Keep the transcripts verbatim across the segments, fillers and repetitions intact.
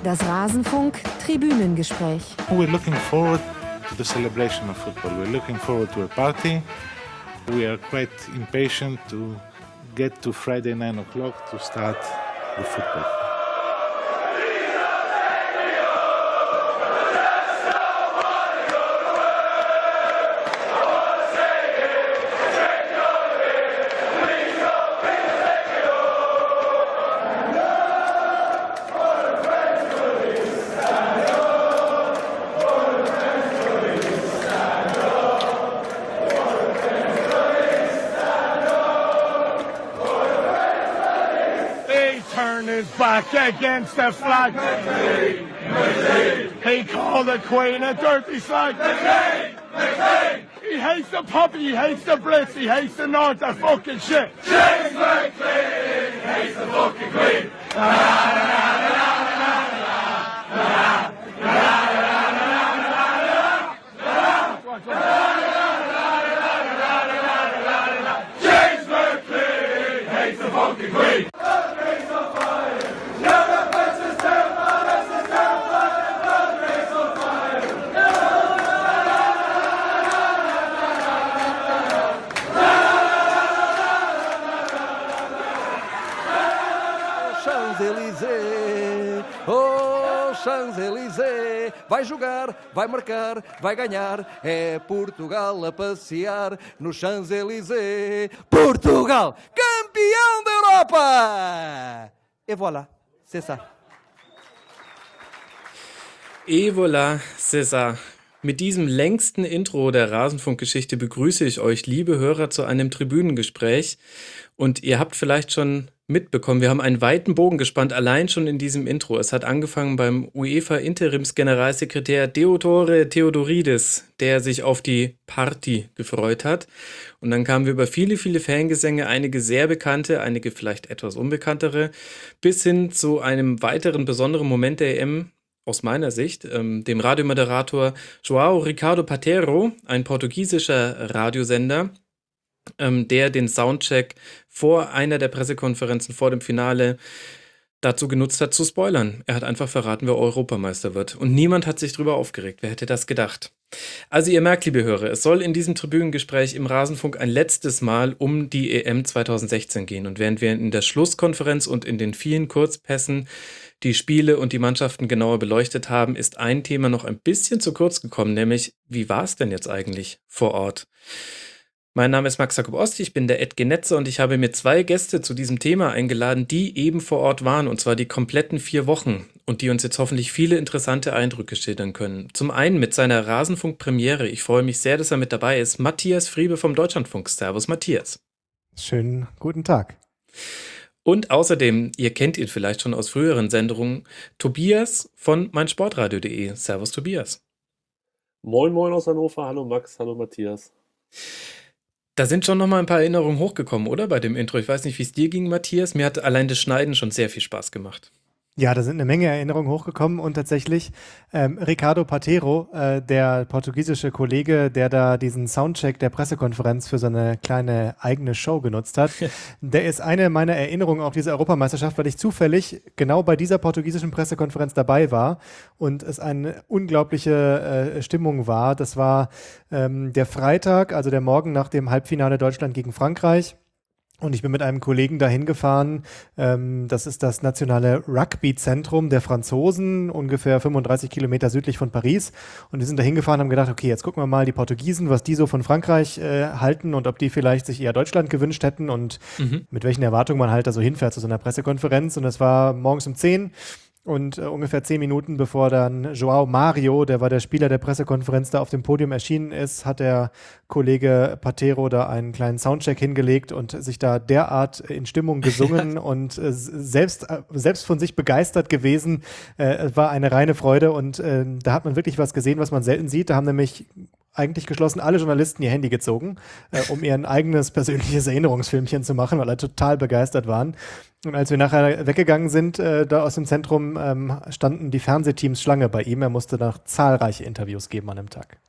Das Rasenfunk-Tribünengespräch. We're looking forward to the celebration of football. We're looking forward to a party. We are quite impatient to get to Friday nine o'clock to start the football. Back against the flag. He called the Queen a dirty slag. He hates the puppy, he hates the Brits, he hates the North, that fucking shit. James McLean hates the fucking Queen. James McLean hates the fucking Queen. Oh, Champs-Élysées, vai jogar, vai marcar, vai ganhar, é Portugal a passear no Champs-Élysées. Portugal, campeão da Europa! Et voilà, c'est ça. Et voilà, c'est ça. Mit diesem längsten Intro der Rasenfunkgeschichte begrüße ich euch, liebe Hörer, zu einem Tribünengespräch. Und ihr habt vielleicht schon mitbekommen, wir haben einen weiten Bogen gespannt, allein schon in diesem Intro. Es hat angefangen beim UEFA-Interims-Generalsekretär Diosdore Theodoridis, der sich auf die Party gefreut hat. Und dann kamen wir über viele, viele Fangesänge, einige sehr bekannte, einige vielleicht etwas unbekanntere, bis hin zu einem weiteren besonderen Moment der E M, aus meiner Sicht, ähm, dem Radiomoderator João Ricardo Pateiro, ein portugiesischer Radiosender, ähm, der den Soundcheck vor einer der Pressekonferenzen vor dem Finale dazu genutzt hat, zu spoilern. Er hat einfach verraten, wer Europameister wird. Und niemand hat sich drüber aufgeregt. Wer hätte das gedacht? Also ihr merkt, liebe Hörer, es soll in diesem Tribünengespräch im Rasenfunk ein letztes Mal um die E M zwanzig sechzehn gehen. Und während wir in der Schlusskonferenz und in den vielen Kurzpässen die Spiele und die Mannschaften genauer beleuchtet haben, ist ein Thema noch ein bisschen zu kurz gekommen, nämlich wie war es denn jetzt eigentlich vor Ort? Mein Name ist Max Jakob Ost, ich bin der Ed Genetzer und ich habe mir zwei Gäste zu diesem Thema eingeladen, die eben vor Ort waren, und zwar die kompletten vier Wochen und die uns jetzt hoffentlich viele interessante Eindrücke schildern können. Zum einen mit seiner Rasenfunk-Premiere, ich freue mich sehr, dass er mit dabei ist, Matthias Friebe vom Deutschlandfunk. Servus Matthias. Schönen guten Tag. Und außerdem, ihr kennt ihn vielleicht schon aus früheren Sendungen, Tobias von meinsportradio punkt de. Servus Tobias. Moin moin aus Hannover, hallo Max, hallo Matthias. Da sind schon noch mal ein paar Erinnerungen hochgekommen, oder? Bei dem Intro. Ich weiß nicht, wie es dir ging, Matthias. Mir hat allein das Schneiden schon sehr viel Spaß gemacht. Ja, da sind eine Menge Erinnerungen hochgekommen und tatsächlich ähm, Ricardo Pateiro, äh, der portugiesische Kollege, der da diesen Soundcheck der Pressekonferenz für seine kleine eigene Show genutzt hat, der ist eine meiner Erinnerungen auf diese Europameisterschaft, weil ich zufällig genau bei dieser portugiesischen Pressekonferenz dabei war und es eine unglaubliche äh, Stimmung war. Das war ähm, der Freitag, also der Morgen nach dem Halbfinale Deutschland gegen Frankreich. Und ich bin mit einem Kollegen dahin gefahren. Ähm, das ist das nationale Rugby-Zentrum der Franzosen, ungefähr fünfunddreißig Kilometer südlich von Paris. Und wir sind dahin gefahren und haben gedacht, okay, jetzt gucken wir mal die Portugiesen, was die so von Frankreich äh, halten und ob die vielleicht sich eher Deutschland gewünscht hätten und mhm. mit welchen Erwartungen man halt da so hinfährt zu so einer Pressekonferenz. Und das war morgens um zehn. Und äh, ungefähr zehn Minuten bevor dann João Mario, der war der Spieler der Pressekonferenz, da auf dem Podium erschienen ist, hat der Kollege Pateiro da einen kleinen Soundcheck hingelegt und sich da derart in Stimmung gesungen und äh, selbst, äh, selbst von sich begeistert gewesen. Äh, war eine reine Freude und äh, da hat man wirklich was gesehen, was man selten sieht. Da haben nämlich eigentlich geschlossen alle Journalisten ihr Handy gezogen, äh, um ihr ein eigenes persönliches Erinnerungsfilmchen zu machen, weil alle total begeistert waren. Und als wir nachher weggegangen sind, äh, da aus dem Zentrum, ähm, standen die Fernsehteams Schlange bei ihm. Er musste noch zahlreiche Interviews geben an dem Tag.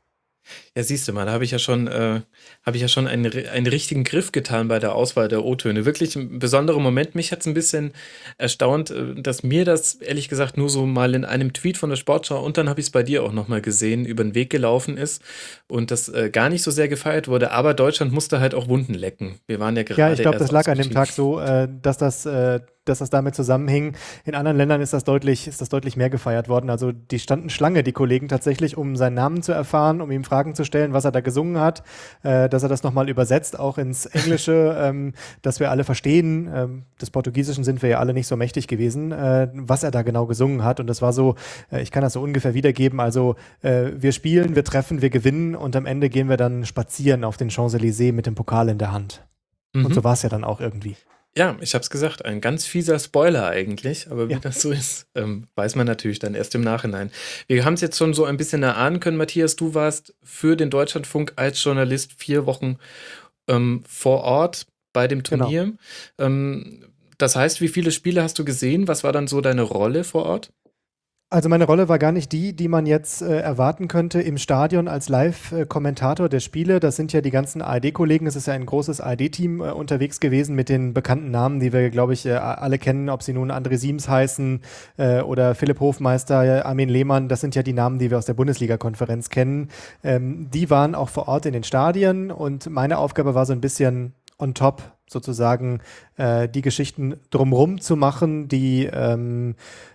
Ja, siehst du mal, da habe ich ja schon, äh, habe ich ja schon einen, ri- einen richtigen Griff getan bei der Auswahl der O-Töne. Wirklich ein besonderer Moment. Mich hat es ein bisschen erstaunt, äh, dass mir das ehrlich gesagt nur so mal in einem Tweet von der Sportschau und dann habe ich es bei dir auch nochmal gesehen, über den Weg gelaufen ist und das äh, gar nicht so sehr gefeiert wurde. Aber Deutschland musste halt auch Wunden lecken. Wir waren ja Ja, ich gerade glaube, erst das lag an dem ausgeschieden. Tag so, äh, dass das, äh, dass das damit zusammenhing. In anderen Ländern ist das deutlich, ist das deutlich mehr gefeiert worden. Also die standen Schlange, die Kollegen tatsächlich, um seinen Namen zu erfahren, um ihm Fragen zu stellen, was er da gesungen hat, äh, dass er das nochmal übersetzt, auch ins Englische, ähm, dass wir alle verstehen. Ähm, des Portugiesischen sind wir ja alle nicht so mächtig gewesen, äh, was er da genau gesungen hat. Und das war so, äh, ich kann das so ungefähr wiedergeben. Also äh, wir spielen, wir treffen, wir gewinnen und am Ende gehen wir dann spazieren auf den Champs-Élysées mit dem Pokal in der Hand. Und so Mhm. war es ja dann auch irgendwie. Ja, ich habe es gesagt, ein ganz fieser Spoiler eigentlich, aber wie Ja. das so ist, ähm, weiß man natürlich dann erst im Nachhinein. Wir haben es jetzt schon so ein bisschen erahnen können, Matthias, du warst für den Deutschlandfunk als Journalist vier Wochen ähm, vor Ort bei dem Genau. Turnier. Ähm, das heißt, wie viele Spiele hast du gesehen? Was war dann so deine Rolle vor Ort? Also meine Rolle war gar nicht die, die man jetzt äh, erwarten könnte im Stadion als Live-Kommentator der Spiele. Das sind ja die ganzen A R D-Kollegen. Es ist ja ein großes A R D-Team äh, unterwegs gewesen mit den bekannten Namen, die wir, glaube ich, äh, alle kennen, ob sie nun André Siems heißen äh, oder Philipp Hofmeister, äh, Armin Lehmann. Das sind ja die Namen, die wir aus der Bundesliga-Konferenz kennen. Ähm, die waren auch vor Ort in den Stadien und meine Aufgabe war so ein bisschen on top sozusagen äh, die Geschichten drumrum zu machen, die ähm,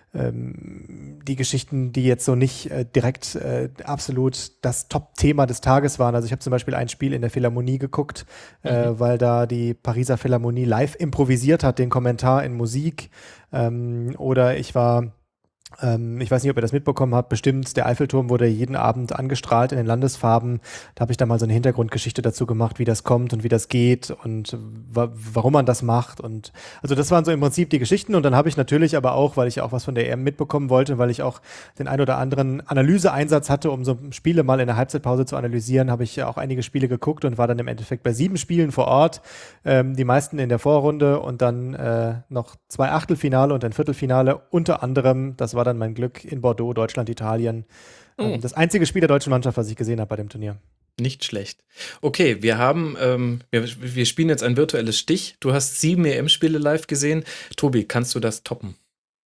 ähm, die Geschichten, die jetzt so nicht äh, direkt äh, absolut das Top-Thema des Tages waren. Also ich habe zum Beispiel ein Spiel in der Philharmonie geguckt, äh, Mhm. weil da die Pariser Philharmonie live improvisiert hat, den Kommentar in Musik. Ähm, oder ich war ähm, ich weiß nicht, ob ihr das mitbekommen habt, bestimmt, der Eiffelturm wurde jeden Abend angestrahlt in den Landesfarben. Da habe ich dann mal so eine Hintergrundgeschichte dazu gemacht, wie das kommt und wie das geht und wa warum man das macht. Und also das waren so im Prinzip die Geschichten. Und dann habe ich natürlich aber auch, weil ich ja auch was von der E M mitbekommen wollte, weil ich auch den ein oder anderen Analyseeinsatz hatte, um so Spiele mal in der Halbzeitpause zu analysieren, habe ich ja auch einige Spiele geguckt und war dann im Endeffekt bei sieben Spielen vor Ort, ähm, die meisten in der Vorrunde und dann äh, noch zwei Achtelfinale und ein Viertelfinale. Unter anderem, das war dann mein Glück, in Bordeaux, Deutschland, Italien. Oh, Ähm, das einzige Spiel der deutschen Mannschaft, was ich gesehen habe bei dem Turnier. nicht schlecht. Okay, wir haben, ähm, wir, wir spielen jetzt ein virtuelles Stich. Du hast sieben E M-Spiele live gesehen. Tobi, kannst du das toppen?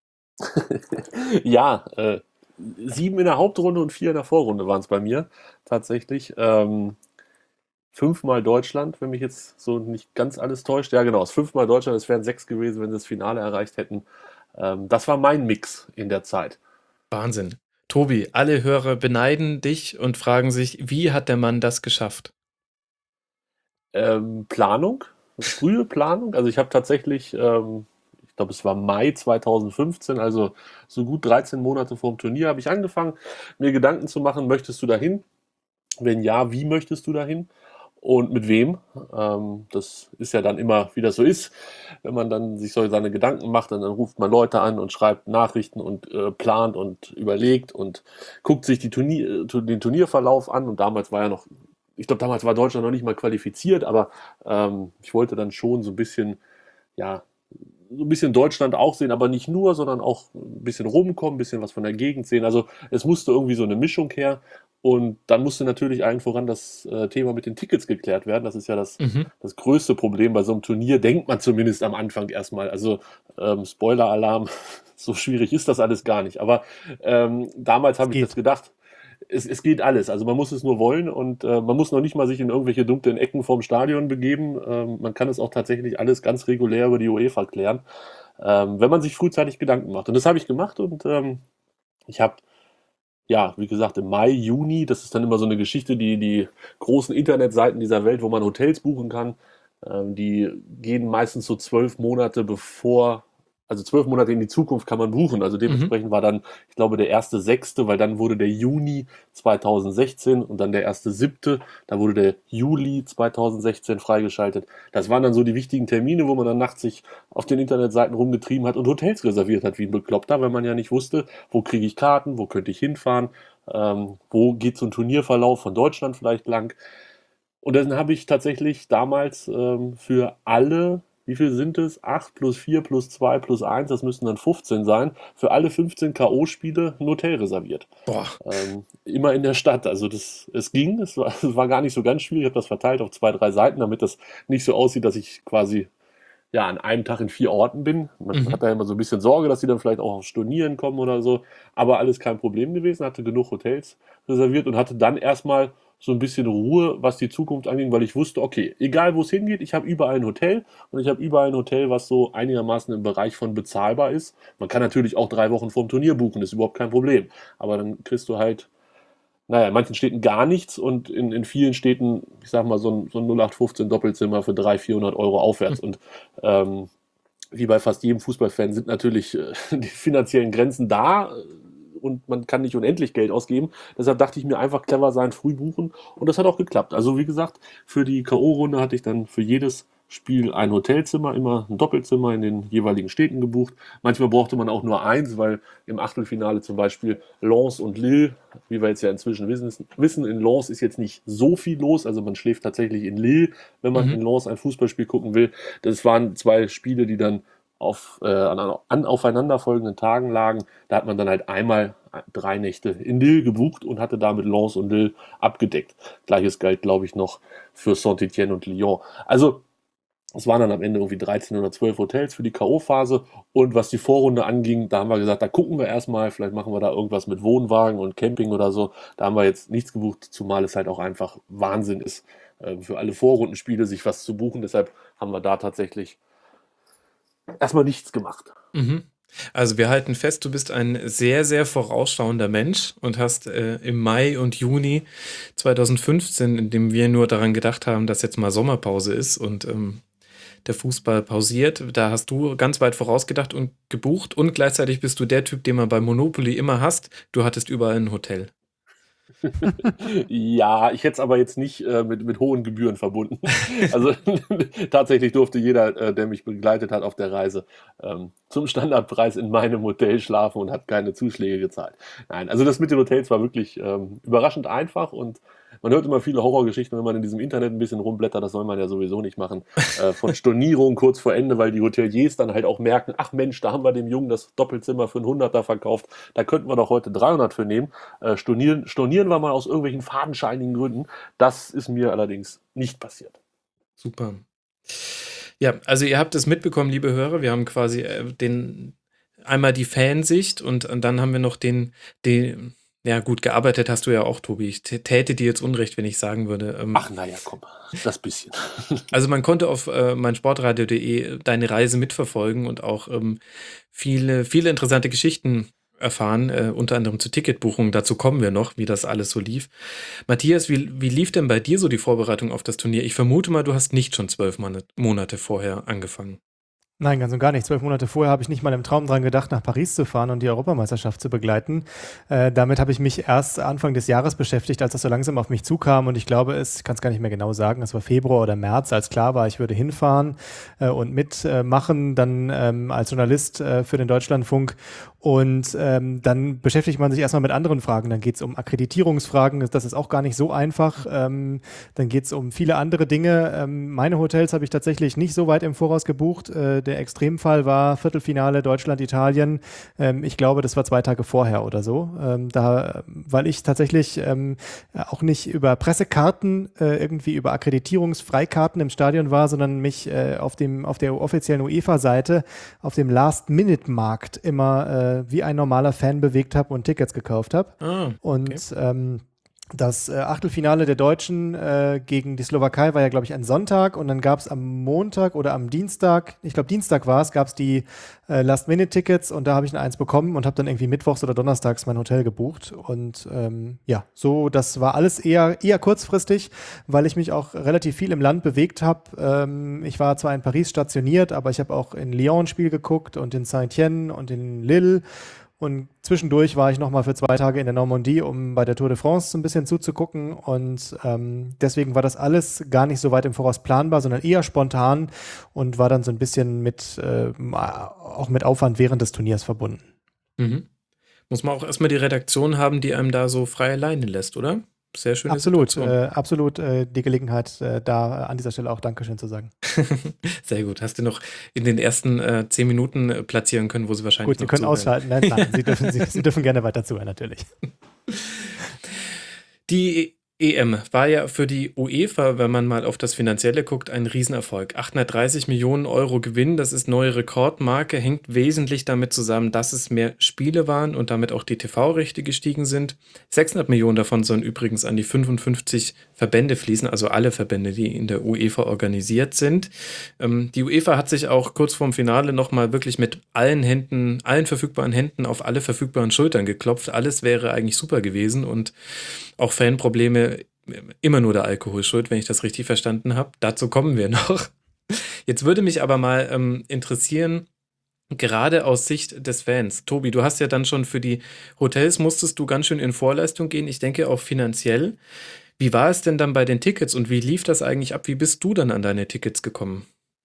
Ja, äh, sieben in der Hauptrunde und vier in der Vorrunde waren es bei mir tatsächlich. Ähm, fünfmal Deutschland, wenn mich jetzt so nicht ganz alles täuscht. Ja, genau, es ist fünfmal Deutschland, es wären sechs gewesen, wenn sie das Finale erreicht hätten. Ähm, das war mein Mix in der Zeit. Wahnsinn. Tobi, alle Hörer beneiden dich und fragen sich, wie hat der Mann das geschafft? Ähm, Planung, frühe Planung. Also ich habe tatsächlich, ähm, ich glaube, es war Mai zweitausendfünfzehn, also so gut dreizehn Monate vor dem Turnier, habe ich angefangen, mir Gedanken zu machen, möchtest du dahin? Wenn ja, wie möchtest du dahin? Und mit wem? Ähm, das ist ja dann immer, wie das so ist, wenn man dann sich so seine Gedanken macht, und dann ruft man Leute an und schreibt Nachrichten und äh, plant und überlegt und guckt sich die Turnier, äh, den Turnierverlauf an. Und damals war ja noch, ich glaube, damals war Deutschland noch nicht mal qualifiziert, aber ähm, ich wollte dann schon so ein bisschen, ja, so ein bisschen Deutschland auch sehen, aber nicht nur, sondern auch ein bisschen rumkommen, ein bisschen was von der Gegend sehen. Also es musste irgendwie so eine Mischung her. Und dann musste natürlich allen voran das äh, Thema mit den Tickets geklärt werden. Das ist ja das, Mhm. das größte Problem bei so einem Turnier, denkt man zumindest am Anfang erstmal. Also ähm, Spoiler-Alarm, so schwierig ist das alles gar nicht. Aber ähm, damals habe ich geht. das gedacht, es, es geht alles. Also man muss es nur wollen und äh, man muss noch nicht mal sich in irgendwelche dunklen Ecken vorm Stadion begeben. Ähm, man kann es auch tatsächlich alles ganz regulär über die UEFA klären, ähm, wenn man sich frühzeitig Gedanken macht. Und das habe ich gemacht und ähm, ich habe, ja, wie gesagt, im Mai, Juni, das ist dann immer so eine Geschichte, die die großen Internetseiten dieser Welt, wo man Hotels buchen kann, ähm, die gehen meistens so zwölf Monate bevor, also zwölf Monate in die Zukunft kann man buchen. Also Mhm. dementsprechend war dann, ich glaube, der erste Sechste, weil dann wurde der Juni zweitausendsechzehn und dann der erste Siebte, da wurde der Juli zweitausendsechzehn freigeschaltet. Das waren dann so die wichtigen Termine, wo man dann nachts sich auf den Internetseiten rumgetrieben hat und Hotels reserviert hat, wie ein Bekloppter, weil man ja nicht wusste, wo kriege ich Karten, wo könnte ich hinfahren, ähm, wo geht so ein Turnierverlauf von Deutschland vielleicht lang. Und dann habe ich tatsächlich damals ähm, für alle wie viel sind es? acht plus vier plus zwei plus eins, das müssten dann fünfzehn sein. Für alle fünfzehn K O-Spiele ein Hotel reserviert. Boah. Ähm, immer in der Stadt. Also das, es ging, es war, es war gar nicht so ganz schwierig. Ich habe das verteilt auf zwei, drei Seiten, damit das nicht so aussieht, dass ich quasi ja, an einem Tag in vier Orten bin. Man Mhm. hat da immer so ein bisschen Sorge, dass die dann vielleicht auch auf Stornieren kommen oder so. Aber alles kein Problem gewesen, hatte genug Hotels reserviert und hatte dann erstmal so ein bisschen Ruhe, was die Zukunft anging, weil ich wusste, okay, egal wo es hingeht, ich habe überall ein Hotel und ich habe überall ein Hotel, was so einigermaßen im Bereich von bezahlbar ist. Man kann natürlich auch drei Wochen vorm Turnier buchen, ist überhaupt kein Problem. Aber dann kriegst du halt, naja, in manchen Städten gar nichts und in, in vielen Städten, ich sag mal, so ein, so ein null acht fünfzehn Doppelzimmer für dreihundert, vierhundert Euro aufwärts. Und ähm, wie bei fast jedem Fußballfan sind natürlich äh, die finanziellen Grenzen da äh, und man kann nicht unendlich Geld ausgeben. Deshalb dachte ich mir einfach clever sein, früh buchen und das hat auch geklappt. Also wie gesagt, für die K O-Runde hatte ich dann für jedes Spiel ein Hotelzimmer, immer ein Doppelzimmer in den jeweiligen Städten gebucht. Manchmal brauchte man auch nur eins, weil im Achtelfinale zum Beispiel Lens und Lille, wie wir jetzt ja inzwischen wissen, wissen, in Lens ist jetzt nicht so viel los, also man schläft tatsächlich in Lille, wenn man Mhm. in Lens ein Fußballspiel gucken will. Das waren zwei Spiele, die dann auf, äh, an, an aufeinanderfolgenden Tagen lagen. Da hat man dann halt einmal drei Nächte in Lille gebucht und hatte damit Lens und Lille abgedeckt. Gleiches galt, glaube ich, noch für Saint-Étienne und Lyon. Also es waren dann am Ende irgendwie dreizehn oder zwölf Hotels für die K O-Phase. Und was die Vorrunde anging, da haben wir gesagt, da gucken wir erstmal, vielleicht machen wir da irgendwas mit Wohnwagen und Camping oder so. Da haben wir jetzt nichts gebucht, zumal es halt auch einfach Wahnsinn ist, äh, für alle Vorrundenspiele sich was zu buchen. Deshalb haben wir da tatsächlich erstmal nichts gemacht. Mhm. Also wir halten fest, du bist ein sehr, sehr vorausschauender Mensch und hast äh, im Mai und Juni zweitausendfünfzehn, in dem wir nur daran gedacht haben, dass jetzt mal Sommerpause ist und ähm, der Fußball pausiert, da hast du ganz weit vorausgedacht und gebucht und gleichzeitig bist du der Typ, den man bei Monopoly immer hasst. Du hattest überall ein Hotel. Ja, ich hätte es aber jetzt nicht äh, mit, mit hohen Gebühren verbunden. Also tatsächlich durfte jeder, äh, der mich begleitet hat auf der Reise, ähm, zum Standardpreis in meinem Hotel schlafen und hat keine Zuschläge gezahlt. Nein, also das mit den Hotels war wirklich ähm, überraschend einfach und man hört immer viele Horrorgeschichten, wenn man in diesem Internet ein bisschen rumblättert, das soll man ja sowieso nicht machen, äh, von Stornierungen kurz vor Ende, weil die Hoteliers dann halt auch merken, ach Mensch, da haben wir dem Jungen das Doppelzimmer für einen Hunderter verkauft, da könnten wir doch heute dreihundert für nehmen. Äh, stornieren, stornieren wir mal aus irgendwelchen fadenscheinigen Gründen. Das ist mir allerdings nicht passiert. Super. Ja, also ihr habt es mitbekommen, liebe Hörer, wir haben quasi äh, den einmal die Fansicht und, und dann haben wir noch den, den, ja gut, gearbeitet hast du ja auch, Tobi. Ich tä- täte dir jetzt Unrecht, wenn ich sagen würde. Ähm, Ach naja, komm, das bisschen. Also man konnte auf äh, meinsportradio punkt de deine Reise mitverfolgen und auch ähm, viele, viele interessante Geschichten erfahren, äh, unter anderem zur Ticketbuchung. Dazu kommen wir noch, wie das alles so lief. Matthias, wie, wie lief denn bei dir so die Vorbereitung auf das Turnier? Ich vermute mal, du hast nicht schon zwölf Monat, Monate vorher angefangen. Nein, ganz und gar nicht. Zwölf Monate vorher habe ich nicht mal im Traum dran gedacht, nach Paris zu fahren und die Europameisterschaft zu begleiten. Äh, damit habe ich mich erst Anfang des Jahres beschäftigt, als das so langsam auf mich zukam. Und ich glaube, es, ich kann es gar nicht mehr genau sagen, es war Februar oder März, als klar war, ich würde hinfahren äh, und mitmachen, äh, dann ähm, als Journalist äh, für den Deutschlandfunk. Und ähm, dann beschäftigt man sich erstmal mit anderen Fragen. Dann geht es um Akkreditierungsfragen, das ist auch gar nicht so einfach. Ähm, dann geht es um viele andere Dinge. Ähm, meine Hotels habe ich tatsächlich nicht so weit im Voraus gebucht. Äh, der Extremfall war Viertelfinale Deutschland-Italien. Ähm, ich glaube, das war zwei Tage vorher oder so. Ähm, da, weil ich tatsächlich ähm, auch nicht über Pressekarten, äh, irgendwie über Akkreditierungsfreikarten im Stadion war, sondern mich äh, auf dem auf der offiziellen UEFA-Seite auf dem Last-Minute-Markt immer äh, wie ein normaler Fan bewegt habe und Tickets gekauft habe. Ah, Und ähm, das äh, Achtelfinale der Deutschen äh, gegen die Slowakei war ja, glaube ich, ein Sonntag und dann gab es am Montag oder am Dienstag, ich glaube Dienstag war es, gab es die äh, Last-Minute-Tickets und da habe ich eine eins bekommen und habe dann irgendwie mittwochs oder donnerstags mein Hotel gebucht und ähm, ja, so, das war alles eher, eher kurzfristig, weil ich mich auch relativ viel im Land bewegt habe. Ähm, ich war zwar in Paris stationiert, aber ich habe auch in Lyon ein Spiel geguckt und in Saint-Étienne und in Lille. Und zwischendurch war ich nochmal für zwei Tage in der Normandie, um bei der Tour de France so ein bisschen zuzugucken. Und ähm, deswegen war das alles gar nicht so weit im Voraus planbar, sondern eher spontan und war dann so ein bisschen mit, äh, auch mit Aufwand während des Turniers verbunden. Mhm. Muss man auch erstmal die Redaktion haben, die einem da so freie Leine lässt, oder? sehr schöne Absolut, Situation. äh, absolut äh, die Gelegenheit, äh, da an dieser Stelle auch Dankeschön zu sagen. Sehr gut. Hast du noch in den ersten äh, zehn Minuten äh, platzieren können, wo sie wahrscheinlich Gut, Sie noch können zuhören. ausschalten. Nein, nein, Sie dürfen, Sie, Sie dürfen gerne weiter zuhören, natürlich. Die E M war ja für die UEFA, wenn man mal auf das Finanzielle guckt, ein Riesenerfolg. achthundertdreißig Millionen Euro Gewinn, das ist neue Rekordmarke, hängt wesentlich damit zusammen, dass es mehr Spiele waren und damit auch die T V-Rechte gestiegen sind. sechshundert Millionen davon sollen übrigens an die fünfundfünfzig Verbände fließen, also alle Verbände, die in der UEFA organisiert sind. Ähm, die UEFA hat sich auch kurz vorm Finale nochmal wirklich mit allen Händen, allen verfügbaren Händen auf alle verfügbaren Schultern geklopft. Alles wäre eigentlich super gewesen und auch Fanprobleme, immer nur der Alkohol schuld, wenn ich das richtig verstanden habe. Dazu kommen wir noch. Jetzt würde mich aber mal ähm, interessieren, gerade aus Sicht des Fans. Tobi, du hast ja dann schon für die Hotels musstest du ganz schön in Vorleistung gehen, ich denke auch finanziell. Wie war es denn dann bei den Tickets und wie lief das eigentlich ab? Wie bist du dann an deine Tickets gekommen?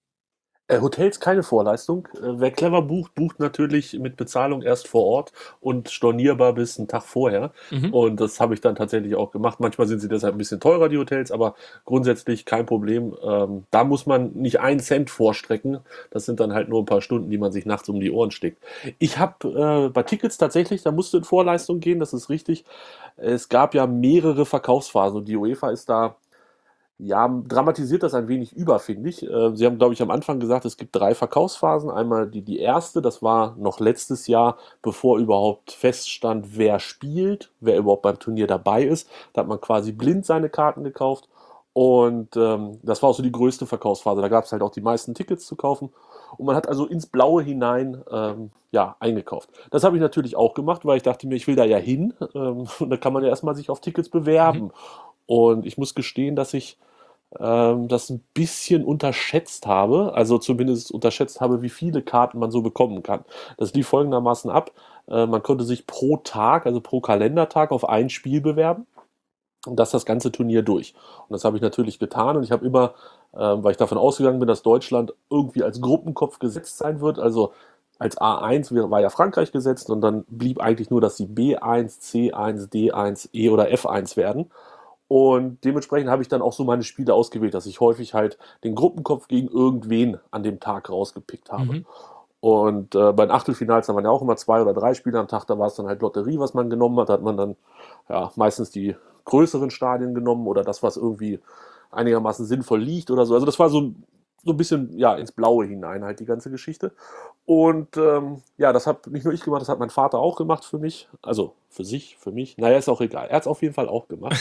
Äh, Hotels keine Vorleistung. Äh, wer clever bucht, bucht natürlich mit Bezahlung erst vor Ort und stornierbar bis einen Tag vorher. Mhm. Und das habe ich dann tatsächlich auch gemacht. Manchmal sind sie deshalb ein bisschen teurer, die Hotels, aber grundsätzlich kein Problem. Ähm, da muss man nicht einen Cent vorstrecken. Das sind dann halt nur ein paar Stunden, die man sich nachts um die Ohren steckt. Ich habe äh, bei Tickets tatsächlich, da musste in Vorleistung gehen, das ist richtig. Es gab ja mehrere Verkaufsphasen und die UEFA ist da, ja, dramatisiert das ein wenig über, finde ich. Äh, Sie haben, glaube ich, am Anfang gesagt, es gibt drei Verkaufsphasen. Einmal die, die erste, das war noch letztes Jahr, bevor überhaupt feststand, wer spielt, wer überhaupt beim Turnier dabei ist. Da hat man quasi blind seine Karten gekauft. Und ähm, das war auch so die größte Verkaufsphase. Da gab es halt auch die meisten Tickets zu kaufen. Und man hat also ins Blaue hinein ähm, ja, eingekauft. Das habe ich natürlich auch gemacht, weil ich dachte mir, ich will da ja hin. Ähm, und da kann man ja erstmal sich auf Tickets bewerben. Mhm. Und ich muss gestehen, dass ich ähm, das ein bisschen unterschätzt habe. Also zumindest unterschätzt habe, wie viele Karten man so bekommen kann. Das lief folgendermaßen ab. Äh, man konnte sich pro Tag, also pro Kalendertag, auf ein Spiel bewerben. Und das das ganze Turnier durch. Und das habe ich natürlich getan. Und ich habe immer, ähm, weil ich davon ausgegangen bin, dass Deutschland irgendwie als Gruppenkopf gesetzt sein wird, also als A eins war ja Frankreich gesetzt und dann blieb eigentlich nur, dass sie B eins, C eins, D eins, E oder F eins werden. Und dementsprechend habe ich dann auch so meine Spiele ausgewählt, dass ich häufig halt den Gruppenkopf gegen irgendwen an dem Tag rausgepickt habe. Mhm. Und äh, bei den Achtelfinals, da waren ja auch immer zwei oder drei Spiele am Tag, da war es dann halt Lotterie, was man genommen hat. Da hat man dann ja meistens die größeren Stadien genommen oder das, was irgendwie einigermaßen sinnvoll liegt oder so. Also das war so, so ein bisschen ja ins Blaue hinein halt die ganze Geschichte. Und ähm, ja, das habe nicht nur ich gemacht, das hat mein Vater auch gemacht für mich. Also für sich, für mich. Naja, ist auch egal. Er hat es auf jeden Fall auch gemacht.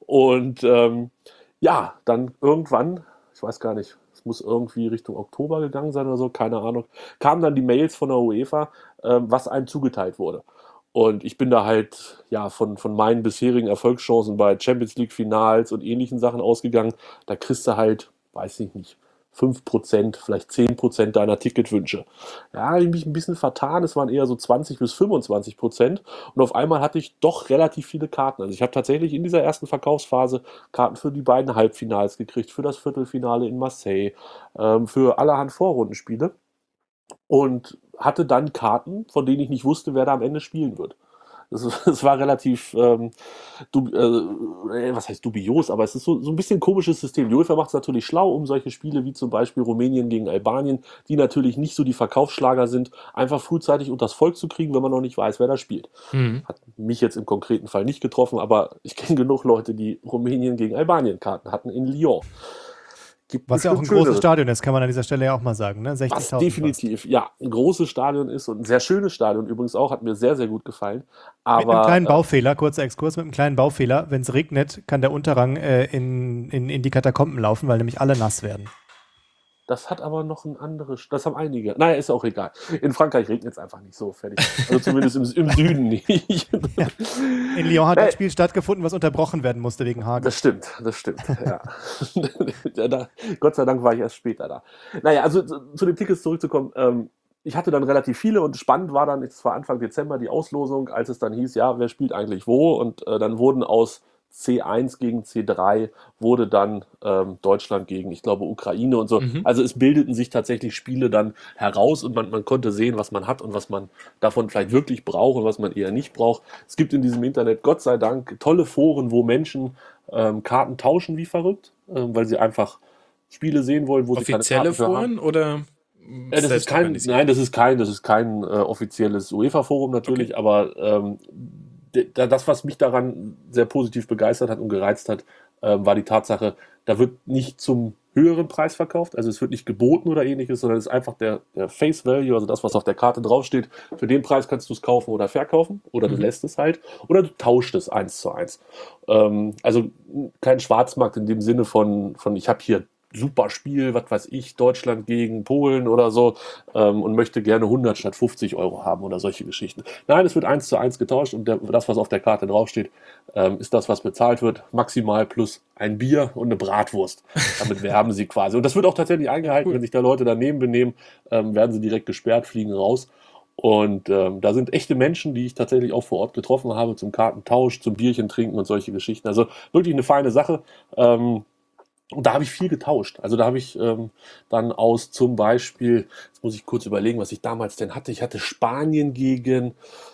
Und ähm, ja, dann irgendwann, ich weiß gar nicht, es muss irgendwie Richtung Oktober gegangen sein oder so, keine Ahnung, kamen dann die Mails von der UEFA, ähm, was einem zugeteilt wurde. Und ich bin da halt ja von, von meinen bisherigen Erfolgschancen bei Champions League Finals und ähnlichen Sachen ausgegangen. Da kriegst du halt, weiß ich nicht, fünf Prozent, vielleicht zehn Prozent deiner Ticketwünsche. Ja, habe ich mich ein bisschen vertan. Es waren eher so zwanzig bis fünfundzwanzig Prozent. Und auf einmal hatte ich doch relativ viele Karten. Also ich habe tatsächlich in dieser ersten Verkaufsphase Karten für die beiden Halbfinals gekriegt, für das Viertelfinale in Marseille, ähm, für allerhand Vorrundenspiele. Und hatte dann Karten, von denen ich nicht wusste, wer da am Ende spielen wird. Das, das war relativ, ähm, dub, äh, was heißt dubios, aber es ist so, so ein bisschen ein komisches System. Die UEFA macht es natürlich schlau, um solche Spiele wie zum Beispiel Rumänien gegen Albanien, die natürlich nicht so die Verkaufsschlager sind, einfach frühzeitig unters Volk zu kriegen, wenn man noch nicht weiß, wer da spielt. Mhm. Hat mich jetzt im konkreten Fall nicht getroffen, aber ich kenne genug Leute, die Rumänien gegen Albanien Karten hatten in Lyon. Gibt Was ja auch ein bestimmt großes schönere. Stadion ist, kann man an dieser Stelle ja auch mal sagen. Ne? Was sechzigtausend definitiv, ja, ein großes Stadion ist und ein sehr schönes Stadion übrigens auch, hat mir sehr, sehr gut gefallen. Mit einem Aber kleinen äh, Baufehler, kurzer Exkurs, mit einem kleinen Baufehler. Wenn es regnet, kann der Unterrang äh, in, in, in die Katakomben laufen, weil nämlich alle nass werden. das hat aber noch ein anderes, das haben einige. Naja, ist auch egal. In Frankreich regnet es einfach nicht so fertig. Also zumindest im, im Süden nicht. In Lyon hat Äh, ein Spiel stattgefunden, was unterbrochen werden musste wegen Hagel. Das stimmt, das stimmt, ja. Ja, da, Gott sei Dank war ich erst später da. Naja, also zu, zu den Tickets zurückzukommen. Ähm, ich hatte dann relativ viele und spannend war dann, es war Anfang Dezember die Auslosung, als es dann hieß, ja, wer spielt eigentlich wo? Und äh, dann wurden aus C eins gegen C drei wurde dann ähm, Deutschland gegen, ich glaube, Ukraine und so. Mhm. Also es bildeten sich tatsächlich Spiele dann heraus und man, man konnte sehen, was man hat und was man davon vielleicht wirklich braucht und was man eher nicht braucht. Es gibt in diesem Internet, Gott sei Dank, tolle Foren, wo Menschen ähm, Karten tauschen wie verrückt, ähm, weil sie einfach Spiele sehen wollen, wo sie keine Offizielle Karten für haben. Foren oder Ja, das ist kein, selbstorganisiert? nein, das ist kein, das ist kein äh, offizielles UEFA-Forum natürlich, aber ähm, d- da- das, was mich daran sehr positiv begeistert hat und gereizt hat, ähm, war die Tatsache, da wird nicht zum höheren Preis verkauft, also es wird nicht geboten oder ähnliches, sondern es ist einfach der, der Face Value, also das, was auf der Karte draufsteht. Für den Preis kannst du es kaufen oder verkaufen oder du Mhm. lässt es halt oder du tauscht es eins zu eins. Ähm, also kein Schwarzmarkt in dem Sinne von, von ich habe hier super Spiel, was weiß ich, Deutschland gegen Polen oder so ähm, und möchte gerne hundert statt fünfzig Euro haben oder solche Geschichten. Nein, es wird eins zu eins getauscht und der, das, was auf der Karte draufsteht, ähm, ist das, was bezahlt wird, maximal plus ein Bier und eine Bratwurst. Damit werben sie quasi. Und das wird auch tatsächlich eingehalten, Cool. wenn sich da Leute daneben benehmen, ähm, werden sie direkt gesperrt, fliegen raus. Und ähm, da sind echte Menschen, die ich tatsächlich auch vor Ort getroffen habe, zum Kartentausch, zum Bierchen trinken und solche Geschichten. Also wirklich eine feine Sache. Ähm, und da habe ich viel getauscht. Also da habe ich ähm, dann aus zum Beispiel, jetzt muss ich kurz überlegen, was ich damals denn hatte. Ich hatte Spanien gegen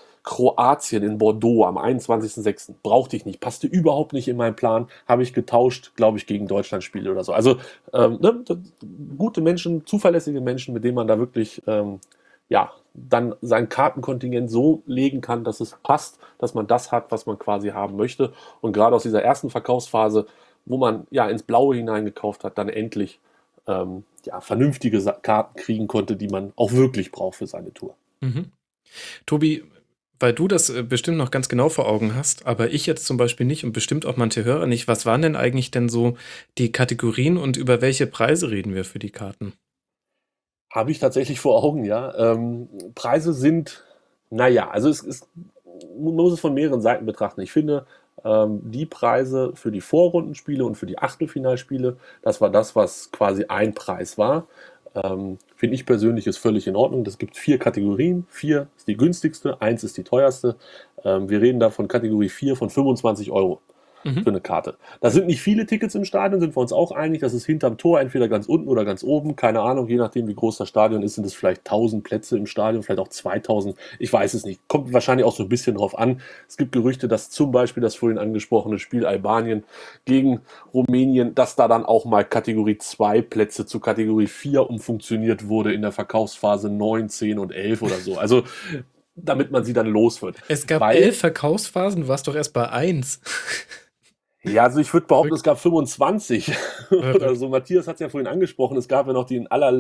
Kroatien in Bordeaux am einundzwanzigsten sechsten Brauchte ich nicht, passte überhaupt nicht in meinen Plan. Habe ich getauscht, glaube ich, gegen Deutschland-Spiele oder so. Also ähm, ne, das- gute Menschen, zuverlässige Menschen, mit denen man da wirklich ähm, ja, dann sein Kartenkontingent so legen kann, dass es passt, dass man das hat, was man quasi haben möchte. Und gerade aus dieser ersten Verkaufsphase, wo man ja ins Blaue hineingekauft hat, dann endlich ähm, ja, vernünftige Sa- Karten kriegen konnte, die man auch wirklich braucht für seine Tour. Mhm. Tobi, weil du das äh, bestimmt noch ganz genau vor Augen hast, aber ich jetzt zum Beispiel nicht und bestimmt auch manche Hörer nicht, was waren denn eigentlich denn so die Kategorien und über welche Preise reden wir für die Karten? Habe ich tatsächlich vor Augen, ja. Ähm, Preise sind, naja, also es ist, man muss es von mehreren Seiten betrachten. Ich finde, ähm, die Preise für die Vorrundenspiele und für die Achtelfinalspiele, das war das, was quasi ein Preis war. Ähm, finde ich persönlich ist völlig in Ordnung. Es gibt vier Kategorien. Vier ist die günstigste, eins ist die teuerste. Ähm, wir reden da von Kategorie vier von fünfundzwanzig Euro Mhm. für eine Karte. Da sind nicht viele Tickets im Stadion, sind wir uns auch einig. Das ist hinterm Tor, entweder ganz unten oder ganz oben. Keine Ahnung, je nachdem, wie groß das Stadion ist, sind es vielleicht tausend Plätze im Stadion, vielleicht auch zweitausend. Ich weiß es nicht. Kommt wahrscheinlich auch so ein bisschen drauf an. Es gibt Gerüchte, dass zum Beispiel das vorhin angesprochene Spiel Albanien gegen Rumänien, dass da dann auch mal Kategorie zwei Plätze zu Kategorie vier umfunktioniert wurde in der Verkaufsphase neun, zehn und elf oder so. Also, damit man sie dann los wird. Es gab Weil- elf Verkaufsphasen, du warst doch erst bei eins. Ja, also ich würde behaupten, es gab fünfundzwanzig oder Verrückt. so. Matthias hat es ja vorhin angesprochen, es gab ja noch den aller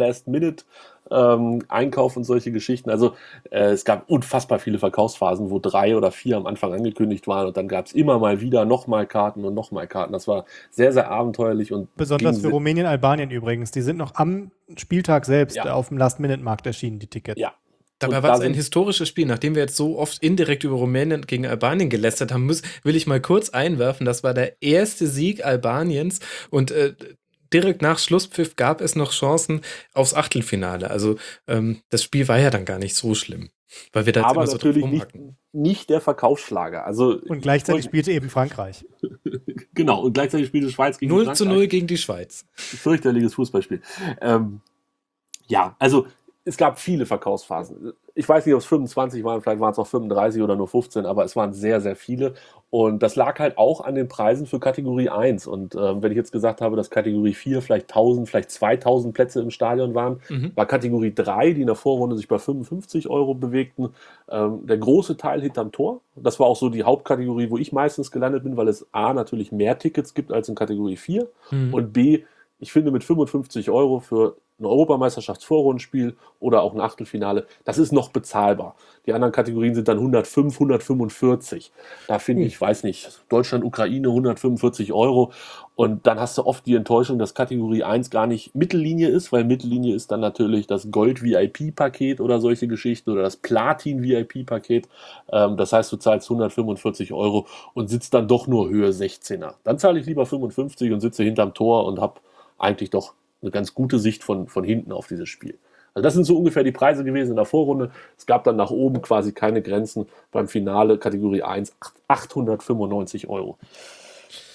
Last-Minute-Einkauf und solche Geschichten. Also äh, es gab unfassbar viele Verkaufsphasen, wo drei oder vier am Anfang angekündigt waren und dann gab es immer mal wieder nochmal Karten und nochmal Karten. Das war sehr, sehr abenteuerlich und Besonders ging für se- Rumänien, Albanien übrigens. Die sind noch am Spieltag selbst Ja. äh, auf dem Last-Minute-Markt erschienen, die Tickets. Ja. Dabei Und war da es ein sind- historisches Spiel. Nachdem wir jetzt so oft indirekt über Rumänien gegen Albanien gelästert haben, muss, will ich mal kurz einwerfen, das war der erste Sieg Albaniens und äh, direkt nach Schlusspfiff gab es noch Chancen aufs Achtelfinale. Also ähm, das Spiel war ja dann gar nicht so schlimm, weil wir da jetzt aber immer so drauf natürlich nicht, rumhacken. nicht der Verkaufsschlager. Also Und gleichzeitig spielte eben Frankreich. genau, und gleichzeitig spielte Schweiz gegen null Frankreich. zu null gegen die Schweiz. Fürchterliches Fußballspiel. Ähm, ja, also es gab viele Verkaufsphasen. Ich weiß nicht, ob es fünfundzwanzig waren, vielleicht waren es auch fünfunddreißig oder nur fünfzehn, aber es waren sehr, sehr viele. Und das lag halt auch an den Preisen für Kategorie eins. Und ähm, wenn ich jetzt gesagt habe, dass Kategorie vier vielleicht tausend, vielleicht zweitausend Plätze im Stadion waren, Mhm. war Kategorie drei, die in der Vorrunde sich bei fünfundfünfzig Euro bewegten, ähm, der große Teil hinterm Tor. Das war auch so die Hauptkategorie, wo ich meistens gelandet bin, weil es A, natürlich mehr Tickets gibt als in Kategorie vier Mhm. und B, ich finde mit fünfundfünfzig Euro für ein Europameisterschaftsvorrundenspiel oder auch ein Achtelfinale, das ist noch bezahlbar. Die anderen Kategorien sind dann hundertfünf, hundertfünfundvierzig. Da finde ich, weiß nicht, Deutschland, Ukraine hundertfünfundvierzig Euro. Und dann hast du oft die Enttäuschung, dass Kategorie eins gar nicht Mittellinie ist, weil Mittellinie ist dann natürlich das Gold-V I P-Paket oder solche Geschichten oder das Platin-V I P-Paket. Ähm, das heißt, du zahlst hundertfünfundvierzig Euro und sitzt dann doch nur Höhe sechzehner. Dann zahle ich lieber fünfundfünfzig und sitze hinterm Tor und habe eigentlich doch eine ganz gute Sicht von, von hinten auf dieses Spiel. Also das sind so ungefähr die Preise gewesen in der Vorrunde. Es gab dann nach oben quasi keine Grenzen. Beim Finale Kategorie eins achthundertfünfundneunzig Euro.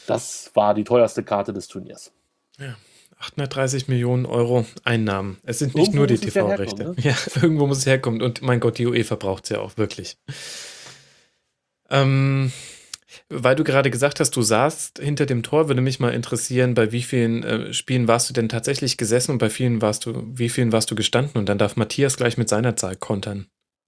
Das war die teuerste Karte des Turniers. Ja. achthundertdreißig Millionen Euro Einnahmen. Es sind nicht Irgendwo nur die muss es ja T V-Rechte. herkommen, ne? Ja, irgendwo muss es herkommen. Und mein Gott, die UEFA braucht es ja auch wirklich. Ähm, weil du gerade gesagt hast, du saßt hinter dem Tor, würde mich mal interessieren, bei wie vielen äh, Spielen warst du denn tatsächlich gesessen und bei vielen warst du, wie vielen warst du gestanden? Und dann darf Matthias gleich mit seiner Zahl kontern.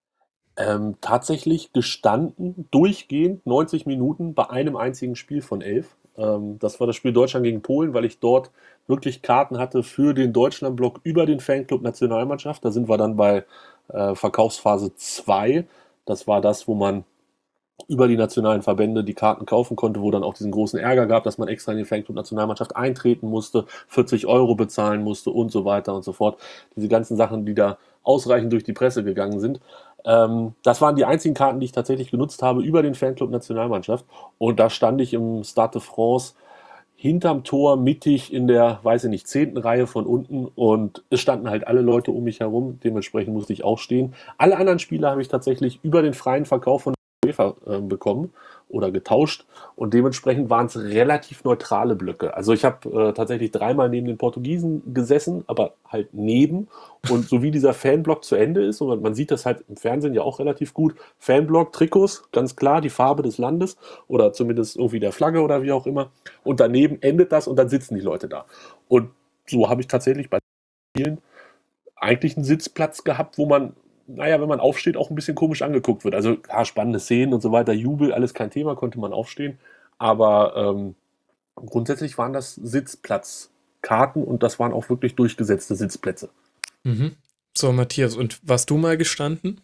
Ähm, tatsächlich gestanden, durchgehend neunzig Minuten bei einem einzigen Spiel von elf. Ähm, das war das Spiel Deutschland gegen Polen, weil ich dort wirklich Karten hatte für den Deutschlandblock über den Fanclub Nationalmannschaft. Da sind wir dann bei äh, Verkaufsphase zwei. Das war das, wo man über die nationalen Verbände die Karten kaufen konnte, wo dann auch diesen großen Ärger gab, dass man extra in den Fanclub Nationalmannschaft eintreten musste, vierzig Euro bezahlen musste und so weiter und so fort. Diese ganzen Sachen, die da ausreichend durch die Presse gegangen sind. Ähm, das waren die einzigen Karten, die ich tatsächlich genutzt habe über den Fanclub Nationalmannschaft. Und da stand ich im Stade de France hinterm Tor, mittig in der, weiß ich nicht, zehnten Reihe von unten und es standen halt alle Leute um mich herum. Dementsprechend musste ich auch stehen. Alle anderen Spiele habe ich tatsächlich über den freien Verkauf von UEFA äh, bekommen oder getauscht und dementsprechend waren es relativ neutrale Blöcke. Also ich habe äh, tatsächlich dreimal neben den Portugiesen gesessen, aber halt neben und so wie dieser Fanblock zu Ende ist und man sieht das halt im Fernsehen ja auch relativ gut, Fanblock, Trikots, ganz klar, die Farbe des Landes oder zumindest irgendwie der Flagge oder wie auch immer und daneben endet das und dann sitzen die Leute da. Und so habe ich tatsächlich bei vielen eigentlich einen Sitzplatz gehabt, wo man naja, wenn man aufsteht, auch ein bisschen komisch angeguckt wird. Also klar, spannende Szenen und so weiter, Jubel, alles kein Thema, konnte man aufstehen. Aber ähm, grundsätzlich waren das Sitzplatzkarten und das waren auch wirklich durchgesetzte Sitzplätze. Mhm. So, Matthias, und warst du mal gestanden?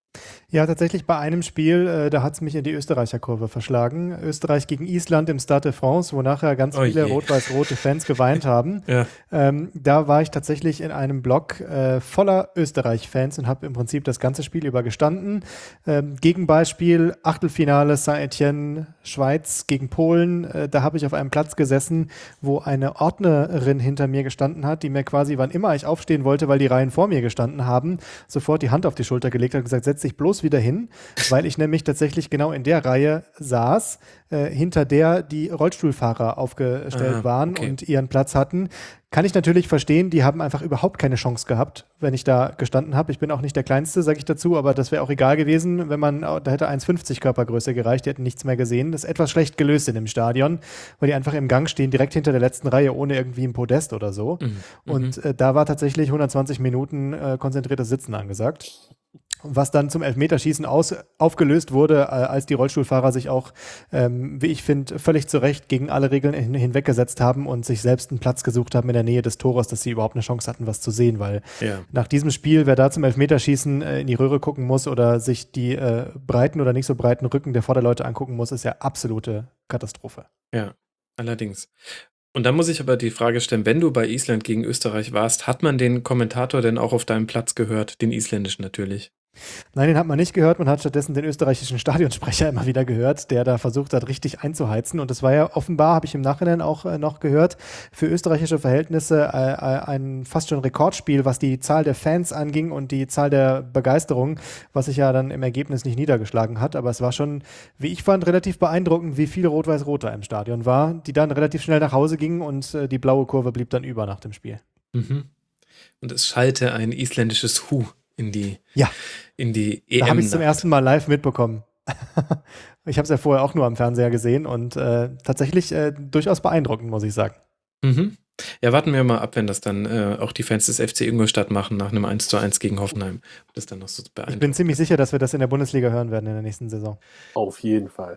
Ja, tatsächlich bei einem Spiel, äh, da hat es mich in die Österreicher Kurve verschlagen. Österreich gegen Island im Stade de France, wo nachher ganz Oh viele je. rot-weiß-rote Fans geweint haben. Ja. Ähm, da war ich tatsächlich in einem Block äh, voller Österreich-Fans und habe im Prinzip das ganze Spiel über gestanden. Ähm, Gegenbeispiel, Achtelfinale Saint-Étienne, Schweiz gegen Polen. Äh, da habe ich auf einem Platz gesessen, wo eine Ordnerin hinter mir gestanden hat, die mir quasi, wann immer ich aufstehen wollte, weil die Reihen vor mir gestanden haben, sofort die Hand auf die Schulter gelegt hat und gesagt, setz dich bloß wieder hin, weil ich nämlich tatsächlich genau in der Reihe saß, äh, hinter der die Rollstuhlfahrer aufgestellt Ah, waren okay. und ihren Platz hatten. Kann ich natürlich verstehen, die haben einfach überhaupt keine Chance gehabt, wenn ich da gestanden habe. Ich bin auch nicht der Kleinste, sage ich dazu, aber das wäre auch egal gewesen, wenn man, da hätte eins Komma fünfzig Körpergröße gereicht, die hätten nichts mehr gesehen. Das ist etwas schlecht gelöst in dem Stadion, weil die einfach im Gang stehen, direkt hinter der letzten Reihe, ohne irgendwie ein Podest oder so. Mhm. Und äh, da war tatsächlich hundertzwanzig Minuten äh, konzentriertes Sitzen angesagt. Was dann zum Elfmeterschießen aus, aufgelöst wurde, äh, als die Rollstuhlfahrer sich auch, ähm, wie ich finde, völlig zu Recht gegen alle Regeln hin, hinweggesetzt haben und sich selbst einen Platz gesucht haben in der Nähe des Tores, dass sie überhaupt eine Chance hatten, was zu sehen, weil Ja. nach diesem Spiel, wer da zum Elfmeterschießen äh, in die Röhre gucken muss oder sich die äh, breiten oder nicht so breiten Rücken der Vorderleute angucken muss, ist ja absolute Katastrophe. Ja, allerdings. Und dann muss ich aber die Frage stellen, wenn du bei Island gegen Österreich warst, hat man den Kommentator denn auch auf deinem Platz gehört? Den isländischen natürlich. Nein, den hat man nicht gehört. Man hat stattdessen den österreichischen Stadionsprecher immer wieder gehört, der da versucht hat, richtig einzuheizen. Und das war ja offenbar, habe ich im Nachhinein auch äh, noch gehört, für österreichische Verhältnisse äh, ein fast schon Rekordspiel, was die Zahl der Fans anging und die Zahl der Begeisterung, was sich ja dann im Ergebnis nicht niedergeschlagen hat. Aber es war schon, wie ich fand, relativ beeindruckend, wie viel Rot-Weiß-Rot da im Stadion war, die dann relativ schnell nach Hause gingen und äh, die blaue Kurve blieb dann über nach dem Spiel. Mhm. Und es schallte ein isländisches Hu in die, Ja. in die E M. Da habe ich es zum ersten Mal live mitbekommen. Ich habe es ja vorher auch nur am Fernseher gesehen und äh, tatsächlich äh, durchaus beeindruckend, muss ich sagen. Mhm. Ja, warten wir mal ab, wenn das dann äh, auch die Fans des F C Ingolstadt machen nach einem eins zu eins gegen Hoffenheim. Das dann noch so Ich beeindruckend. bin ziemlich sicher, dass wir das in der Bundesliga hören werden in der nächsten Saison. Auf jeden Fall.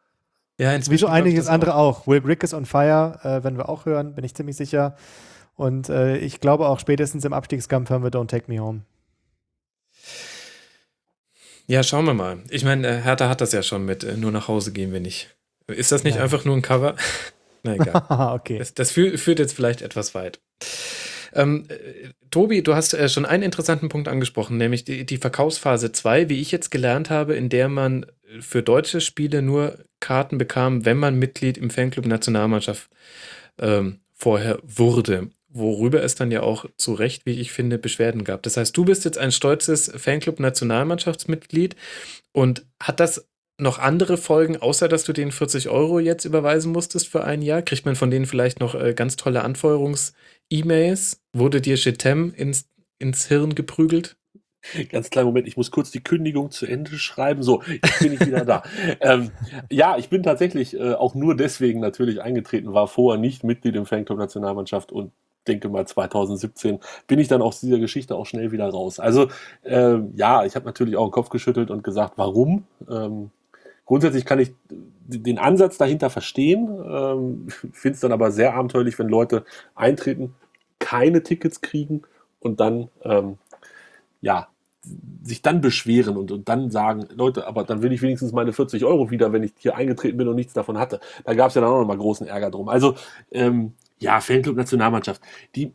Ja, Wie inzwischen so glaub ich einiges das andere auch. Will Grigg is on fire, äh, werden wir auch hören, bin ich ziemlich sicher. Und äh, ich glaube auch spätestens im Abstiegskampf hören wir Don't Take Me Home. Ja, schauen wir mal. Ich meine, äh, Hertha hat das ja schon mit äh, nur nach Hause gehen wir nicht. Ist das nicht Ja. einfach nur ein Cover? Na egal. Okay. Das, das führ, führt jetzt vielleicht etwas weit. Ähm, äh, Tobi, du hast äh, schon einen interessanten Punkt angesprochen, nämlich die, die Verkaufsphase zwei, wie ich jetzt gelernt habe, in der man für deutsche Spiele nur Karten bekam, wenn man Mitglied im Fanclub Nationalmannschaft ähm, vorher wurde. Worüber es dann ja auch zu Recht, wie ich finde, Beschwerden gab. Das heißt, du bist jetzt ein stolzes Fanclub-Nationalmannschaftsmitglied und hat das noch andere Folgen, außer dass du den vierzig Euro jetzt überweisen musstest für ein Jahr? Kriegt man von denen vielleicht noch äh, ganz tolle Anfeuerungs-E-Mails? Wurde dir Chetem ins, ins Hirn geprügelt? Ganz kleinen Moment, ich muss kurz die Kündigung zu Ende schreiben. So, jetzt bin ich wieder da. ähm, ja, ich bin tatsächlich äh, auch nur deswegen natürlich eingetreten, war vorher nicht Mitglied im Fanclub Nationalmannschaft und denke mal zwanzig siebzehn bin ich dann aus dieser Geschichte auch schnell wieder raus. Also äh, ja, ich habe natürlich auch den Kopf geschüttelt und gesagt, warum? Ähm, grundsätzlich kann ich den Ansatz dahinter verstehen, ähm, finde es dann aber sehr abenteuerlich, wenn Leute eintreten, keine Tickets kriegen und dann ähm, ja, sich dann beschweren und, und dann sagen, Leute, aber dann will ich wenigstens meine vierzig Euro wieder, wenn ich hier eingetreten bin und nichts davon hatte. Da gab es ja dann auch nochmal großen Ärger drum. Also, ähm, ja, Fanclub Nationalmannschaft, die,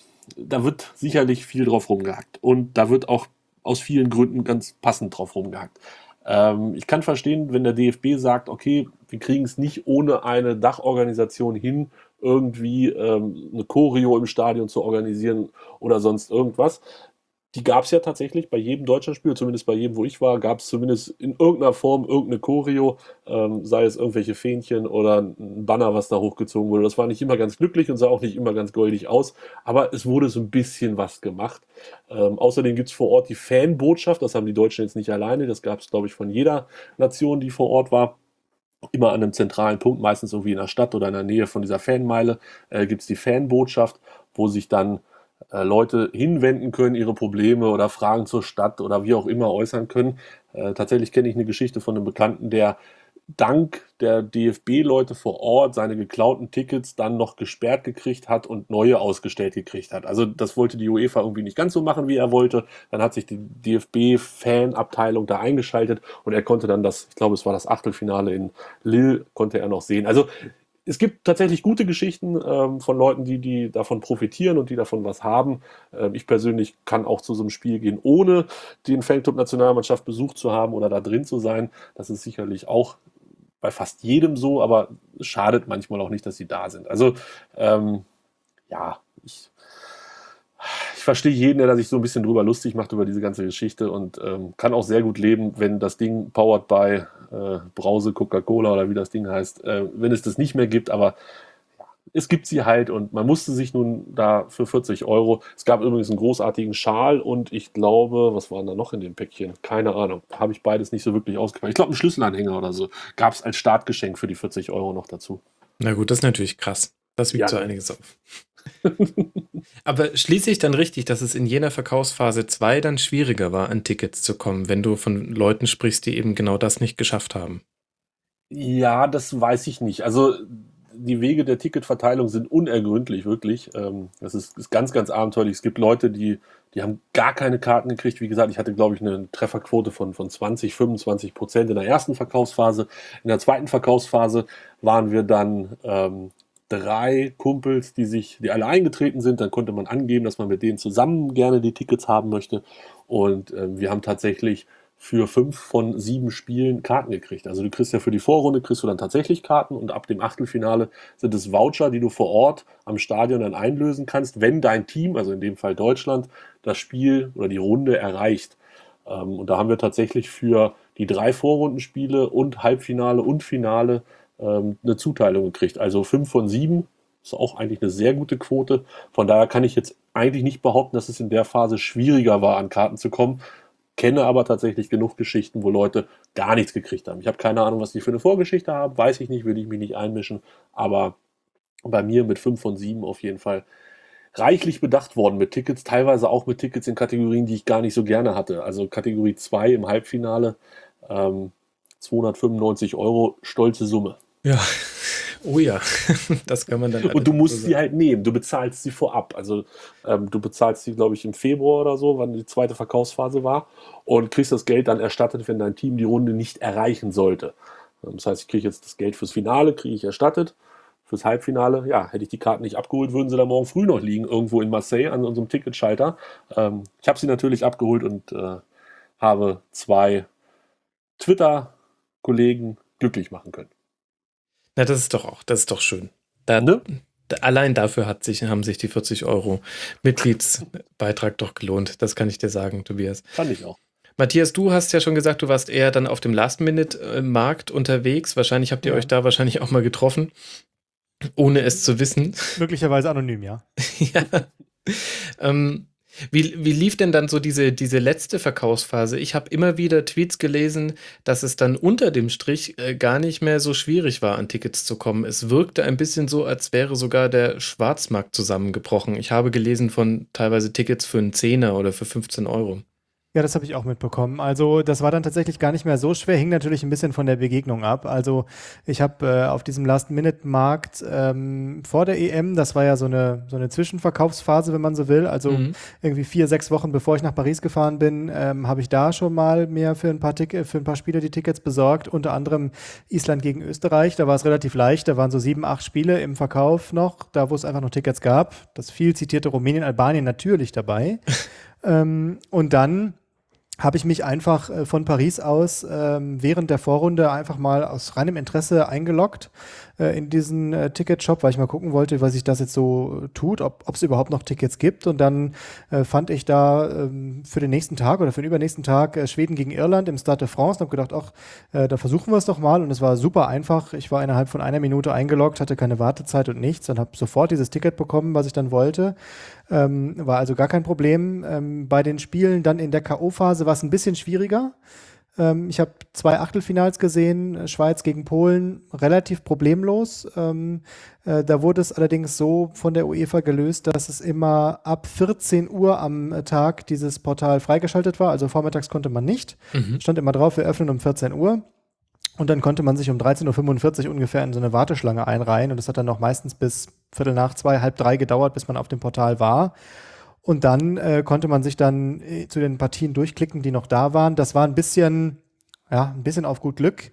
da wird sicherlich viel drauf rumgehackt. Und da wird auch aus vielen Gründen ganz passend drauf rumgehackt. Ähm, ich kann verstehen, wenn der D F B sagt, okay, wir kriegen es nicht ohne eine Dachorganisation hin, irgendwie ähm, eine Choreo im Stadion zu organisieren oder sonst irgendwas. Die gab es ja tatsächlich bei jedem Deutschlandspiel, zumindest bei jedem, wo ich war, gab es zumindest in irgendeiner Form irgendeine Choreo, ähm, sei es irgendwelche Fähnchen oder ein Banner, was da hochgezogen wurde. Das war nicht immer ganz glücklich und sah auch nicht immer ganz goldig aus, aber es wurde so ein bisschen was gemacht. Ähm, außerdem gibt es vor Ort die Fanbotschaft, das haben die Deutschen jetzt nicht alleine, das gab es, glaube ich, von jeder Nation, die vor Ort war. Immer an einem zentralen Punkt, meistens irgendwie in der Stadt oder in der Nähe von dieser Fanmeile, äh, gibt es die Fanbotschaft, wo sich dann äh, Leute hinwenden können, ihre Probleme oder Fragen zur Stadt oder wie auch immer äußern können. Äh, tatsächlich kenne ich eine Geschichte von einem Bekannten, der dank der D F B-Leute vor Ort seine geklauten Tickets dann noch gesperrt gekriegt hat und neue ausgestellt gekriegt hat. Also das wollte die UEFA irgendwie nicht ganz so machen, wie er wollte. Dann hat sich die D F B-Fanabteilung da eingeschaltet und er konnte dann das, ich glaube, es war das Achtelfinale in Lille, konnte er noch sehen. Also es gibt tatsächlich gute Geschichten ähm, von Leuten, die, die davon profitieren und die davon was haben. Ähm, ich persönlich kann auch zu so einem Spiel gehen, ohne den Fanclub Nationalmannschaft besucht zu haben oder da drin zu sein. Das ist sicherlich auch bei fast jedem so, aber es schadet manchmal auch nicht, dass sie da sind. Also ähm, ja, ich, ich verstehe jeden, der da sich so ein bisschen drüber lustig macht über diese ganze Geschichte und ähm, kann auch sehr gut leben, wenn das Ding powered by äh, Brause Coca-Cola oder wie das Ding heißt, äh, wenn es das nicht mehr gibt, aber ja, es gibt sie halt und man musste sich nun da für vierzig Euro, es gab übrigens einen großartigen Schal und ich glaube, was war da noch in dem Päckchen? Keine Ahnung, habe ich beides nicht so wirklich ausgepackt. Ich glaube, einen Schlüsselanhänger oder so gab es als Startgeschenk für die vierzig Euro noch dazu. Na gut, das ist natürlich krass. Das wiegt Ja. so einiges auf. Aber schließe ich dann richtig, dass es in jener Verkaufsphase zwei dann schwieriger war, an Tickets zu kommen, wenn du von Leuten sprichst, die eben genau das nicht geschafft haben? Ja, das weiß ich nicht. Also die Wege der Ticketverteilung sind unergründlich, wirklich. Ähm, Das ist, ist ganz, ganz abenteuerlich. Es gibt Leute, die, die haben gar keine Karten gekriegt. Wie gesagt, ich hatte, glaube ich, eine Trefferquote von, von zwanzig, fünfundzwanzig Prozent in der ersten Verkaufsphase. In der zweiten Verkaufsphase waren wir dann ähm, drei Kumpels, die sich, die alle eingetreten sind. Dann konnte man angeben, dass man mit denen zusammen gerne die Tickets haben möchte. Und ähm, wir haben tatsächlich für fünf von sieben Spielen Karten gekriegt. Also du kriegst ja für die Vorrunde kriegst du dann tatsächlich Karten und ab dem Achtelfinale sind es Voucher, die du vor Ort am Stadion dann einlösen kannst, wenn dein Team, also in dem Fall Deutschland, das Spiel oder die Runde erreicht. Ähm, und da haben wir tatsächlich für die drei Vorrundenspiele und Halbfinale und Finale ähm, eine Zuteilung gekriegt. Also fünf von sieben ist auch eigentlich eine sehr gute Quote. Von daher kann ich jetzt eigentlich nicht behaupten, dass es in der Phase schwieriger war, an Karten zu kommen. Kenne aber tatsächlich genug Geschichten, wo Leute gar nichts gekriegt haben. Ich habe keine Ahnung, was die für eine Vorgeschichte haben, weiß ich nicht, will ich mich nicht einmischen, aber bei mir mit fünf von sieben auf jeden Fall reichlich bedacht worden mit Tickets, teilweise auch mit Tickets in Kategorien, die ich gar nicht so gerne hatte. Also Kategorie zwei im Halbfinale, ähm, zweihundertfünfundneunzig Euro, stolze Summe. Ja. Oh ja, das kann man dann. Und du alles musst so sie halt nehmen, du bezahlst sie vorab. Also ähm, du bezahlst sie, glaube ich, im Februar oder so, wann die zweite Verkaufsphase war und kriegst das Geld dann erstattet, wenn dein Team die Runde nicht erreichen sollte. Ähm, Das heißt, ich kriege jetzt das Geld fürs Finale, kriege ich erstattet. Fürs Halbfinale, ja, hätte ich die Karten nicht abgeholt, würden sie da morgen früh noch liegen, irgendwo in Marseille an unserem Ticketschalter. Ähm, ich habe sie natürlich abgeholt und äh, habe zwei Twitter-Kollegen glücklich machen können. Na, das ist doch auch, das ist doch schön. Da, Ne? da, allein dafür hat sich, haben sich die vierzig Euro Mitgliedsbeitrag doch gelohnt. Das kann ich dir sagen, Tobias. Fand ich auch. Matthias, du hast ja schon gesagt, du warst eher dann auf dem Last-Minute-Markt unterwegs. Wahrscheinlich habt ihr Ja. euch da wahrscheinlich auch mal getroffen, ohne es zu wissen. Möglicherweise anonym, ja. Ja. Ähm, wie, wie lief denn dann so diese, diese letzte Verkaufsphase? Ich habe immer wieder Tweets gelesen, dass es dann unter dem Strich äh, gar nicht mehr so schwierig war, an Tickets zu kommen. Es wirkte ein bisschen so, als wäre sogar der Schwarzmarkt zusammengebrochen. Ich habe gelesen von teilweise Tickets für einen Zehner oder für fünfzehn Euro. Ja, das habe ich auch mitbekommen. Also das war dann tatsächlich gar nicht mehr so schwer, hing natürlich ein bisschen von der Begegnung ab. Also ich habe äh, auf diesem Last-Minute-Markt ähm, vor der E M, das war ja so eine, so eine Zwischenverkaufsphase, wenn man so will, also Mhm. irgendwie vier, sechs Wochen bevor ich nach Paris gefahren bin, ähm, habe ich da schon mal mir für ein paar Tick- für ein paar Spiele die Tickets besorgt, unter anderem Island gegen Österreich. Da war es relativ leicht, da waren so sieben, acht Spiele im Verkauf noch, da wo es einfach noch Tickets gab. Das viel zitierte Rumänien, Albanien natürlich dabei. ähm, und dann habe ich mich einfach äh, von Paris aus ähm, während der Vorrunde einfach mal aus reinem Interesse eingeloggt äh, in diesen äh, Ticketshop, weil ich mal gucken wollte, was sich das jetzt so tut, ob es überhaupt noch Tickets gibt. Und dann äh, fand ich da ähm, für den nächsten Tag oder für den übernächsten Tag äh, Schweden gegen Irland im Stade de France und habe gedacht, ach, äh, da versuchen wir es doch mal. Und es war super einfach. Ich war innerhalb von einer Minute eingeloggt, hatte keine Wartezeit und nichts und habe sofort dieses Ticket bekommen, was ich dann wollte. Ähm, war also gar kein Problem. Ähm, bei den Spielen dann in der K O-Phase war es ein bisschen schwieriger. Ähm, ich habe zwei Achtelfinals gesehen, äh, Schweiz gegen Polen, relativ problemlos. Ähm, äh, da wurde es allerdings so von der UEFA gelöst, dass es immer ab vierzehn Uhr am äh, Tag dieses Portal freigeschaltet war. Also vormittags konnte man nicht. Mhm. Stand immer drauf, wir öffnen um vierzehn Uhr. Und dann konnte man sich um dreizehn Uhr fünfundvierzig ungefähr in so eine Warteschlange einreihen. Und das hat dann noch meistens bis Viertel nach zwei, halb drei gedauert, bis man auf dem Portal war. Und dann äh, konnte man sich dann äh, zu den Partien durchklicken, die noch da waren. Das war ein bisschen, ja, ein bisschen auf gut Glück.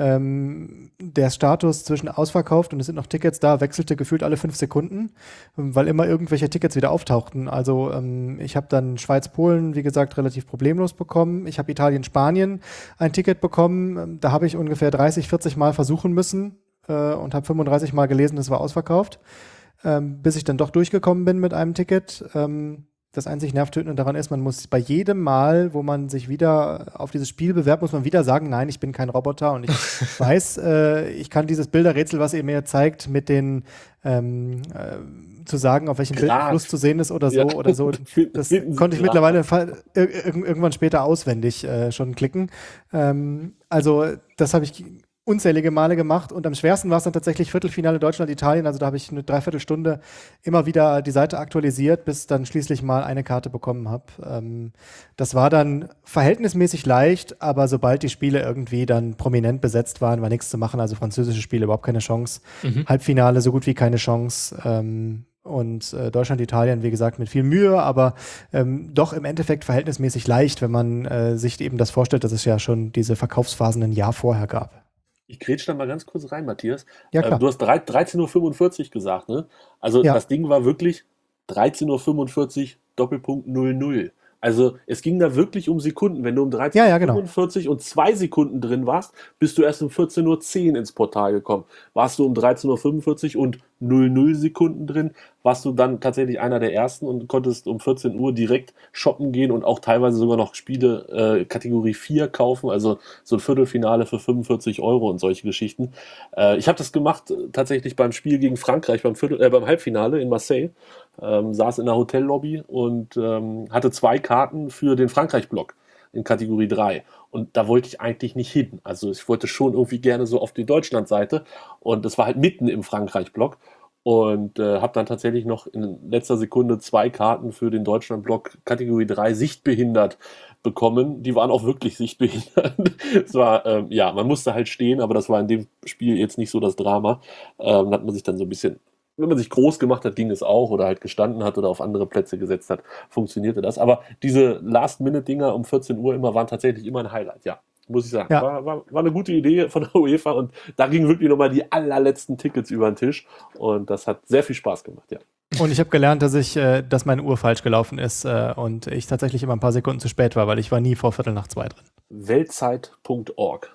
Ähm, der Status zwischen ausverkauft und es sind noch Tickets da, wechselte gefühlt alle fünf Sekunden, ähm, weil immer irgendwelche Tickets wieder auftauchten. Also ähm, ich habe dann Schweiz-Polen, wie gesagt, relativ problemlos bekommen. Ich habe Italien-Spanien ein Ticket bekommen. Ähm, da habe ich ungefähr dreißig, vierzig Mal versuchen müssen äh, und habe fünfunddreißig Mal gelesen, es war ausverkauft, ähm, bis ich dann doch durchgekommen bin mit einem Ticket. Ähm, Das einzig Nervtötende daran ist, man muss bei jedem Mal, wo man sich wieder auf dieses Spiel bewerbt, muss man wieder sagen, nein, ich bin kein Roboter und ich weiß, äh, ich kann dieses Bilderrätsel, was ihr mir zeigt, mit den ähm, äh, zu sagen, auf welchem Bild Gras. ein Fluss zu sehen ist oder so Ja. oder so. Das Finden Sie konnte ich Gras. mittlerweile fa- ir ir irgendwann später auswendig äh, schon klicken. Ähm, also das habe ich unzählige Male gemacht und am schwersten war es dann tatsächlich Viertelfinale Deutschland-Italien, also da habe ich eine Dreiviertelstunde immer wieder die Seite aktualisiert, bis dann schließlich mal eine Karte bekommen habe. Ähm, das war dann verhältnismäßig leicht, aber sobald die Spiele irgendwie dann prominent besetzt waren, war nichts zu machen, also französische Spiele überhaupt keine Chance, Mhm. Halbfinale so gut wie keine Chance, ähm, und äh, Deutschland-Italien, wie gesagt, mit viel Mühe, aber ähm, doch im Endeffekt verhältnismäßig leicht, wenn man äh, sich eben das vorstellt, dass es ja schon diese Verkaufsphasen ein Jahr vorher gab. Ich grätsch da mal ganz kurz rein, Matthias. Ja, klar. Ähm, du hast drei- dreizehn Uhr fünfundvierzig gesagt, ne? Also Ja. das Ding war wirklich dreizehn Uhr fünfundvierzig Doppelpunkt null null. Also es ging da wirklich um Sekunden. Wenn du um dreizehn Ja, ja, Uhr genau. fünfundvierzig und zwei Sekunden drin warst, bist du erst um vierzehn Uhr zehn ins Portal gekommen. Warst du um dreizehn Uhr fünfundvierzig und null null Sekunden drin, warst du dann tatsächlich einer der ersten und konntest um vierzehn Uhr direkt shoppen gehen und auch teilweise sogar noch Spiele äh, Kategorie vier kaufen, also so ein Viertelfinale für fünfundvierzig Euro und solche Geschichten. Äh, ich habe das gemacht äh, tatsächlich beim Spiel gegen Frankreich, beim, Viertel, äh, beim Halbfinale in Marseille. Ähm, saß in der Hotellobby und ähm, hatte zwei Karten für den Frankreich-Block in Kategorie drei. Und da wollte ich eigentlich nicht hin. Also ich wollte schon irgendwie gerne so auf die Deutschland-Seite. Und das war halt mitten im Frankreich-Block. Und äh, habe dann tatsächlich noch in letzter Sekunde zwei Karten für den Deutschland-Block Kategorie drei sichtbehindert bekommen. Die waren auch wirklich sichtbehindert. Es war, ähm, ja, man musste halt stehen, aber das war in dem Spiel jetzt nicht so das Drama. Ähm, da hat man sich dann so ein bisschen, wenn man sich groß gemacht hat, ging es auch, oder halt gestanden hat oder auf andere Plätze gesetzt hat, funktionierte das. Aber diese Last-Minute-Dinger um vierzehn Uhr immer waren tatsächlich immer ein Highlight, ja. Muss ich sagen. Ja. War, war, war eine gute Idee von der UEFA und da gingen wirklich nochmal die allerletzten Tickets über den Tisch und das hat sehr viel Spaß gemacht, ja. Und ich habe gelernt, dass ich, äh, dass meine Uhr falsch gelaufen ist äh, und ich tatsächlich immer ein paar Sekunden zu spät war, weil ich war nie vor Viertel nach zwei drin. Weltzeit Punkt org.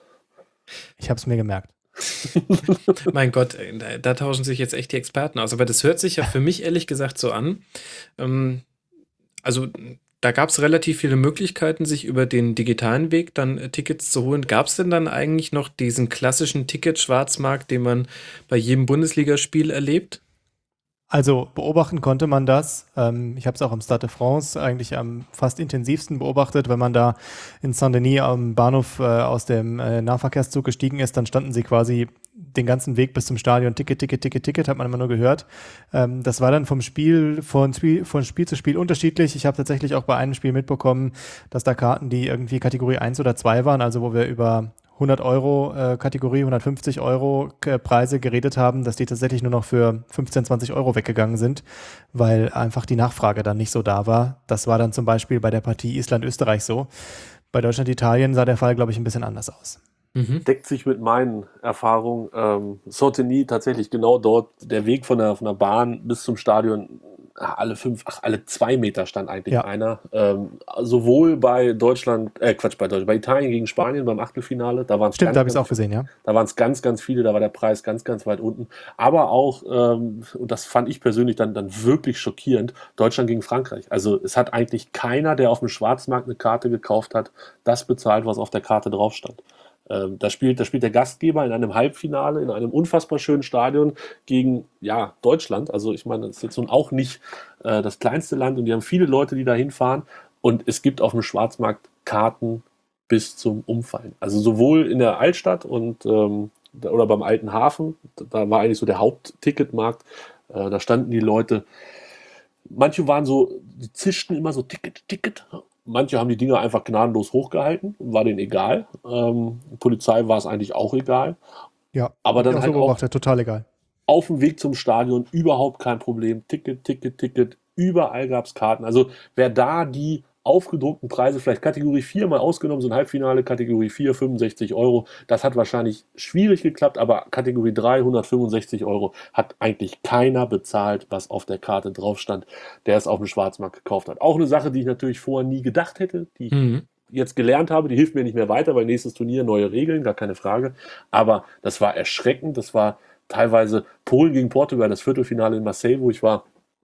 Ich habe es mir gemerkt. Mein Gott, äh, da, da tauschen sich jetzt echt die Experten aus. Aber das hört sich ja für mich ehrlich gesagt so an. Ähm, also da gab es relativ viele Möglichkeiten, sich über den digitalen Weg dann äh, Tickets zu holen. Gab es denn dann eigentlich noch diesen klassischen Ticket-Schwarzmarkt, den man bei jedem Bundesligaspiel erlebt? Also beobachten konnte man das. Ähm, ich habe es auch am Stade de France eigentlich am fast intensivsten beobachtet. Wenn man da in Saint-Denis am Bahnhof äh, aus dem äh, Nahverkehrszug gestiegen ist, dann standen sie quasi den ganzen Weg bis zum Stadion. Ticket, Ticket, Ticket, Ticket, hat man immer nur gehört. Ähm, das war dann vom Spiel, von Spiel, von Spiel zu Spiel unterschiedlich. Ich habe tatsächlich auch bei einem Spiel mitbekommen, dass da Karten, die irgendwie Kategorie eins oder zwei waren, also wo wir über hundert Euro äh, Kategorie, hundertfünfzig Euro äh, Preise geredet haben, dass die tatsächlich nur noch für fünfzehn, zwanzig Euro weggegangen sind, weil einfach die Nachfrage dann nicht so da war. Das war dann zum Beispiel bei der Partie Island-Österreich so. Bei Deutschland-Italien sah der Fall, glaube ich, ein bisschen anders aus. Mhm. Deckt sich mit meinen Erfahrungen. Ähm, Saint-Denis tatsächlich genau dort, der Weg von der, von der Bahn bis zum Stadion, alle fünf, ach, alle zwei Meter stand eigentlich Ja. einer. Ähm, sowohl bei Deutschland, äh, Quatsch, bei Deutschland, bei Italien gegen Spanien beim Achtelfinale, da waren es Stimmt, ganz, da habe ich es ganz auch gesehen, ja. Da waren es ganz, ganz viele, da war der Preis ganz, ganz weit unten. Aber auch, ähm, und das fand ich persönlich dann, dann wirklich schockierend, Deutschland gegen Frankreich. Also es hat eigentlich keiner, der auf dem Schwarzmarkt eine Karte gekauft hat, das bezahlt, was auf der Karte drauf stand. Ähm, da, spielt, da spielt der Gastgeber in einem Halbfinale, in einem unfassbar schönen Stadion gegen ja, Deutschland. Also ich meine, das ist jetzt nun auch nicht äh, das kleinste Land und die haben viele Leute, die da hinfahren. Und es gibt auf dem Schwarzmarkt Karten bis zum Umfallen. Also sowohl in der Altstadt und ähm, da- oder beim Alten Hafen, da war eigentlich so der Hauptticketmarkt. Äh, da standen die Leute, manche waren so, die zischten immer so Ticket, Ticket. Manche haben die Dinger einfach gnadenlos hochgehalten, war denen egal. Ähm, Polizei war es eigentlich auch egal. Ja, Aber hab ich dann auch halt so auch beobachtet, total egal. auf dem Weg zum Stadion überhaupt kein Problem. Ticket, Ticket, Ticket. Überall gab es Karten. Also wer da die aufgedruckten Preise, vielleicht Kategorie vier mal ausgenommen, so ein Halbfinale, Kategorie vier, fünfundsechzig Euro, das hat wahrscheinlich schwierig geklappt, aber Kategorie drei, hundertfünfundsechzig Euro hat eigentlich keiner bezahlt, was auf der Karte drauf stand, der es auf dem Schwarzmarkt gekauft hat. Auch eine Sache, die ich natürlich vorher nie gedacht hätte, die ich Mhm. jetzt gelernt habe, die hilft mir nicht mehr weiter, weil nächstes Turnier neue Regeln, gar keine Frage. Aber das war erschreckend, das war teilweise Polen gegen Portugal, das Viertelfinale in Marseille, wo ich war,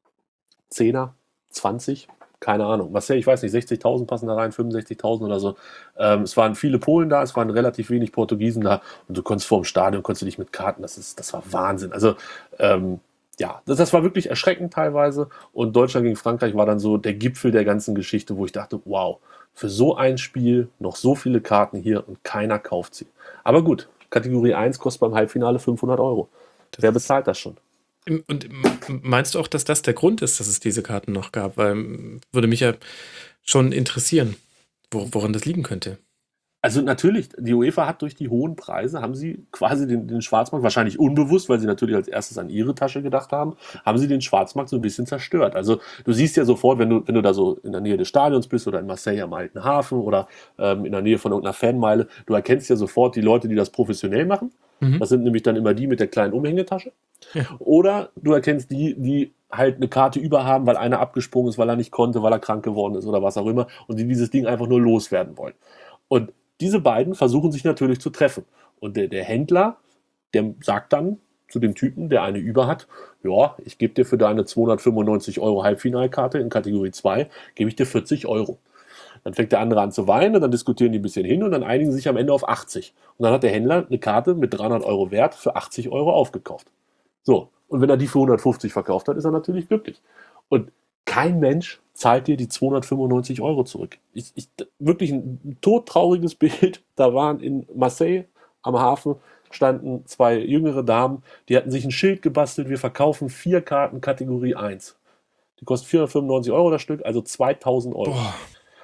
Zehner, zwanzig, keine Ahnung. Marseille, ich weiß nicht, sechzigtausend passen da rein, fünfundsechzigtausend oder so. Ähm, es waren viele Polen da, es waren relativ wenig Portugiesen da und du konntest vor dem Stadion, konntest du dich mit Karten, das, ist, das war Wahnsinn. Also, ähm, ja, das, das war wirklich erschreckend teilweise und Deutschland gegen Frankreich war dann so der Gipfel der ganzen Geschichte, wo ich dachte, wow, für so ein Spiel noch so viele Karten hier und keiner kauft sie. Aber gut, Kategorie eins kostet beim Halbfinale fünfhundert Euro. Das Wer ist- bezahlt das schon? Und m- meinst du auch, dass das der Grund ist, dass es diese Karten noch gab? Weil m, würde mich ja schon interessieren, wo, woran das liegen könnte. Also natürlich, die UEFA hat durch die hohen Preise, haben sie quasi den, den Schwarzmarkt, wahrscheinlich unbewusst, weil sie natürlich als erstes an ihre Tasche gedacht haben, haben sie den Schwarzmarkt so ein bisschen zerstört. Also du siehst ja sofort, wenn du, wenn du da so in der Nähe des Stadions bist oder in Marseille am Alten Hafen oder ähm, in der Nähe von irgendeiner Fanmeile, du erkennst ja sofort die Leute, die das professionell machen. Mhm. Das sind nämlich dann immer die mit der kleinen Umhängetasche. Ja. Oder du erkennst die, die halt eine Karte über haben, weil einer abgesprungen ist, weil er nicht konnte, weil er krank geworden ist oder was auch immer und die dieses Ding einfach nur loswerden wollen. Und diese beiden versuchen sich natürlich zu treffen. Und der, der Händler, der sagt dann zu dem Typen, der eine über hat, ja, ich gebe dir für deine zweihundertfünfundneunzig Euro Halbfinalkarte in Kategorie zwei, gebe ich dir vierzig Euro. Dann fängt der andere an zu weinen und dann diskutieren die ein bisschen hin und dann einigen sie sich am Ende auf achtzig. Und dann hat der Händler eine Karte mit dreihundert Euro Wert für achtzig Euro aufgekauft. So, und wenn er die für hundertfünfzig verkauft hat, ist er natürlich glücklich. Und kein Mensch zahlt dir die zweihundertfünfundneunzig Euro zurück. Ich, ich, wirklich ein todtrauriges Bild. Da waren in Marseille am Hafen standen zwei jüngere Damen, die hatten sich ein Schild gebastelt, wir verkaufen vier Karten Kategorie eins. Die kosten vierhundertfünfundneunzig Euro das Stück, also zweitausend Euro. Boah.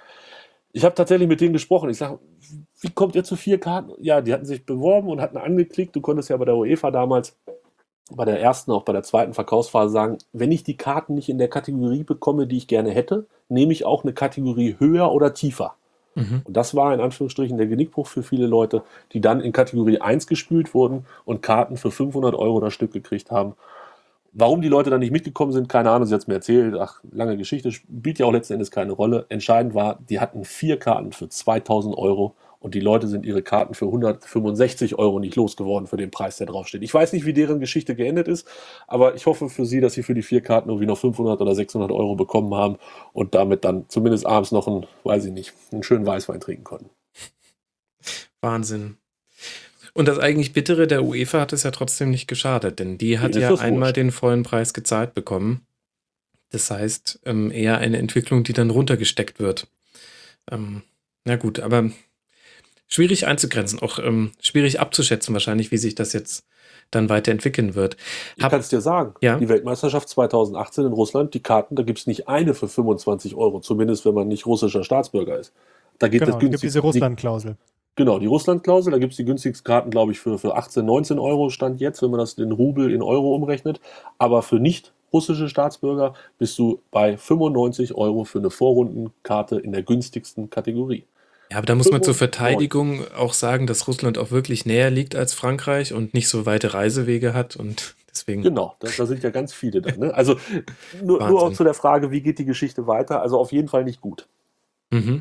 Ich habe tatsächlich mit denen gesprochen. Ich sage, wie kommt ihr zu vier Karten? Ja, die hatten sich beworben und hatten angeklickt. Du konntest ja bei der UEFA damals, bei der ersten, auch bei der zweiten Verkaufsphase sagen, wenn ich die Karten nicht in der Kategorie bekomme, die ich gerne hätte, nehme ich auch eine Kategorie höher oder tiefer. Mhm. Und das war in Anführungsstrichen der Genickbruch für viele Leute, die dann in Kategorie eins gespült wurden und Karten für fünfhundert Euro das Stück gekriegt haben. Warum die Leute dann nicht mitgekommen sind, keine Ahnung, sie hat es mir erzählt, ach, lange Geschichte, spielt ja auch letzten Endes keine Rolle. Entscheidend war, die hatten vier Karten für zweitausend Euro Und die Leute sind ihre Karten für hundertfünfundsechzig Euro nicht losgeworden für den Preis, der draufsteht. Ich weiß nicht, wie deren Geschichte geendet ist, aber ich hoffe für sie, dass sie für die vier Karten irgendwie noch fünfhundert oder sechshundert Euro bekommen haben und damit dann zumindest abends noch einen, weiß ich nicht, einen schönen Weißwein trinken konnten. Wahnsinn. Und das eigentlich Bittere, der UEFA hat es ja trotzdem nicht geschadet, denn die hat Denen ist ja das einmal wurscht. den vollen Preis gezahlt bekommen. Das heißt, ähm, eher eine Entwicklung, die dann runtergesteckt wird. Ähm, na gut, aber schwierig einzugrenzen, auch ähm, schwierig abzuschätzen wahrscheinlich, wie sich das jetzt dann weiterentwickeln wird. Ich Hab- kann es dir sagen, Ja. die Weltmeisterschaft zweitausendachtzehn in Russland, die Karten, da gibt es nicht eine für fünfundzwanzig Euro, zumindest wenn man nicht russischer Staatsbürger ist. Da geht Genau, das es gibt günstig. diese Russland-Klausel. Genau, die Russland-Klausel, da gibt es die günstigsten Karten, glaube ich, für, für achtzehn, neunzehn Euro Stand jetzt, wenn man das in Rubel in Euro umrechnet. Aber für nicht russische Staatsbürger bist du bei fünfundneunzig Euro für eine Vorrundenkarte in der günstigsten Kategorie. Ja, aber da muss man zur fünfundneunzig. Verteidigung auch sagen, dass Russland auch wirklich näher liegt als Frankreich und nicht so weite Reisewege hat und deswegen. Genau, da, da sind ja ganz viele dann. Ne? Also nur, Wahnsinn. nur auch zu der Frage, wie geht die Geschichte weiter? Also auf jeden Fall nicht gut. Mhm.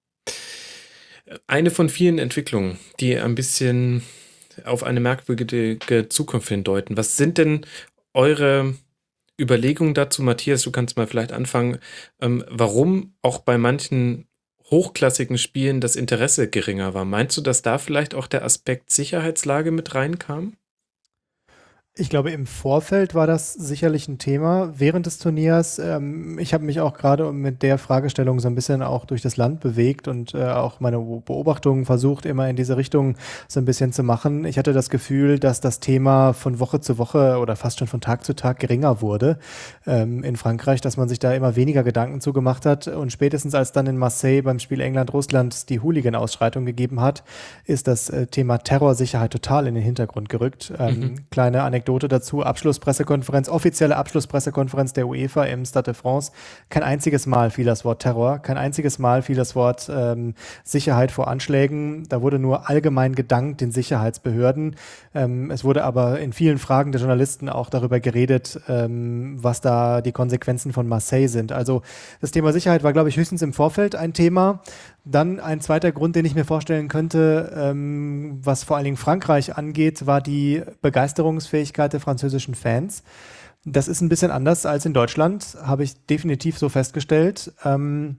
Eine von vielen Entwicklungen, die ein bisschen auf eine merkwürdige Zukunft hindeuten. Was sind denn eure Überlegungen dazu, Matthias? Du kannst mal vielleicht anfangen, ähm, warum auch bei manchen hochklassigen Spielen das Interesse geringer war. Meinst du, dass da vielleicht auch der Aspekt Sicherheitslage mit reinkam? Ich glaube, im Vorfeld war das sicherlich ein Thema während des Turniers. Ähm, ich habe mich auch gerade mit der Fragestellung so ein bisschen auch durch das Land bewegt und äh, auch meine Beobachtungen versucht, immer in diese Richtung so ein bisschen zu machen. Ich hatte das Gefühl, dass das Thema von Woche zu Woche oder fast schon von Tag zu Tag geringer wurde ähm, in Frankreich, dass man sich da immer weniger Gedanken zugemacht hat. Und spätestens als dann in Marseille beim Spiel England-Russland die Hooligan-Ausschreitung gegeben hat, ist das äh, Thema Terrorsicherheit total in den Hintergrund gerückt. Ähm, Mhm. Kleine Anekdote dazu, Abschlusspressekonferenz, offizielle Abschlusspressekonferenz der UEFA im Stade de France. Kein einziges Mal fiel das Wort Terror, kein einziges Mal fiel das Wort ähm, Sicherheit vor Anschlägen. Da wurde nur allgemein gedankt den Sicherheitsbehörden. Ähm, es wurde aber in vielen Fragen der Journalisten auch darüber geredet, ähm, was da die Konsequenzen von Marseille sind. Also das Thema Sicherheit war, glaube ich, höchstens im Vorfeld ein Thema. Dann ein zweiter Grund, den ich mir vorstellen könnte, ähm, was vor allen Dingen Frankreich angeht, war die Begeisterungsfähigkeit der französischen Fans. Das ist ein bisschen anders als in Deutschland, habe ich definitiv so festgestellt. Ähm,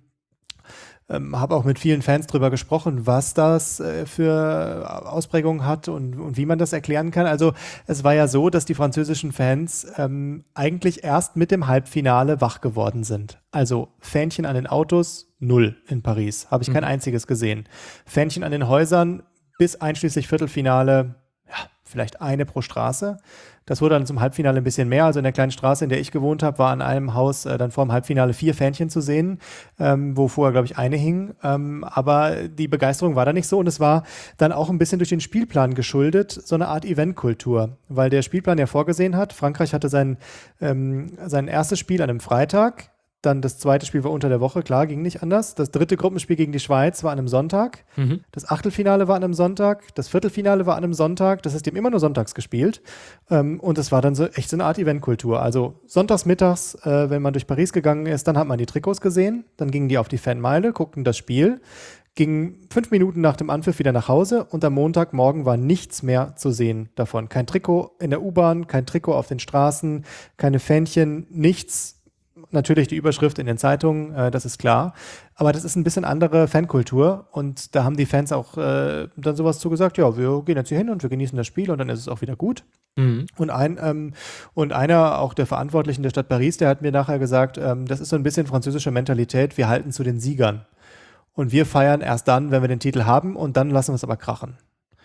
ähm, habe auch mit vielen Fans drüber gesprochen, was das äh, für Ausprägungen hat und, und wie man das erklären kann. Also es war ja so, dass die französischen Fans ähm, eigentlich erst mit dem Halbfinale wach geworden sind. Also Fähnchen an den Autos, null in Paris. Habe ich kein einziges gesehen. Fähnchen an den Häusern bis einschließlich Viertelfinale, ja, vielleicht eine pro Straße. Das wurde dann zum Halbfinale ein bisschen mehr. Also in der kleinen Straße, in der ich gewohnt habe, war an einem Haus äh, dann vor dem Halbfinale vier Fähnchen zu sehen, ähm, wo vorher, glaube ich, eine hing. Ähm, aber die Begeisterung war da nicht so. Und es war dann auch ein bisschen durch den Spielplan geschuldet, so eine Art Eventkultur. Weil der Spielplan ja vorgesehen hat, Frankreich hatte sein, ähm, sein erstes Spiel an einem Freitag. Dann das zweite Spiel war unter der Woche, klar, ging nicht anders. Das dritte Gruppenspiel gegen die Schweiz war an einem Sonntag. Mhm. Das Achtelfinale war an einem Sonntag. Das Viertelfinale war an einem Sonntag. Das ist eben immer nur sonntags gespielt. Ähm, und es war dann so echt so eine Art Eventkultur. Also sonntags mittags, äh, wenn man durch Paris gegangen ist, dann hat man die Trikots gesehen. Dann gingen die auf die Fanmeile, guckten das Spiel, gingen fünf Minuten nach dem Anpfiff wieder nach Hause und am Montagmorgen war nichts mehr zu sehen davon. Kein Trikot in der U-Bahn, kein Trikot auf den Straßen, keine Fähnchen, nichts. Natürlich die Überschrift in den Zeitungen, äh, das ist klar. Aber das ist ein bisschen andere Fankultur und da haben die Fans auch äh, dann sowas zugesagt, ja, wir gehen jetzt hier hin und wir genießen das Spiel und dann ist es auch wieder gut. Mhm. Und, ein, ähm, und einer, auch der Verantwortlichen der Stadt Paris, der hat mir nachher gesagt, ähm, das ist so ein bisschen französische Mentalität, wir halten zu den Siegern. Und wir feiern erst dann, wenn wir den Titel haben und dann lassen wir es aber krachen.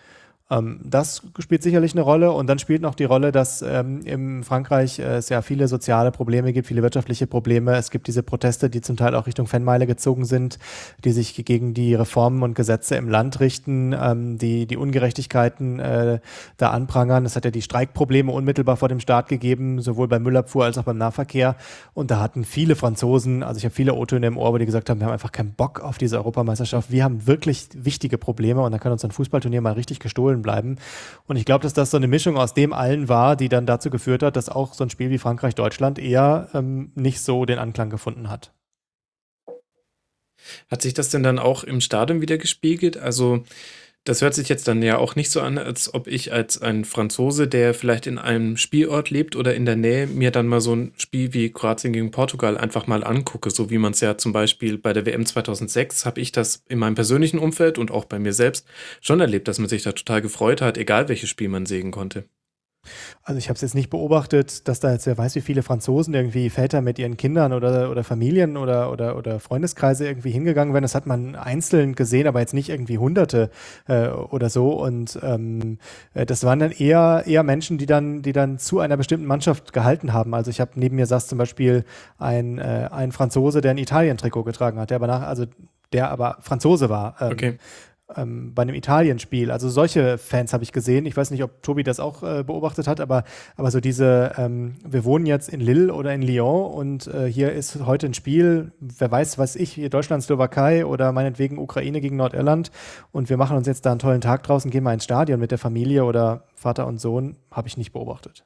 Ähm, das spielt sicherlich eine Rolle und dann spielt noch die Rolle, dass ähm, in Frankreich äh, es ja viele soziale Probleme gibt, viele wirtschaftliche Probleme. Es gibt diese Proteste, die zum Teil auch Richtung Fanmeile gezogen sind, die sich gegen die Reformen und Gesetze im Land richten, ähm, die die Ungerechtigkeiten äh, da anprangern. Es hat ja die Streikprobleme unmittelbar vor dem Start gegeben, sowohl beim Müllabfuhr als auch beim Nahverkehr. Und da hatten viele Franzosen, also ich habe viele O-Töne im Ohr, wo die gesagt haben, wir haben einfach keinen Bock auf diese Europameisterschaft. Wir haben wirklich wichtige Probleme und da kann uns ein Fußballturnier mal richtig gestohlen bleiben. Und ich glaube, dass das so eine Mischung aus dem allen war, die dann dazu geführt hat, dass auch so ein Spiel wie Frankreich-Deutschland eher ähm, nicht so den Anklang gefunden hat. Hat sich das denn dann auch im Stadion wieder gespiegelt? Also das hört sich jetzt dann ja auch nicht so an, als ob ich als ein Franzose, der vielleicht in einem Spielort lebt oder in der Nähe, mir dann mal so ein Spiel wie Kroatien gegen Portugal einfach mal angucke, so wie man es ja zum Beispiel bei der W M zweitausendsechs, habe ich das in meinem persönlichen Umfeld und auch bei mir selbst schon erlebt, dass man sich da total gefreut hat, egal welches Spiel man sehen konnte. Also ich habe es jetzt nicht beobachtet, dass da jetzt wer weiß, wie viele Franzosen irgendwie Väter mit ihren Kindern oder, oder Familien oder, oder, oder Freundeskreise irgendwie hingegangen wären. Das hat man einzeln gesehen, aber jetzt nicht irgendwie Hunderte äh, oder so. Und ähm, äh, das waren dann eher, eher Menschen, die dann, die dann zu einer bestimmten Mannschaft gehalten haben. Also ich habe neben mir saß zum Beispiel ein, äh, ein Franzose, der ein Italien-Trikot getragen hat, der aber nach, also der aber Franzose war. Ähm, Okay. ähm, bei einem Italien-Spiel. Also solche Fans habe ich gesehen. Ich weiß nicht, ob Tobi das auch äh, beobachtet hat, aber, aber so diese, ähm, wir wohnen jetzt in Lille oder in Lyon und äh, hier ist heute ein Spiel, wer weiß, was ich, hier Deutschland, Slowakei oder meinetwegen Ukraine gegen Nordirland und wir machen uns jetzt da einen tollen Tag draußen, gehen mal ins Stadion mit der Familie oder Vater und Sohn, habe ich nicht beobachtet.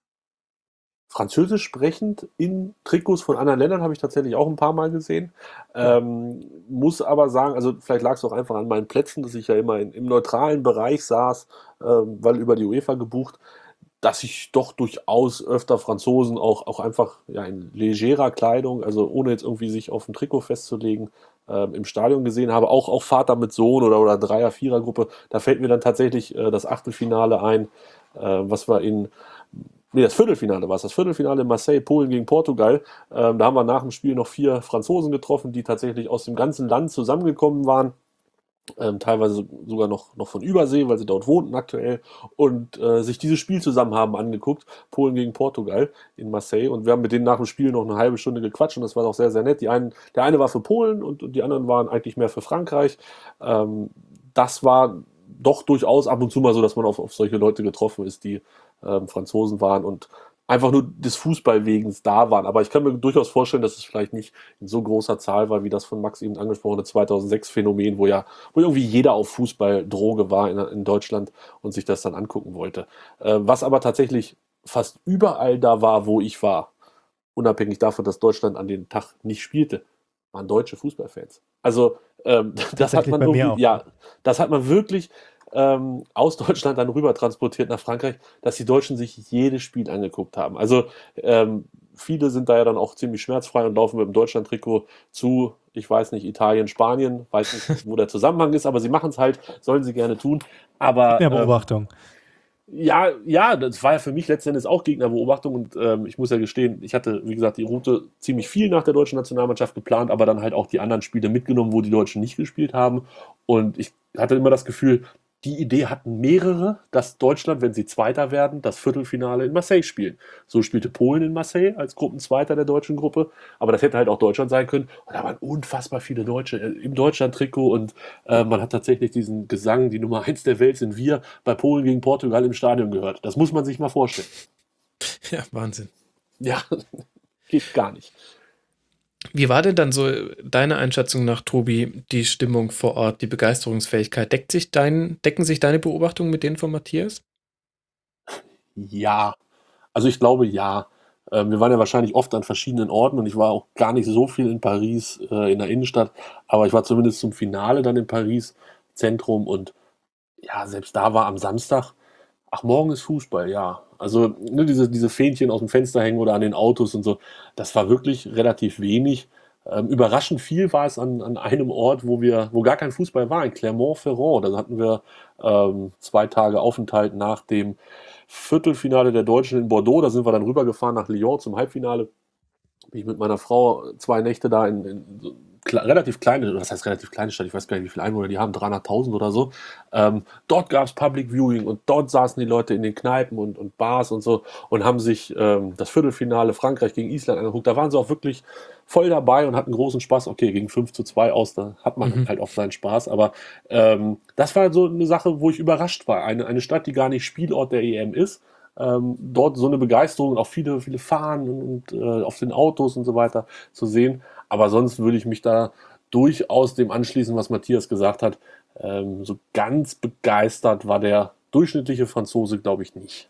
Französisch sprechend in Trikots von anderen Ländern habe ich tatsächlich auch ein paar Mal gesehen. Ähm, muss aber sagen, also vielleicht lag es auch einfach an meinen Plätzen, dass ich ja immer in, im neutralen Bereich saß, ähm, weil über die UEFA gebucht, dass ich doch durchaus öfter Franzosen auch, auch einfach ja, in legerer Kleidung, also ohne jetzt irgendwie sich auf ein Trikot festzulegen, ähm, im Stadion gesehen habe. Auch, auch Vater mit Sohn oder, oder Dreier-Vierer-Gruppe. Da fällt mir dann tatsächlich äh, das Achtelfinale ein, äh, was wir in Nee, das Viertelfinale war es. Das Viertelfinale in Marseille, Polen gegen Portugal. Ähm, da haben wir nach dem Spiel noch vier Franzosen getroffen, die tatsächlich aus dem ganzen Land zusammengekommen waren. Ähm, teilweise sogar noch, noch von Übersee, weil sie dort wohnten aktuell. Und äh, sich dieses Spiel zusammen haben angeguckt. Polen gegen Portugal in Marseille. Und wir haben mit denen nach dem Spiel noch eine halbe Stunde gequatscht. Und das war auch sehr, sehr nett. Die einen, der eine war für Polen und, und die anderen waren eigentlich mehr für Frankreich. Ähm, das war doch durchaus ab und zu mal so, dass man auf, auf solche Leute getroffen ist, die ähm, Franzosen waren und einfach nur des Fußballwegens da waren. Aber ich kann mir durchaus vorstellen, dass es vielleicht nicht in so großer Zahl war, wie das von Max eben angesprochene zweitausendsechs-Phänomen, wo ja wo irgendwie jeder auf Fußballdroge war in, in Deutschland und sich das dann angucken wollte. Äh, was aber tatsächlich fast überall da war, wo ich war, unabhängig davon, dass Deutschland an dem Tag nicht spielte, waren deutsche Fußballfans. Also ähm, das hat man bei mir irgendwie, auch. ja, das hat man wirklich ähm, aus Deutschland dann rüber transportiert nach Frankreich, dass die Deutschen sich jedes Spiel angeguckt haben. Also ähm, viele sind da ja dann auch ziemlich schmerzfrei und laufen mit dem Deutschland-Trikot zu, ich weiß nicht, Italien, Spanien, weiß nicht, wo der Zusammenhang ist, aber sie machen es halt, sollen sie gerne tun. Aber Ja, ähm, Beobachtung. ja, ja, das war ja für mich letzten Endes auch Gegnerbeobachtung und ähm, ich muss ja gestehen, ich hatte, wie gesagt, die Route ziemlich viel nach der deutschen Nationalmannschaft geplant, aber dann halt auch die anderen Spiele mitgenommen, wo die Deutschen nicht gespielt haben. Und ich hatte immer das Gefühl, die Idee hatten mehrere, dass Deutschland, wenn sie Zweiter werden, das Viertelfinale in Marseille spielen. So spielte Polen in Marseille als Gruppenzweiter der deutschen Gruppe, aber das hätte halt auch Deutschland sein können. Und da waren unfassbar viele Deutsche im Deutschland-Trikot und äh, man hat tatsächlich diesen Gesang, die Nummer eins der Welt sind wir, bei Polen gegen Portugal im Stadion gehört. Das muss man sich mal vorstellen. Ja, Wahnsinn. Ja, geht gar nicht. Wie war denn dann so deine Einschätzung nach, Tobi, die Stimmung vor Ort, die Begeisterungsfähigkeit? Deckt sich dein, decken sich deine Beobachtungen mit denen von Matthias? Ja, also ich glaube ja. Ähm, wir waren ja wahrscheinlich oft an verschiedenen Orten und ich war auch gar nicht so viel in Paris, äh, in der Innenstadt, aber ich war zumindest zum Finale dann in Paris, Zentrum und ja, selbst da war am Samstag, ach, morgen ist Fußball, ja. Also ne, diese, diese Fähnchen aus dem Fenster hängen oder an den Autos und so, das war wirklich relativ wenig. Ähm, überraschend viel war es an, an einem Ort, wo wir, wo gar kein Fußball war, in Clermont-Ferrand. Da hatten wir ähm, zwei Tage Aufenthalt nach dem Viertelfinale der Deutschen in Bordeaux. Da sind wir dann rübergefahren nach Lyon zum Halbfinale. Bin ich mit meiner Frau zwei Nächte da in, in so kle- relativ kleine, das heißt relativ kleine Stadt, ich weiß gar nicht, wie viele Einwohner die haben, dreihunderttausend oder so. Ähm, dort gab es Public Viewing und dort saßen die Leute in den Kneipen und, und Bars und so und haben sich ähm, das Viertelfinale Frankreich gegen Island angeguckt. Da waren sie auch wirklich voll dabei und hatten großen Spaß. Okay, gegen fünf zu zwei aus, da hat man Mhm. halt auch seinen Spaß. Aber ähm, das war so eine Sache, wo ich überrascht war. Eine, eine Stadt, die gar nicht Spielort der E M ist, ähm, dort so eine Begeisterung und auch viele, viele Fahnen und, und äh, auf den Autos und so weiter zu sehen. Aber sonst würde ich mich da durchaus dem anschließen, was Matthias gesagt hat. Ähm, so ganz begeistert war der durchschnittliche Franzose, glaube ich, nicht.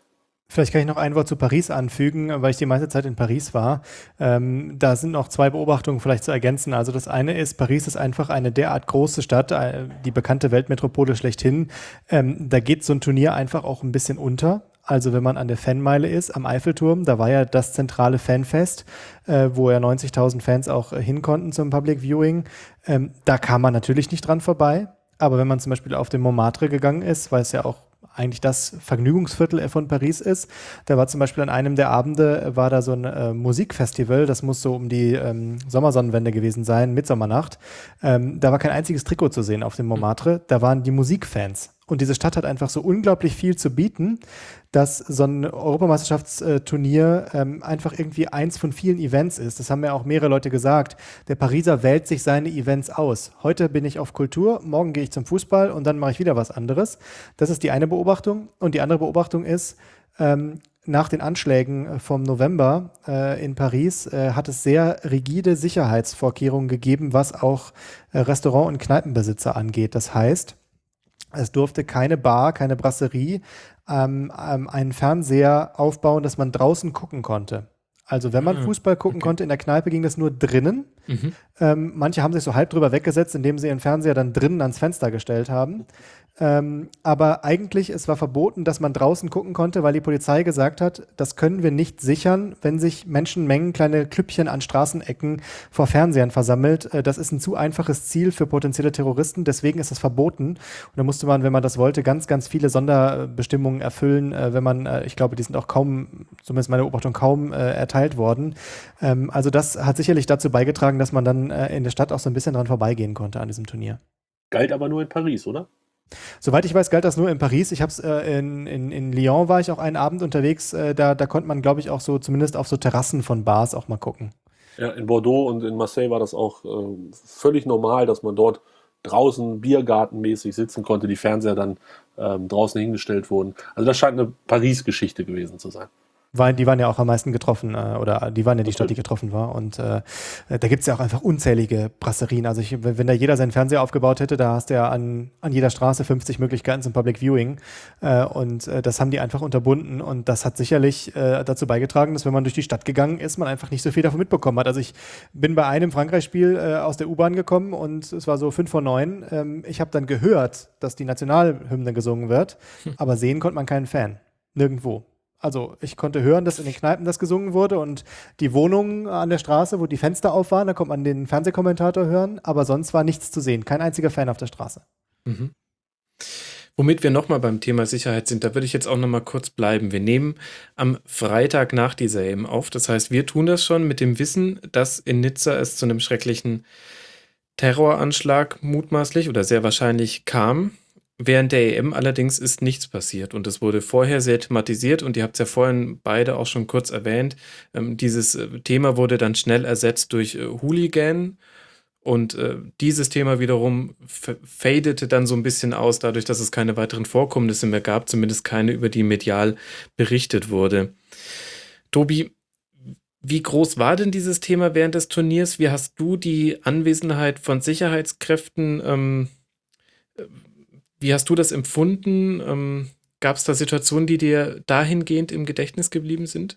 Vielleicht kann ich noch ein Wort zu Paris anfügen, weil ich die meiste Zeit in Paris war. Ähm, da sind noch zwei Beobachtungen vielleicht zu ergänzen. Also das eine ist, Paris ist einfach eine derart große Stadt, äh, die bekannte Weltmetropole schlechthin. Ähm, da geht so ein Turnier einfach auch ein bisschen unter. Also wenn man an der Fanmeile ist, am Eiffelturm, da war ja das zentrale Fanfest, äh, wo ja neunzigtausend Fans auch äh, hin konnten zum Public Viewing. Ähm, da kam man natürlich nicht dran vorbei. Aber wenn man zum Beispiel auf den Montmartre gegangen ist, weil es ja auch eigentlich das Vergnügungsviertel von Paris ist. Da war zum Beispiel an einem der Abende, war da so ein äh, Musikfestival, das muss so um die ähm, Sommersonnenwende gewesen sein, Mitsommernacht. Ähm, da war kein einziges Trikot zu sehen auf dem Montmartre, da waren die Musikfans. Und diese Stadt hat einfach so unglaublich viel zu bieten, dass so ein Europameisterschaftsturnier ähm, einfach irgendwie eins von vielen Events ist. Das haben ja auch mehrere Leute gesagt. Der Pariser wählt sich seine Events aus. Heute bin ich auf Kultur, morgen gehe ich zum Fußball und dann mache ich wieder was anderes. Das ist die eine Beobachtung. Und die andere Beobachtung ist, ähm, nach den Anschlägen vom November äh, in Paris äh, hat es sehr rigide Sicherheitsvorkehrungen gegeben, was auch äh, Restaurant- und Kneipenbesitzer angeht. Das heißt, es durfte keine Bar, keine Brasserie ähm, ähm, einen Fernseher aufbauen, dass man draußen gucken konnte. Also wenn man Ah, Fußball gucken okay. konnte in der Kneipe, ging das nur drinnen. Mhm. Ähm, manche haben sich so halb drüber weggesetzt, indem sie ihren Fernseher dann drinnen ans Fenster gestellt haben. Ähm, aber eigentlich, es war verboten, dass man draußen gucken konnte, weil die Polizei gesagt hat, das können wir nicht sichern, wenn sich Menschenmengen, kleine Klüppchen an Straßenecken vor Fernsehern versammelt. Äh, das ist ein zu einfaches Ziel für potenzielle Terroristen, deswegen ist es verboten. Und da musste man, wenn man das wollte, ganz, ganz viele Sonderbestimmungen erfüllen, äh, wenn man, äh, ich glaube, die sind auch kaum, zumindest meine Beobachtung, kaum äh, erteilt worden. Ähm, also das hat sicherlich dazu beigetragen, dass man dann äh, in der Stadt auch so ein bisschen dran vorbeigehen konnte an diesem Turnier. Galt aber nur in Paris, oder? Soweit ich weiß, galt das nur in Paris. Ich habe es äh, in, in, in Lyon war ich auch einen Abend unterwegs. Äh, da, da konnte man, glaube ich, auch so zumindest auf so Terrassen von Bars auch mal gucken. Ja, in Bordeaux und in Marseille war das auch äh, völlig normal, dass man dort draußen biergartenmäßig sitzen konnte, die Fernseher dann ähm, draußen hingestellt wurden. Also das scheint eine Paris-Geschichte gewesen zu sein. Weil die waren ja auch am meisten getroffen, äh, oder die waren ja die Stadt, die getroffen war. Und äh, da gibt es ja auch einfach unzählige Brasserien. Also ich, wenn wenn da jeder seinen Fernseher aufgebaut hätte, da hast du ja an, an jeder Straße fünfzig Möglichkeiten zum Public Viewing. Äh, und äh, das haben die einfach unterbunden. Und das hat sicherlich äh, dazu beigetragen, dass wenn man durch die Stadt gegangen ist, man einfach nicht so viel davon mitbekommen hat. Also ich bin bei einem Frankreich-Spiel äh, aus der U-Bahn gekommen und es war so fünf vor neun. Ähm, ich habe dann gehört, dass die Nationalhymne gesungen wird, aber sehen konnte man keinen Fan. Nirgendwo. Also ich konnte hören, dass in den Kneipen das gesungen wurde und die Wohnungen an der Straße, wo die Fenster auf waren, da konnte man den Fernsehkommentator hören, aber sonst war nichts zu sehen. Kein einziger Fan auf der Straße. Mhm. Womit wir nochmal beim Thema Sicherheit sind, da würde ich jetzt auch nochmal kurz bleiben. Wir nehmen am Freitag nach dieser E M auf. Das heißt, wir tun das schon mit dem Wissen, dass in Nizza es zu einem schrecklichen Terroranschlag mutmaßlich oder sehr wahrscheinlich kam. Während der E M allerdings ist nichts passiert und es wurde vorher sehr thematisiert und ihr habt es ja vorhin beide auch schon kurz erwähnt. Ähm, dieses äh, Thema wurde dann schnell ersetzt durch äh, Hooligan und äh, dieses Thema wiederum f- fadete dann so ein bisschen aus, dadurch, dass es keine weiteren Vorkommnisse mehr gab, zumindest keine, über die medial berichtet wurde. Tobi, wie groß war denn dieses Thema während des Turniers? Wie hast du die Anwesenheit von Sicherheitskräften ähm, Wie hast du das empfunden? Ähm, Gab es da Situationen, die dir dahingehend im Gedächtnis geblieben sind?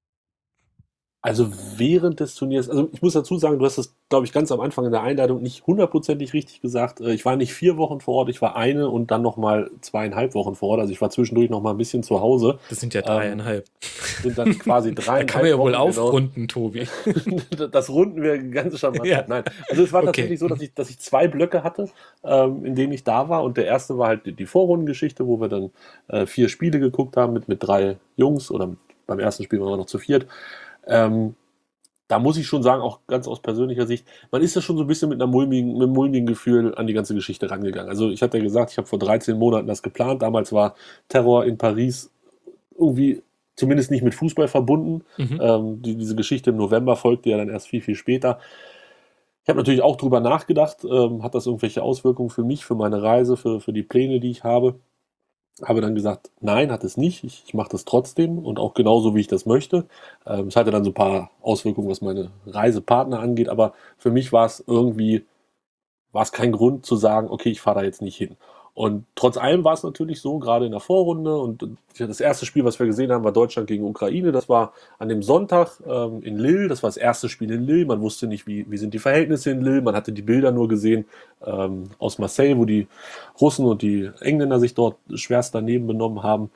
Also während des Turniers, also ich muss dazu sagen, du hast das, glaube ich, ganz am Anfang in der Einleitung nicht hundertprozentig richtig gesagt. Äh, Ich war nicht vier Wochen vor Ort, ich war eine und dann nochmal zweieinhalb Wochen vor Ort. Also ich war zwischendurch nochmal ein bisschen zu Hause. Das sind ja Ähm, dreieinhalb. Sind dann quasi Da dreieinhalb kann man ja wohl Wochen, genau. aufrunden, Tobi. Das runden wir ganz charmant. Ja. Nein, also es war Okay. tatsächlich so, dass ich, dass ich zwei Blöcke hatte, ähm, in denen ich da war. Und der erste war halt die, die Vorrundengeschichte, wo wir dann äh, vier Spiele geguckt haben mit, mit drei Jungs oder mit, beim ersten Spiel waren wir noch zu viert. Ähm, da muss ich schon sagen, auch ganz aus persönlicher Sicht, man ist ja schon so ein bisschen mit, einer mulmigen, mit einem mulmigen Gefühl an die ganze Geschichte rangegangen. Also ich hatte ja gesagt, ich habe vor dreizehn Monaten das geplant. Damals war Terror in Paris irgendwie zumindest nicht mit Fußball verbunden. Mhm. Ähm, die, diese Geschichte im November folgte ja dann erst viel, viel später. Ich habe natürlich auch drüber nachgedacht, ähm, hat das irgendwelche Auswirkungen für mich, für meine Reise, für, für die Pläne, die ich habe. Habe dann gesagt, nein, hat es nicht. Ich, ich mache das trotzdem und auch genauso, wie ich das möchte. Ähm, es hatte dann so ein paar Auswirkungen, was meine Reisepartner angeht, aber für mich war es irgendwie, war es kein Grund zu sagen, okay, ich fahre da jetzt nicht hin. Und trotz allem war es natürlich so, gerade in der Vorrunde, und das erste Spiel, was wir gesehen haben, war Deutschland gegen Ukraine. Das war an dem Sonntag ähm, in Lille. Das war das erste Spiel in Lille. Man wusste nicht, wie, wie sind die Verhältnisse in Lille. Man hatte die Bilder nur gesehen ähm, aus Marseille, wo die Russen und die Engländer sich dort schwerst daneben benommen haben.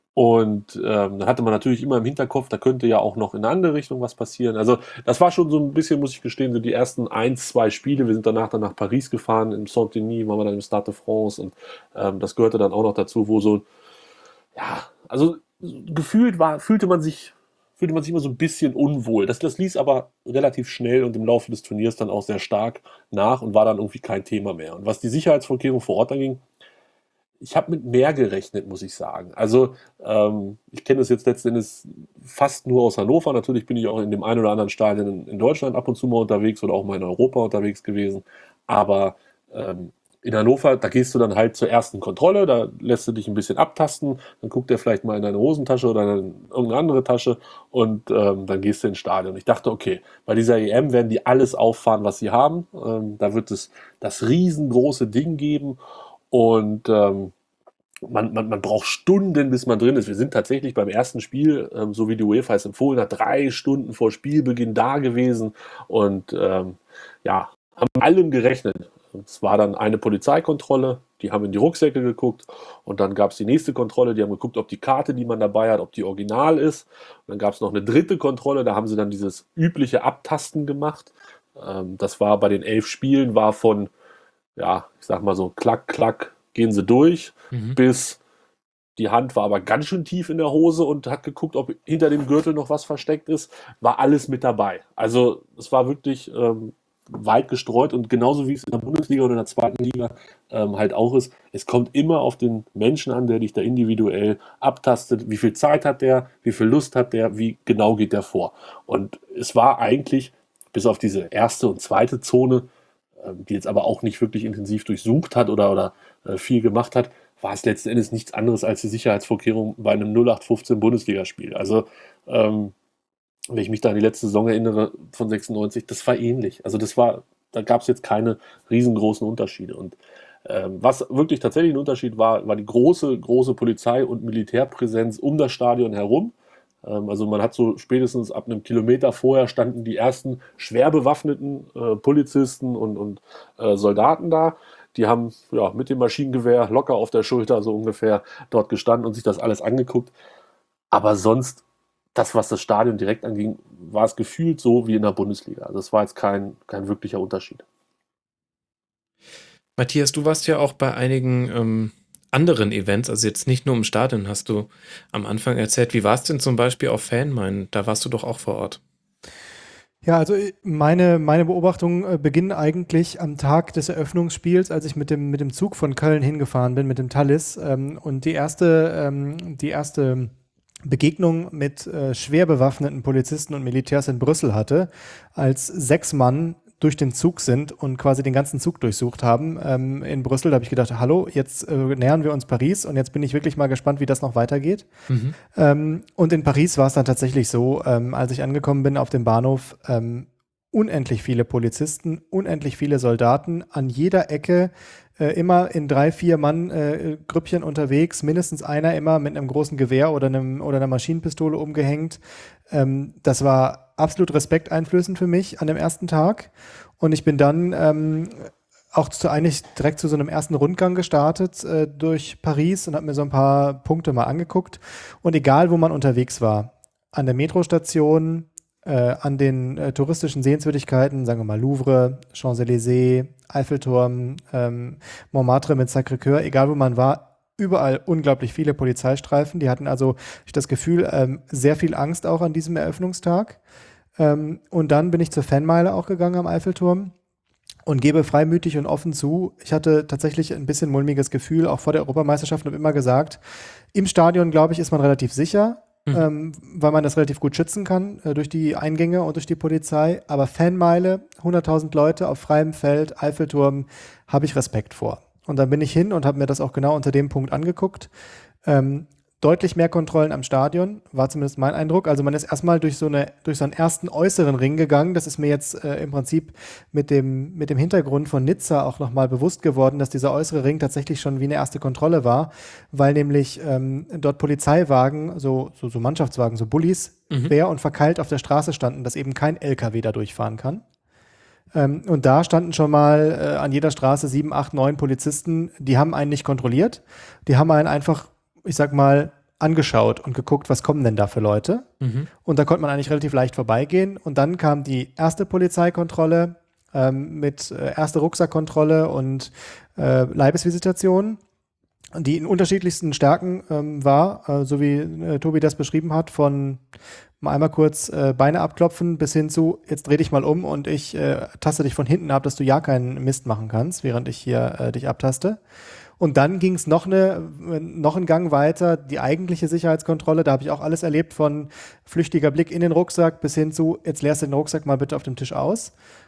Und ähm, dann hatte man natürlich immer im Hinterkopf, da könnte ja auch noch in eine andere Richtung was passieren. Also das war schon so ein bisschen, muss ich gestehen, so die ersten ein, zwei Spiele. Wir sind danach dann nach Paris gefahren, im Saint-Denis, waren wir dann im Stade de France, und ähm, das gehörte dann auch noch dazu, wo so, ja, also gefühlt war, fühlte man sich, fühlte man sich immer so ein bisschen unwohl. Das, das ließ aber relativ schnell und im Laufe des Turniers dann auch sehr stark nach und war dann irgendwie kein Thema mehr. Und was die Sicherheitsvorkehrungen vor Ort anging, ich habe mit mehr gerechnet, muss ich sagen. Also ähm, ich kenne das jetzt letzten Endes fast nur aus Hannover. Natürlich bin ich auch in dem einen oder anderen Stadion in, in Deutschland ab und zu mal unterwegs oder auch mal in Europa unterwegs gewesen. Aber ähm, in Hannover, da gehst du dann halt zur ersten Kontrolle, da lässt du dich ein bisschen abtasten, dann guckt er vielleicht mal in deine Hosentasche oder in irgendeine andere Tasche und ähm, dann gehst du ins Stadion. Ich dachte, okay, bei dieser E M werden die alles auffahren, was sie haben. Ähm, da wird es das riesengroße Ding geben. Und ähm, man, man, man braucht Stunden, bis man drin ist. Wir sind tatsächlich beim ersten Spiel, ähm, so wie die UEFA es empfohlen hat, drei Stunden vor Spielbeginn da gewesen und ähm, ja, haben mit allem gerechnet. Es war dann eine Polizeikontrolle, die haben in die Rucksäcke geguckt, und dann gab es die nächste Kontrolle, die haben geguckt, ob die Karte, die man dabei hat, ob die original ist. Und dann gab es noch eine dritte Kontrolle, da haben sie dann dieses übliche Abtasten gemacht. Ähm, das war bei den elf Spielen, war von, ja, ich sag mal so, klack, klack, gehen sie durch, mhm. bis die Hand war aber ganz schön tief in der Hose und hat geguckt, ob hinter dem Gürtel noch was versteckt ist, war alles mit dabei. Also es war wirklich ähm, weit gestreut, und genauso wie es in der Bundesliga oder in der zweiten Liga ähm, halt auch ist, es kommt immer auf den Menschen an, der dich da individuell abtastet, wie viel Zeit hat der, wie viel Lust hat der, wie genau geht der vor. Und es war eigentlich, bis auf diese erste und zweite Zone, die jetzt aber auch nicht wirklich intensiv durchsucht hat oder, oder äh, viel gemacht hat, war es letzten Endes nichts anderes als die Sicherheitsvorkehrung bei einem null acht fünfzehn Bundesligaspiel. Also ähm, wenn ich mich da an die letzte Saison erinnere von sechsundneunzig, das war ähnlich. Also das war, da gab es jetzt keine riesengroßen Unterschiede. Und ähm, was wirklich tatsächlich ein Unterschied war, war die große, große Polizei- und Militärpräsenz um das Stadion herum. Also man hat so spätestens ab einem Kilometer vorher standen die ersten schwer bewaffneten äh, Polizisten und, und äh, Soldaten da. Die haben ja mit dem Maschinengewehr locker auf der Schulter so ungefähr dort gestanden und sich das alles angeguckt. Aber sonst, das, was das Stadion direkt anging, war es gefühlt so wie in der Bundesliga. Also es war jetzt kein, kein wirklicher Unterschied. Matthias, du warst ja auch bei einigen ähm anderen Events, also jetzt nicht nur im Stadion, hast du am Anfang erzählt. Wie war es denn zum Beispiel auf Fanmeien? Da warst du doch auch vor Ort. Ja, also meine, meine Beobachtungen beginnen eigentlich am Tag des Eröffnungsspiels, als ich mit dem, mit dem Zug von Köln hingefahren bin, mit dem Thalys. Ähm, und die erste, ähm, die erste Begegnung mit äh, schwer bewaffneten Polizisten und Militärs in Brüssel hatte, als sechs Mann durch den Zug sind und quasi den ganzen Zug durchsucht haben ähm, in Brüssel. Da habe ich gedacht, hallo, jetzt äh, nähern wir uns Paris, und jetzt bin ich wirklich mal gespannt, wie das noch weitergeht. Mhm. Ähm, und in Paris war es dann tatsächlich so, ähm, als ich angekommen bin auf dem Bahnhof, ähm, unendlich viele Polizisten, unendlich viele Soldaten, an jeder Ecke äh, immer in drei, vier Mann äh, Grüppchen unterwegs, mindestens einer immer mit einem großen Gewehr oder, einem, oder einer Maschinenpistole umgehängt. Ähm, das war absolut respekteinflößend für mich an dem ersten Tag. Und ich bin dann ähm, auch zu, eigentlich direkt zu so einem ersten Rundgang gestartet äh, durch Paris und habe mir so ein paar Punkte mal angeguckt. Und egal, wo man unterwegs war, an der Metrostation, äh, an den äh, touristischen Sehenswürdigkeiten, sagen wir mal Louvre, Champs-Élysées, Eiffelturm, ähm, Montmartre mit Sacré-Cœur, egal wo man war, überall unglaublich viele Polizeistreifen. Die hatten also ich das Gefühl, ähm, sehr viel Angst auch an diesem Eröffnungstag. Ähm, und dann bin ich zur Fanmeile auch gegangen am Eiffelturm und gebe freimütig und offen zu, ich hatte tatsächlich ein bisschen mulmiges Gefühl, auch vor der Europameisterschaft, und habe immer gesagt, im Stadion, glaube ich, ist man relativ sicher, mhm. ähm, weil man das relativ gut schützen kann äh, durch die Eingänge und durch die Polizei. Aber Fanmeile, hunderttausend Leute auf freiem Feld, Eiffelturm, habe ich Respekt vor. Und dann bin ich hin und habe mir das auch genau unter dem Punkt angeguckt. Ähm, deutlich mehr Kontrollen am Stadion, war zumindest mein Eindruck. Also man ist erstmal durch so eine, durch so einen ersten äußeren Ring gegangen. Das ist mir jetzt äh, im Prinzip mit dem, mit dem Hintergrund von Nizza auch nochmal bewusst geworden, dass dieser äußere Ring tatsächlich schon wie eine erste Kontrolle war, weil nämlich ähm, dort Polizeiwagen, so, so, so Mannschaftswagen, so Bullis, Mhm. quer und verkeilt auf der Straße standen, dass eben kein L K W da durchfahren kann. Ähm, und da standen schon mal äh, an jeder Straße sieben, acht, neun Polizisten, die haben einen nicht kontrolliert. Die haben einen einfach, ich sag mal, angeschaut und geguckt, was kommen denn da für Leute. Mhm. Und da konnte man eigentlich relativ leicht vorbeigehen. Und dann kam die erste Polizeikontrolle ähm, mit äh, erste Rucksackkontrolle und äh, Leibesvisitation, die in unterschiedlichsten Stärken ähm, war, äh, so wie äh, Tobi das beschrieben hat, von mal einmal kurz äh, Beine abklopfen bis hin zu, jetzt dreh dich mal um und ich äh, taste dich von hinten ab, dass du ja keinen Mist machen kannst, während ich hier äh, dich abtaste. Und dann ging es noch, eine, noch einen Gang weiter, die eigentliche Sicherheitskontrolle. Da habe ich auch alles erlebt, von flüchtiger Blick in den Rucksack bis hin zu, jetzt leerst du den Rucksack mal bitte auf dem Tisch aus.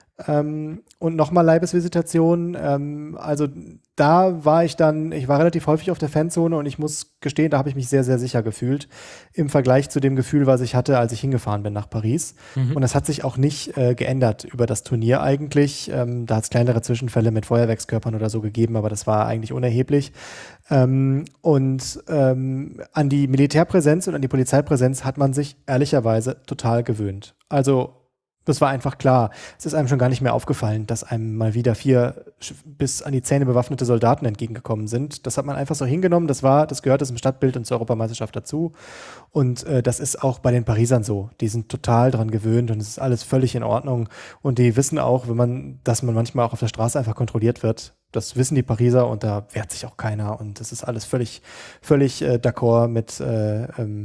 Ähm, und nochmal Leibesvisitation. Ähm, also da war ich dann, ich war relativ häufig auf der Fanzone und ich muss gestehen, da habe ich mich sehr, sehr sicher gefühlt im Vergleich zu dem Gefühl, was ich hatte, als ich hingefahren bin nach Paris. Mhm. Und das hat sich auch nicht äh, geändert über das Turnier eigentlich. Ähm, da hat es kleinere Zwischenfälle mit Feuerwerkskörpern oder so gegeben, aber das war eigentlich unerheblich. Ähm, und ähm, an die Militärpräsenz und an die Polizeipräsenz hat man sich ehrlicherweise total gewöhnt. Also das war einfach klar. Es ist einem schon gar nicht mehr aufgefallen, dass einem mal wieder vier bis an die Zähne bewaffnete Soldaten entgegengekommen sind. Das hat man einfach so hingenommen. Das war, das gehört zum Stadtbild und zur Europameisterschaft dazu. Und äh, das ist auch bei den Parisern so. Die sind total dran gewöhnt und es ist alles völlig in Ordnung. Und die wissen auch, wenn man, dass man manchmal auch auf der Straße einfach kontrolliert wird. Das wissen die Pariser und da wehrt sich auch keiner. Und das ist alles völlig, völlig äh, d'accord mit äh,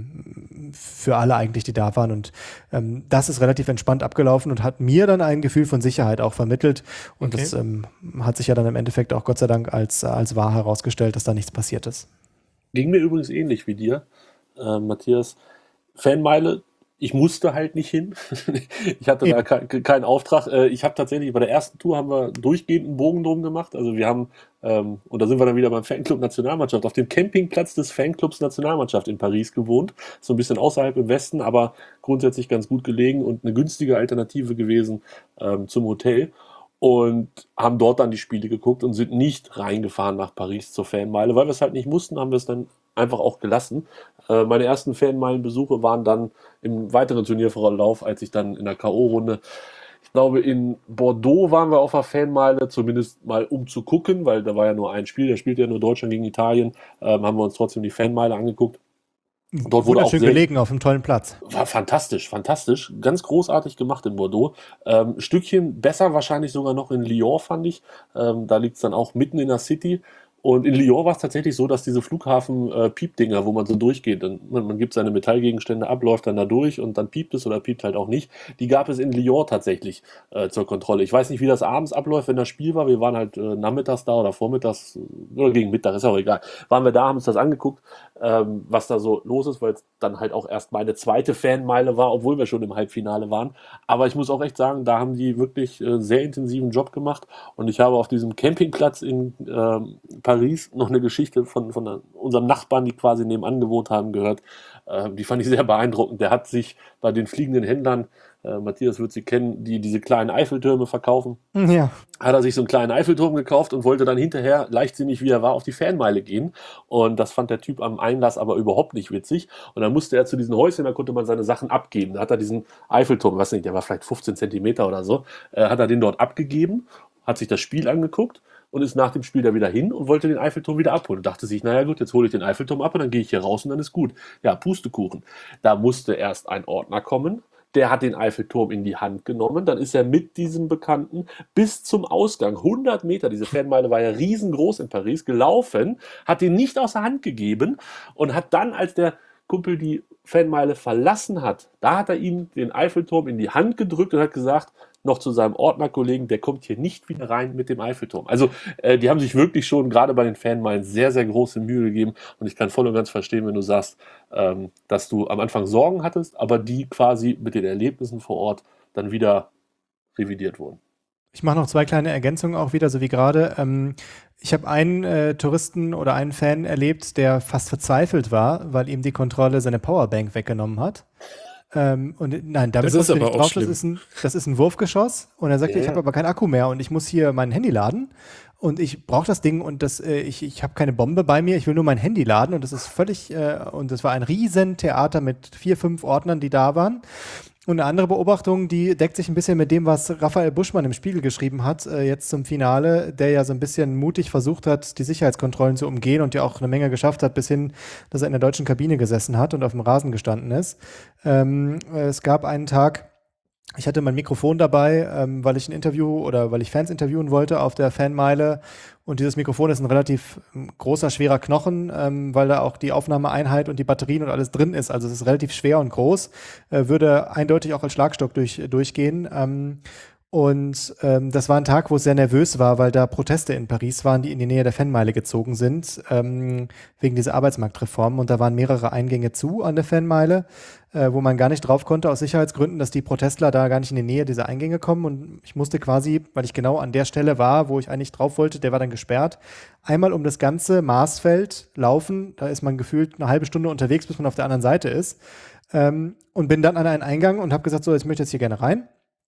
ähm, für alle eigentlich, die da waren. Und ähm, das ist relativ entspannt abgelaufen und hat mir dann ein Gefühl von Sicherheit auch vermittelt. Und Okay. das ähm, hat sich ja dann im Endeffekt auch Gott sei Dank als, als wahr herausgestellt, dass da nichts passiert ist. Ging mir übrigens ähnlich wie dir, äh, Matthias. Fanmeile, ich musste halt nicht hin. Ich hatte da Eben. ke keinen Auftrag. Äh, ich habe tatsächlich bei der ersten Tour haben wir durchgehend einen Bogen drum gemacht. Also wir haben, ähm, und da sind wir dann wieder beim Fanclub Nationalmannschaft, auf dem Campingplatz des Fanclubs Nationalmannschaft in Paris gewohnt. So ein bisschen außerhalb im Westen, aber grundsätzlich ganz gut gelegen und eine günstige Alternative gewesen ähm, zum Hotel. Und haben dort dann die Spiele geguckt und sind nicht reingefahren nach Paris zur Fanmeile. Weil wir es halt nicht mussten, haben wir es dann einfach auch gelassen. Äh, meine ersten Fanmeilenbesuche waren dann im weiteren Turnierverlauf, als ich dann in der K O-Runde, ich glaube in Bordeaux waren wir auf der Fanmeile, zumindest mal um zu gucken, weil da war ja nur ein Spiel, da spielte ja nur Deutschland gegen Italien, ähm, haben wir uns trotzdem die Fanmeile angeguckt. Dort wurde auch Wunderschön sehr, gelegen auf einem tollen Platz. war fantastisch, fantastisch. Ganz großartig gemacht in Bordeaux. Ähm, Stückchen besser wahrscheinlich sogar noch in Lyon, fand ich. Ähm, da liegt es dann auch mitten in der City. Und in Lyon war es tatsächlich so, dass diese Flughafen-Piep-Dinger, wo man so durchgeht, dann, man, man gibt seine Metallgegenstände ab, läuft dann da durch und dann piept es oder piept halt auch nicht. Die gab es in Lyon tatsächlich äh, zur Kontrolle. Ich weiß nicht, wie das abends abläuft, wenn das Spiel war. Wir waren halt äh, nachmittags da oder vormittags oder gegen Mittag, ist auch egal. Waren wir da, haben uns das angeguckt, ähm, was da so los ist, weil es dann halt auch erst meine zweite Fanmeile war, obwohl wir schon im Halbfinale waren. Aber ich muss auch echt sagen, da haben die wirklich äh, sehr intensiven Job gemacht und ich habe auf diesem Campingplatz in ähm, Paris noch eine Geschichte von, von unserem Nachbarn, die quasi nebenan gewohnt haben, gehört. Äh, die fand ich sehr beeindruckend. Der hat sich bei den fliegenden Händlern, äh, Matthias wird sie kennen, die diese kleinen Eiffeltürme verkaufen, Ja. hat er sich so einen kleinen Eiffelturm gekauft und wollte dann hinterher, leichtsinnig wie er war, auf die Fanmeile gehen. Und das fand der Typ am Einlass aber überhaupt nicht witzig. Und dann musste er zu diesen Häuschen, da konnte man seine Sachen abgeben. Da hat er diesen Eiffelturm, weiß nicht, der war vielleicht fünfzehn Zentimeter oder so, äh, hat er den dort abgegeben, hat sich das Spiel angeguckt und ist nach dem Spiel da wieder hin und wollte den Eiffelturm wieder abholen. Und dachte sich, naja gut, jetzt hole ich den Eiffelturm ab und dann gehe ich hier raus und dann ist gut. Ja, Pustekuchen. Da musste erst ein Ordner kommen, der hat den Eiffelturm in die Hand genommen, dann ist er mit diesem Bekannten bis zum Ausgang, hundert Meter, diese Fanmeile war ja riesengroß in Paris, gelaufen, hat ihn nicht aus der Hand gegeben und hat dann, als der Kumpel die Fanmeile verlassen hat, da hat er ihm den Eiffelturm in die Hand gedrückt und hat gesagt, noch zu seinem Ordnerkollegen, der kommt hier nicht wieder rein mit dem Eiffelturm. Also äh, die haben sich wirklich schon gerade bei den Fanmeilen sehr, sehr große Mühe gegeben und ich kann voll und ganz verstehen, wenn du sagst, ähm, dass du am Anfang Sorgen hattest, aber die quasi mit den Erlebnissen vor Ort dann wieder revidiert wurden. Ich mache noch zwei kleine Ergänzungen auch wieder, so wie gerade. Ähm, ich habe einen äh, Touristen oder einen Fan erlebt, der fast verzweifelt war, weil ihm die Kontrolle seine Powerbank weggenommen hat. Ähm, und nein, damit Das ist kommst du aber nicht auch drauf. Das schlimm. ist, ein, das ist ein Wurfgeschoss. Und er sagte, Ja, ich ja. habe aber keinen Akku mehr und ich muss hier mein Handy laden. Und ich brauche das Ding und das, äh, ich, ich habe keine Bombe bei mir, ich will nur mein Handy laden. Und das ist völlig, äh, und das war ein riesen Theater mit vier, fünf Ordnern, die da waren. Und eine andere Beobachtung, die deckt sich ein bisschen mit dem, was Raphael Buschmann im Spiegel geschrieben hat, äh, jetzt zum Finale, der ja so ein bisschen mutig versucht hat, die Sicherheitskontrollen zu umgehen und ja auch eine Menge geschafft hat, bis hin, dass er in der deutschen Kabine gesessen hat und auf dem Rasen gestanden ist. Ähm, es gab einen Tag, ich hatte mein Mikrofon dabei, ähm, weil ich ein Interview oder weil ich Fans interviewen wollte auf der Fanmeile. Und dieses Mikrofon ist ein relativ ähm, großer, schwerer Knochen, ähm, weil da auch die Aufnahmeeinheit und die Batterien und alles drin ist. Also es ist relativ schwer und groß, äh, würde eindeutig auch als Schlagstock durch, durchgehen. Ähm, und ähm, das war ein Tag, wo es sehr nervös war, weil da Proteste in Paris waren, die in die Nähe der Fanmeile gezogen sind, ähm, wegen dieser Arbeitsmarktreform. Und da waren mehrere Eingänge zu an der Fanmeile, äh, wo man gar nicht drauf konnte aus Sicherheitsgründen, dass die Protestler da gar nicht in die Nähe dieser Eingänge kommen. Und ich musste quasi, weil ich genau an der Stelle war, wo ich eigentlich drauf wollte, der war dann gesperrt, einmal um das ganze Marsfeld laufen. Da ist man gefühlt eine halbe Stunde unterwegs, bis man auf der anderen Seite ist. Ähm, und bin dann an einen Eingang und habe gesagt, so, jetzt möchte ich jetzt hier gerne rein.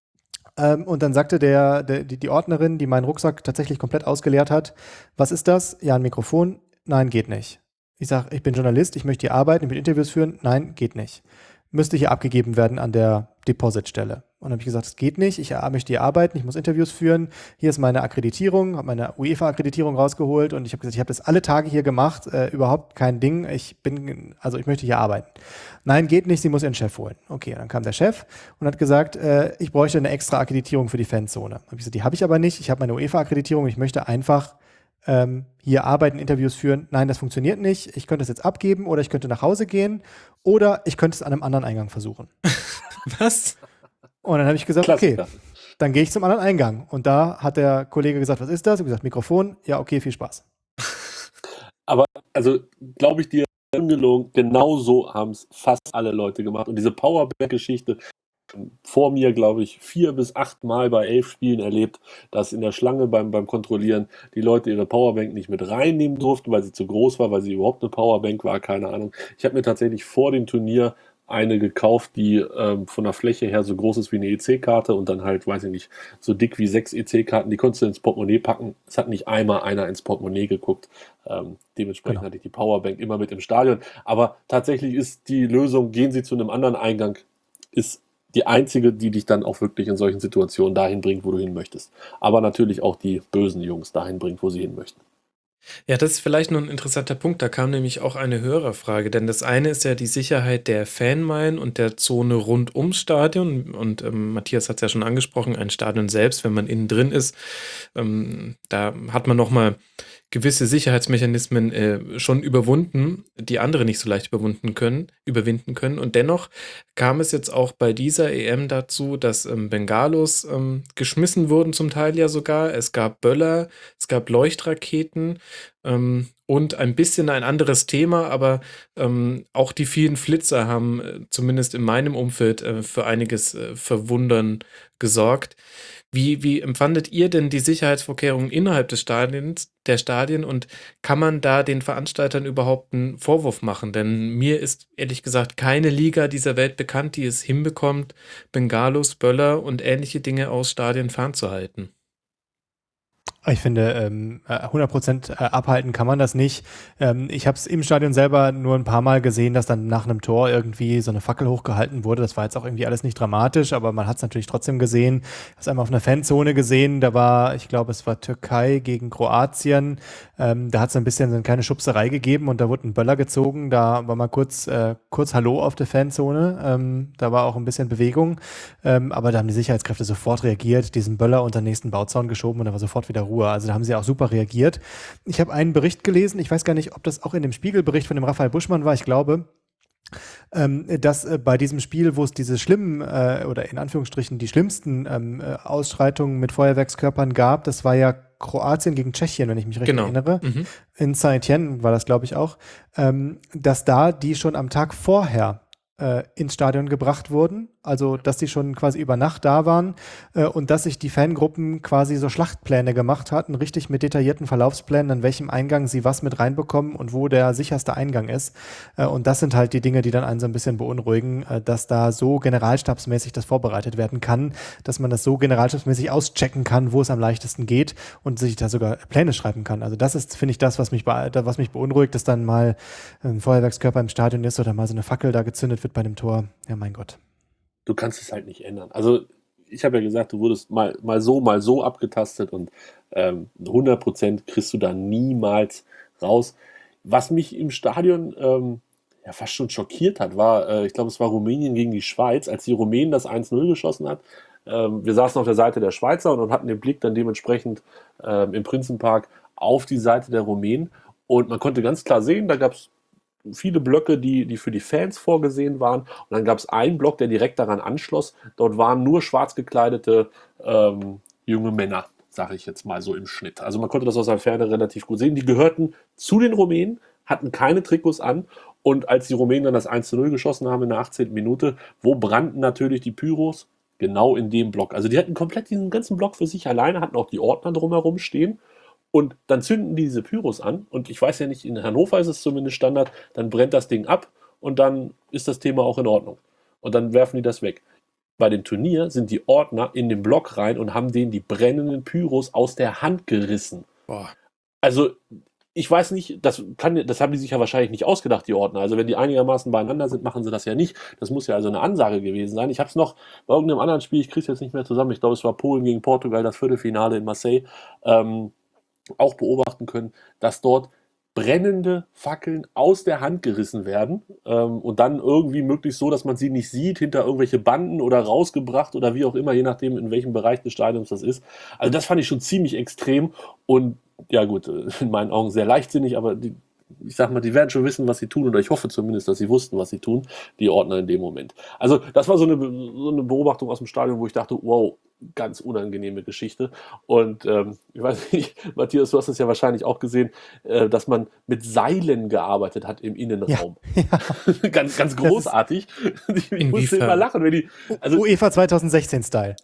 Ähm, und dann sagte der, der, die, die Ordnerin, die meinen Rucksack tatsächlich komplett ausgeleert hat, was ist das? Ja, ein Mikrofon. Nein, geht nicht. Ich sage, ich bin Journalist, ich möchte hier arbeiten, ich will Interviews führen. Nein, geht nicht. Müsste hier abgegeben werden an der Depositstelle. Und dann habe ich gesagt, es geht nicht, ich möchte hier arbeiten, ich muss Interviews führen. Hier ist meine Akkreditierung, habe meine UEFA-Akkreditierung rausgeholt und ich habe gesagt, ich habe das alle Tage hier gemacht, äh, überhaupt kein Ding. Ich bin, also ich möchte hier arbeiten. Nein, geht nicht, sie muss ihren Chef holen. Okay, dann kam der Chef und hat gesagt, äh, ich bräuchte eine extra Akkreditierung für die Fanzone. Hab ich gesagt, die habe ich aber nicht, ich habe meine UEFA-Akkreditierung, ich möchte einfach ähm, hier arbeiten, Interviews führen. Nein, das funktioniert nicht. Ich könnte es jetzt abgeben oder ich könnte nach Hause gehen oder ich könnte es an einem anderen Eingang versuchen. Was? Und dann habe ich gesagt, Klassiker. okay, dann gehe ich zum anderen Eingang. Und da hat der Kollege gesagt, was ist das? Ich habe gesagt, Mikrofon. Ja, okay, viel Spaß. Aber, also, glaube ich dir, ungelogen, genau so haben es fast alle Leute gemacht. Und diese Powerbank-Geschichte, vor mir, glaube ich, vier bis acht Mal bei elf Spielen erlebt, dass in der Schlange beim, beim Kontrollieren die Leute ihre Powerbank nicht mit reinnehmen durften, weil sie zu groß war, weil sie überhaupt eine Powerbank war, keine Ahnung. Ich habe mir tatsächlich vor dem Turnier eine gekauft, die ähm, von der Fläche her so groß ist wie eine E C-Karte und dann halt, weiß ich nicht, so dick wie sechs E C-Karten, die konntest du ins Portemonnaie packen. Es hat nicht einmal einer ins Portemonnaie geguckt. Ähm, dementsprechend Genau. hatte ich die Powerbank immer mit im Stadion. Aber tatsächlich ist die Lösung, gehen Sie zu einem anderen Eingang, ist die einzige, die dich dann auch wirklich in solchen Situationen dahin bringt, wo du hin möchtest. Aber natürlich auch die bösen Jungs dahin bringt, wo sie hin möchten. Ja, das ist vielleicht noch ein interessanter Punkt. Da kam nämlich auch eine Hörerfrage, denn das eine ist ja die Sicherheit der Fanmeilen und der Zone rund ums Stadion. Und ähm, Matthias hat es ja schon angesprochen, ein Stadion selbst, wenn man innen drin ist, ähm, da hat man nochmal gewisse Sicherheitsmechanismen äh, schon überwunden, die andere nicht so leicht überwunden können, überwinden können. Und dennoch kam es jetzt auch bei dieser E M dazu, dass ähm, Bengalos ähm, geschmissen wurden, zum Teil ja sogar. Es gab Böller, es gab Leuchtraketen ähm, und ein bisschen ein anderes Thema, aber ähm, auch die vielen Flitzer haben äh, zumindest in meinem Umfeld äh, für einiges äh, Verwundern gesorgt. Wie, wie empfandet ihr denn die Sicherheitsvorkehrungen innerhalb des Stadions, der Stadien und kann man da den Veranstaltern überhaupt einen Vorwurf machen? Denn mir ist ehrlich gesagt keine Liga dieser Welt bekannt, die es hinbekommt, Bengalos, Böller und ähnliche Dinge aus Stadien fernzuhalten. Ich finde, ähm, hundert Prozent äh, abhalten kann man das nicht. Ähm, ich habe es im Stadion selber nur ein paar Mal gesehen, dass dann nach einem Tor irgendwie so eine Fackel hochgehalten wurde. Das war jetzt auch irgendwie alles nicht dramatisch, aber man hat es natürlich trotzdem gesehen. Ich habe es einmal auf einer Fanzone gesehen, da war, ich glaube, es war Türkei gegen Kroatien. Ähm, da hat es ein bisschen so eine kleine Schubserei gegeben und da wurde ein Böller gezogen. Da war mal kurz, äh, kurz Hallo auf der Fanzone. Ähm, da war auch ein bisschen Bewegung. Ähm, aber da haben die Sicherheitskräfte sofort reagiert, diesen Böller unter den nächsten Bauzaun geschoben und da war sofort wieder Ruhe. Also da haben sie auch super reagiert. Ich habe einen Bericht gelesen, ich weiß gar nicht, ob das auch in dem Spiegelbericht von dem Raphael Buschmann war, ich glaube, ähm, dass äh, bei diesem Spiel, wo es diese schlimmen äh, oder in Anführungsstrichen die schlimmsten ähm, äh, Ausschreitungen mit Feuerwerkskörpern gab, das war ja Kroatien gegen Tschechien, wenn ich mich recht Genau. erinnere. Mhm. In Saint-Étienne war das, glaube ich, auch, ähm, dass da die schon am Tag vorher äh, ins Stadion gebracht wurden also dass die schon quasi über Nacht da waren äh, und dass sich die Fangruppen quasi so Schlachtpläne gemacht hatten, richtig mit detaillierten Verlaufsplänen, an welchem Eingang sie was mit reinbekommen und wo der sicherste Eingang ist. Äh, und das sind halt die Dinge, die dann einen so ein bisschen beunruhigen, äh, dass da so generalstabsmäßig das vorbereitet werden kann, dass man das so generalstabsmäßig auschecken kann, wo es am leichtesten geht und sich da sogar Pläne schreiben kann. Also das ist, finde ich, das, was mich, be- was mich beunruhigt, dass dann mal ein Feuerwerkskörper im Stadion ist oder mal so eine Fackel da gezündet wird bei einem Tor. Ja, mein Gott. Du kannst es halt nicht ändern. Also ich habe ja gesagt, du wurdest mal, mal so, mal so abgetastet und ähm, hundert Prozent kriegst du da niemals raus. Was mich im Stadion ähm, ja fast schon schockiert hat, war, äh, ich glaube, es war Rumänien gegen die Schweiz, als die Rumänen das eins null geschossen hat. Ähm, wir saßen auf der Seite der Schweizer und, und hatten den Blick dann dementsprechend ähm, im Prinzenpark auf die Seite der Rumänen. Und man konnte ganz klar sehen, da gab es viele Blöcke, die, die für die Fans vorgesehen waren. Und dann gab es einen Block, der direkt daran anschloss. Dort waren nur schwarz gekleidete ähm, junge Männer, sage ich jetzt mal so im Schnitt. Also man konnte das aus der Ferne relativ gut sehen. Die gehörten zu den Rumänen, hatten keine Trikots an. Und als die Rumänen dann das eins zu null geschossen haben in der achtzehnten Minute, wo brannten natürlich die Pyros? Genau in dem Block. Also die hatten komplett diesen ganzen Block für sich alleine, hatten auch die Ordner drumherum stehen. Und dann zünden die diese Pyros an. Und ich weiß ja nicht, in Hannover ist es zumindest Standard, dann brennt das Ding ab und dann ist das Thema auch in Ordnung. Und dann werfen die das weg. Bei dem Turnier sind die Ordner in den Block rein und haben denen die brennenden Pyros aus der Hand gerissen. Boah. Also ich weiß nicht, das, kann, das haben die sich ja wahrscheinlich nicht ausgedacht, die Ordner. Also wenn die einigermaßen beieinander sind, machen sie das ja nicht. Das muss ja also eine Ansage gewesen sein. Ich habe es noch bei irgendeinem anderen Spiel, ich kriege es jetzt nicht mehr zusammen, ich glaube es war Polen gegen Portugal, das Viertelfinale in Marseille, ähm, auch beobachten können, dass dort brennende Fackeln aus der Hand gerissen werden ähm, und dann irgendwie möglichst so, dass man sie nicht sieht, hinter irgendwelche Banden oder rausgebracht oder wie auch immer, je nachdem, in welchem Bereich des Stadions das ist. Also das fand ich schon ziemlich extrem und ja gut, in meinen Augen sehr leichtsinnig, aber die, ich sag mal, die werden schon wissen, was sie tun, oder ich hoffe zumindest, dass sie wussten, was sie tun, die Ordner in dem Moment. Also das war so eine, so eine Beobachtung aus dem Stadion, wo ich dachte, wow, ganz unangenehme Geschichte. Und ähm, ich weiß nicht, Matthias, du hast es ja wahrscheinlich auch gesehen, äh, dass man mit Seilen gearbeitet hat im Innenraum. Ja, ja. ganz, ganz großartig. Ich musste Inwiefern? immer lachen, wenn die. Also, UEFA zwanzig sechzehn-Style.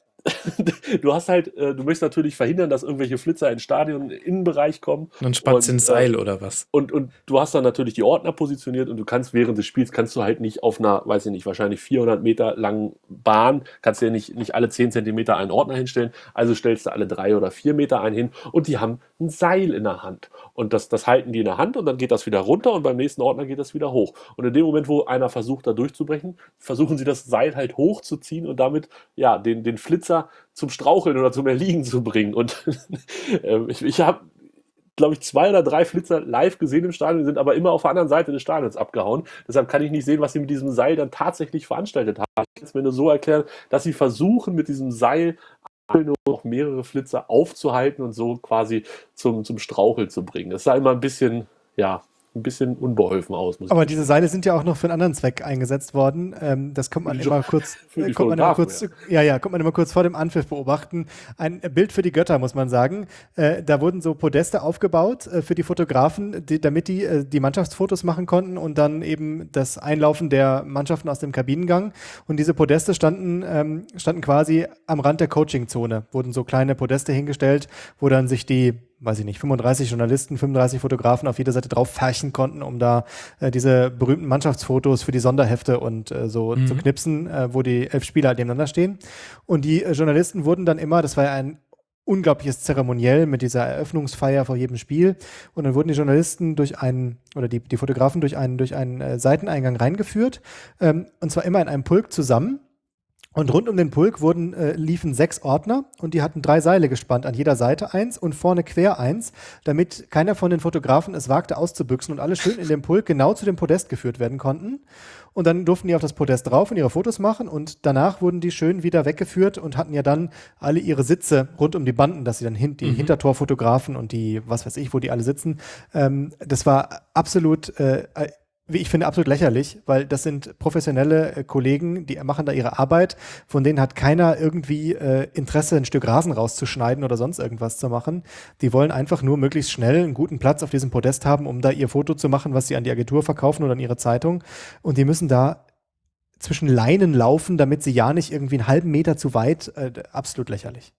du hast halt, äh, du möchtest natürlich verhindern, dass irgendwelche Flitzer ins Stadion Innenbereich kommen. Dann spatzt Und, ins Seil äh, oder was? Und, und du hast dann natürlich die Ordner positioniert und du kannst während des Spiels, kannst du halt nicht auf einer, weiß ich nicht, wahrscheinlich vierhundert Meter langen Bahn, kannst du ja nicht, nicht alle zehn Zentimeter einen Ordner hinstellen, also stellst du alle drei oder vier Meter einen hin und die haben ein Seil in der Hand. Und das, das halten die in der Hand und dann geht das wieder runter und beim nächsten Ordner geht das wieder hoch. Und in dem Moment, wo einer versucht, da durchzubrechen, versuchen sie das Seil halt hochzuziehen und damit, ja, den, den Flitzer zum Straucheln oder zum Erliegen zu bringen. Und äh, ich, ich habe, glaube ich, zwei oder drei Flitzer live gesehen im Stadion, sind aber immer auf der anderen Seite des Stadions abgehauen. Deshalb kann ich nicht sehen, was sie mit diesem Seil dann tatsächlich veranstaltet haben. Ich kann es mir nur so erklären, dass sie versuchen, mit diesem Seil nur noch mehrere Flitzer aufzuhalten und so quasi zum, zum Straucheln zu bringen. Das sah immer ein bisschen, ja, ein bisschen unbeholfen aus. Muss Aber ich diese Seile sind ja auch noch für einen anderen Zweck eingesetzt worden. Ähm, das kommt man Für die immer Jo- kurz, für die äh, kommt man immer Fotografen, kurz, ja, ja, kommt man immer kurz vor dem Anpfiff beobachten. Ein Bild für die Götter, muss man sagen. Äh, da wurden so Podeste aufgebaut äh, für die Fotografen, die, damit die äh, die Mannschaftsfotos machen konnten und dann eben das Einlaufen der Mannschaften aus dem Kabinengang. Und diese Podeste standen, ähm, standen quasi am Rand der Coachingzone. Wurden so kleine Podeste hingestellt, wo dann sich die, weiß ich nicht, fünfunddreißig Journalisten, fünfunddreißig Fotografen auf jeder Seite drauf färchen konnten, um da äh, diese berühmten Mannschaftsfotos für die Sonderhefte und äh, so Mhm. zu knipsen, äh, wo die elf Spieler halt nebeneinander stehen. Und die äh, Journalisten wurden dann immer, das war ja ein unglaubliches Zeremoniell mit dieser Eröffnungsfeier vor jedem Spiel. Und dann wurden die Journalisten durch einen, oder die, die Fotografen durch einen, durch einen äh, Seiteneingang reingeführt. Ähm, und zwar immer in einem Pulk zusammen. Und rund um den Pulk wurden, äh, liefen sechs Ordner und die hatten drei Seile gespannt, an jeder Seite eins und vorne quer eins, damit keiner von den Fotografen es wagte auszubüchsen und alle schön in dem Pulk genau zu dem Podest geführt werden konnten. Und dann durften die auf das Podest drauf und ihre Fotos machen und danach wurden die schön wieder weggeführt und hatten ja dann alle ihre Sitze rund um die Banden, dass sie dann hin, die Mhm. Hintertorfotografen und die, was weiß ich, wo die alle sitzen. Ähm, das war absolut äh, wie ich finde, absolut lächerlich, weil das sind professionelle äh, Kollegen, die machen da ihre Arbeit, von denen hat keiner irgendwie äh, Interesse, ein Stück Rasen rauszuschneiden oder sonst irgendwas zu machen. Die wollen einfach nur möglichst schnell einen guten Platz auf diesem Podest haben, um da ihr Foto zu machen, was sie an die Agentur verkaufen oder an ihre Zeitung. Und die müssen da zwischen Leinen laufen, damit sie ja nicht irgendwie einen halben Meter zu weit, äh, absolut lächerlich.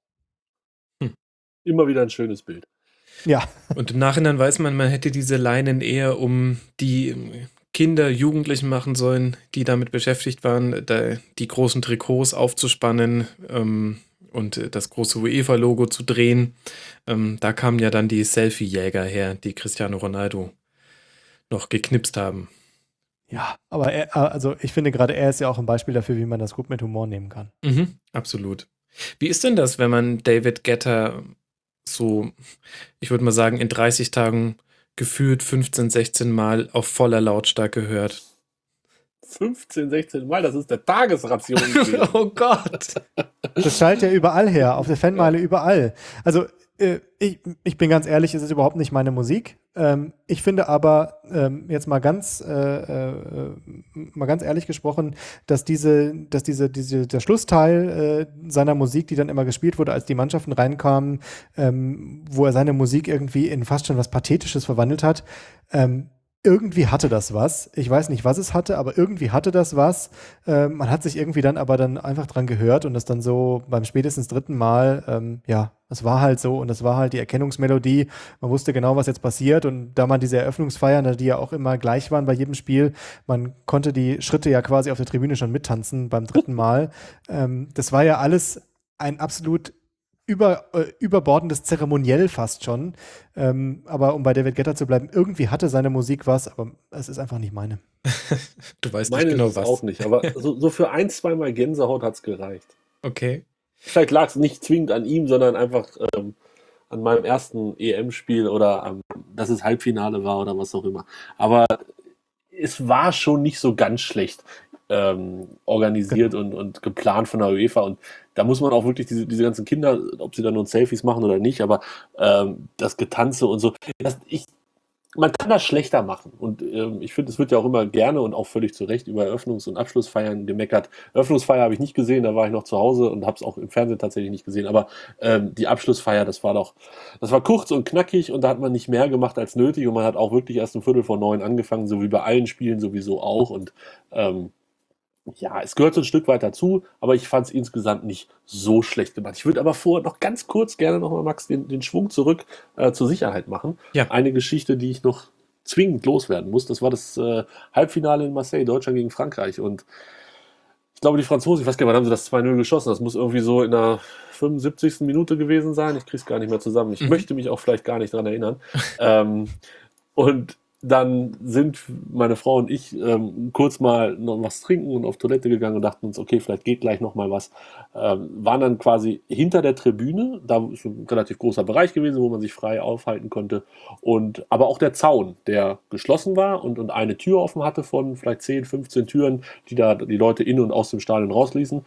Immer wieder ein schönes Bild. Ja. Und im Nachhinein weiß man, man hätte diese Leinen eher um die Kinder, Jugendlichen machen sollen, die damit beschäftigt waren, da die großen Trikots aufzuspannen ähm, und das große UEFA-Logo zu drehen. Ähm, da kamen ja dann die Selfie-Jäger her, die Cristiano Ronaldo noch geknipst haben. Ja, aber er, also ich finde gerade, er ist ja auch ein Beispiel dafür, wie man das gut mit Humor nehmen kann. Mhm, absolut. Wie ist denn das, wenn man David Guetta so, ich würde mal sagen, in dreißig Tagen gefühlt fünfzehn, sechzehn Mal auf voller Lautstärke hört? fünfzehn, sechzehn Mal, das ist der Tagesration. Oh Gott. Das schallt ja überall her, auf der Fanmeile überall. Also äh, ich, ich bin ganz ehrlich, es ist überhaupt nicht meine Musik. Ähm, ich finde aber, ähm, jetzt mal ganz, äh, äh, mal ganz ehrlich gesprochen, dass diese, dass diese, diese, der Schlussteil äh, seiner Musik, die dann immer gespielt wurde, als die Mannschaften reinkamen, ähm, wo er seine Musik irgendwie in fast schon was Pathetisches verwandelt hat, ähm, irgendwie hatte das was. Ich weiß nicht, was es hatte, aber irgendwie hatte das was. Ähm, man hat sich irgendwie dann aber dann einfach dran gehört und das dann so beim spätestens dritten Mal, ähm, ja, es war halt so und das war halt die Erkennungsmelodie. Man wusste genau, was jetzt passiert und da man diese Eröffnungsfeiern, die ja auch immer gleich waren bei jedem Spiel, man konnte die Schritte ja quasi auf der Tribüne schon mittanzen beim dritten Mal. Ähm, das war ja alles ein absolut Über, äh, überbordendes Zeremoniell fast schon. Ähm, aber um bei David Guetta zu bleiben, irgendwie hatte seine Musik was, aber es ist einfach nicht meine. Du weißt Meine nicht genau ist es was. auch nicht, aber so, so für ein, zweimal Gänsehaut hat es gereicht. Okay. Vielleicht lag es nicht zwingend an ihm, sondern einfach ähm, an meinem ersten E M-Spiel oder am, dass es Halbfinale war oder was auch immer. Aber es war schon nicht so ganz schlecht ähm, organisiert und, und geplant von der UEFA. Und da muss man auch wirklich diese, diese ganzen Kinder, ob sie dann nun Selfies machen oder nicht, aber ähm, das Getanze und so, das, ich, man kann das schlechter machen. Und ähm, ich finde, es wird ja auch immer gerne und auch völlig zu Recht über Eröffnungs- und Abschlussfeiern gemeckert. Eröffnungsfeier habe ich nicht gesehen, da war ich noch zu Hause und habe es auch im Fernsehen tatsächlich nicht gesehen. Aber ähm, die Abschlussfeier, das war doch, das war kurz und knackig und da hat man nicht mehr gemacht als nötig und man hat auch wirklich erst um Viertel vor neun angefangen, so wie bei allen Spielen sowieso auch. Und ähm, ja, es gehört so ein Stück weit dazu, aber ich fand es insgesamt nicht so schlecht gemacht. Ich würde aber vorher noch ganz kurz gerne nochmal, Max, den, den Schwung zurück äh, zur Sicherheit machen. Ja. Eine Geschichte, die ich noch zwingend loswerden muss, das war das äh, Halbfinale in Marseille, Deutschland gegen Frankreich. Und ich glaube, die Franzosen, ich weiß gar nicht, wann haben sie das zwei null geschossen? Das muss irgendwie so in der fünfundsiebzigsten Minute gewesen sein. Ich kriege es gar nicht mehr zusammen. Ich Mhm. möchte mich auch vielleicht gar nicht dran erinnern. ähm, und dann sind meine Frau und ich ähm, kurz mal noch was trinken und auf Toilette gegangen und dachten uns, okay, vielleicht geht gleich noch mal was. Ähm, waren dann quasi hinter der Tribüne, da ist ein relativ großer Bereich gewesen, wo man sich frei aufhalten konnte. Und aber auch der Zaun, der geschlossen war und, und eine Tür offen hatte von vielleicht zehn, fünfzehn Türen, die da die Leute in und aus dem Stadion rausließen.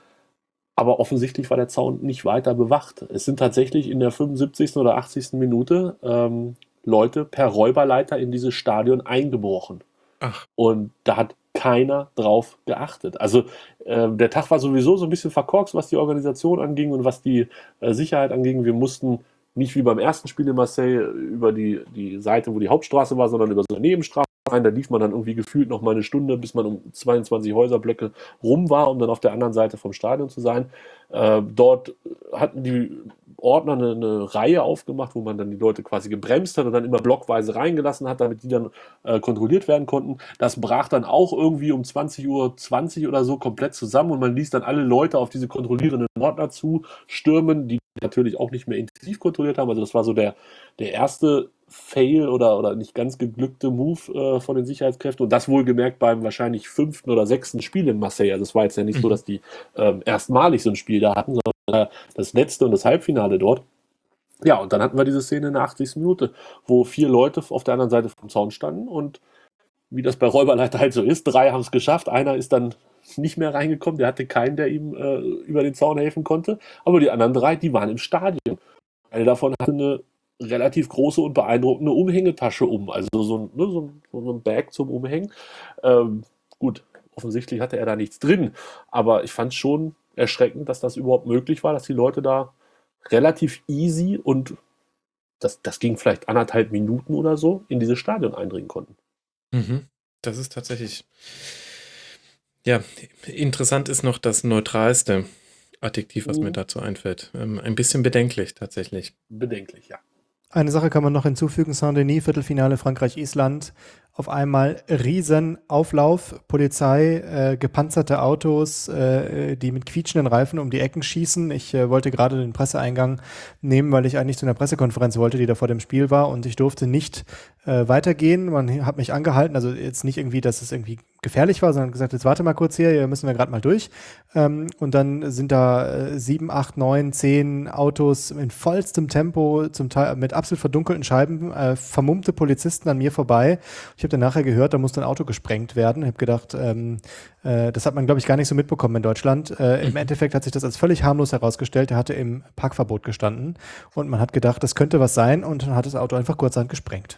Aber offensichtlich war der Zaun nicht weiter bewacht. Es sind tatsächlich in der fünfundsiebzigsten oder achtzigsten Minute ähm, Leute per Räuberleiter in dieses Stadion eingebrochen. Ach. Und da hat keiner drauf geachtet. Also äh, der Tag war sowieso so ein bisschen verkorkst, was die Organisation anging und was die äh, Sicherheit anging. Wir mussten nicht wie beim ersten Spiel in Marseille über die, die Seite, wo die Hauptstraße war, sondern über so eine Nebenstraße rein. Da lief man dann irgendwie gefühlt noch mal eine Stunde, bis man um zweiundzwanzig Häuserblöcke rum war, um dann auf der anderen Seite vom Stadion zu sein. Äh, dort hatten die Ordner eine, eine Reihe aufgemacht, wo man dann die Leute quasi gebremst hat und dann immer blockweise reingelassen hat, damit die dann äh, kontrolliert werden konnten. Das brach dann auch irgendwie um zwanzig Uhr zwanzig oder so komplett zusammen und man ließ dann alle Leute auf diese kontrollierenden Ordner zustürmen, die natürlich auch nicht mehr intensiv kontrolliert haben. Also das war so der, der erste Fail oder, oder nicht ganz geglückte Move äh, von den Sicherheitskräften und das wohlgemerkt beim wahrscheinlich fünften oder sechsten Spiel in Marseille. Also es war jetzt ja nicht so, dass die ähm, erstmalig so ein Spiel da hatten, sondern äh, das letzte und das Halbfinale dort. Ja, und dann hatten wir diese Szene in der achtzigsten Minute, wo vier Leute auf der anderen Seite vom Zaun standen und wie das bei Räuberleiter halt so ist, drei haben es geschafft, einer ist dann nicht mehr reingekommen, der hatte keinen, der ihm äh, über den Zaun helfen konnte, aber die anderen drei, die waren im Stadion. Eine davon hatte eine relativ große und beeindruckende Umhängetasche um, also so ein, ne, so ein, so ein Bag zum Umhängen. Ähm, gut, offensichtlich hatte er da nichts drin, aber ich fand es schon erschreckend, dass das überhaupt möglich war, dass die Leute da relativ easy und das, das ging vielleicht anderthalb Minuten oder so, in dieses Stadion eindringen konnten. Mhm. Das ist tatsächlich Ja, interessant ist noch das neutralste Adjektiv, was mir Mhm. dazu einfällt. Ähm, ein bisschen bedenklich tatsächlich. Bedenklich, ja. Eine Sache kann man noch hinzufügen, Saint-Denis, Viertelfinale Frankreich-Island. Auf einmal Riesenauflauf, Polizei, äh, gepanzerte Autos, äh, die mit quietschenden Reifen um die Ecken schießen. Ich äh, wollte gerade den Presseeingang nehmen, weil ich eigentlich zu einer Pressekonferenz wollte, die da vor dem Spiel war, und ich durfte nicht äh, weitergehen. Man hat mich angehalten, also jetzt nicht irgendwie, dass es irgendwie gefährlich war, sondern gesagt, jetzt warte mal kurz hier, hier müssen wir gerade mal durch. Ähm, und dann sind da äh, sieben, acht, neun, zehn Autos in vollstem Tempo, zum Teil mit absolut verdunkelten Scheiben, äh, vermummte Polizisten an mir vorbei. Ich habe dann nachher gehört, da musste ein Auto gesprengt werden. Ich habe gedacht, ähm, äh, das hat man, glaube ich, gar nicht so mitbekommen in Deutschland. Äh, Im Endeffekt hat sich das als völlig harmlos herausgestellt. Der hatte im Parkverbot gestanden und man hat gedacht, das könnte was sein, und dann hat das Auto einfach kurzerhand gesprengt.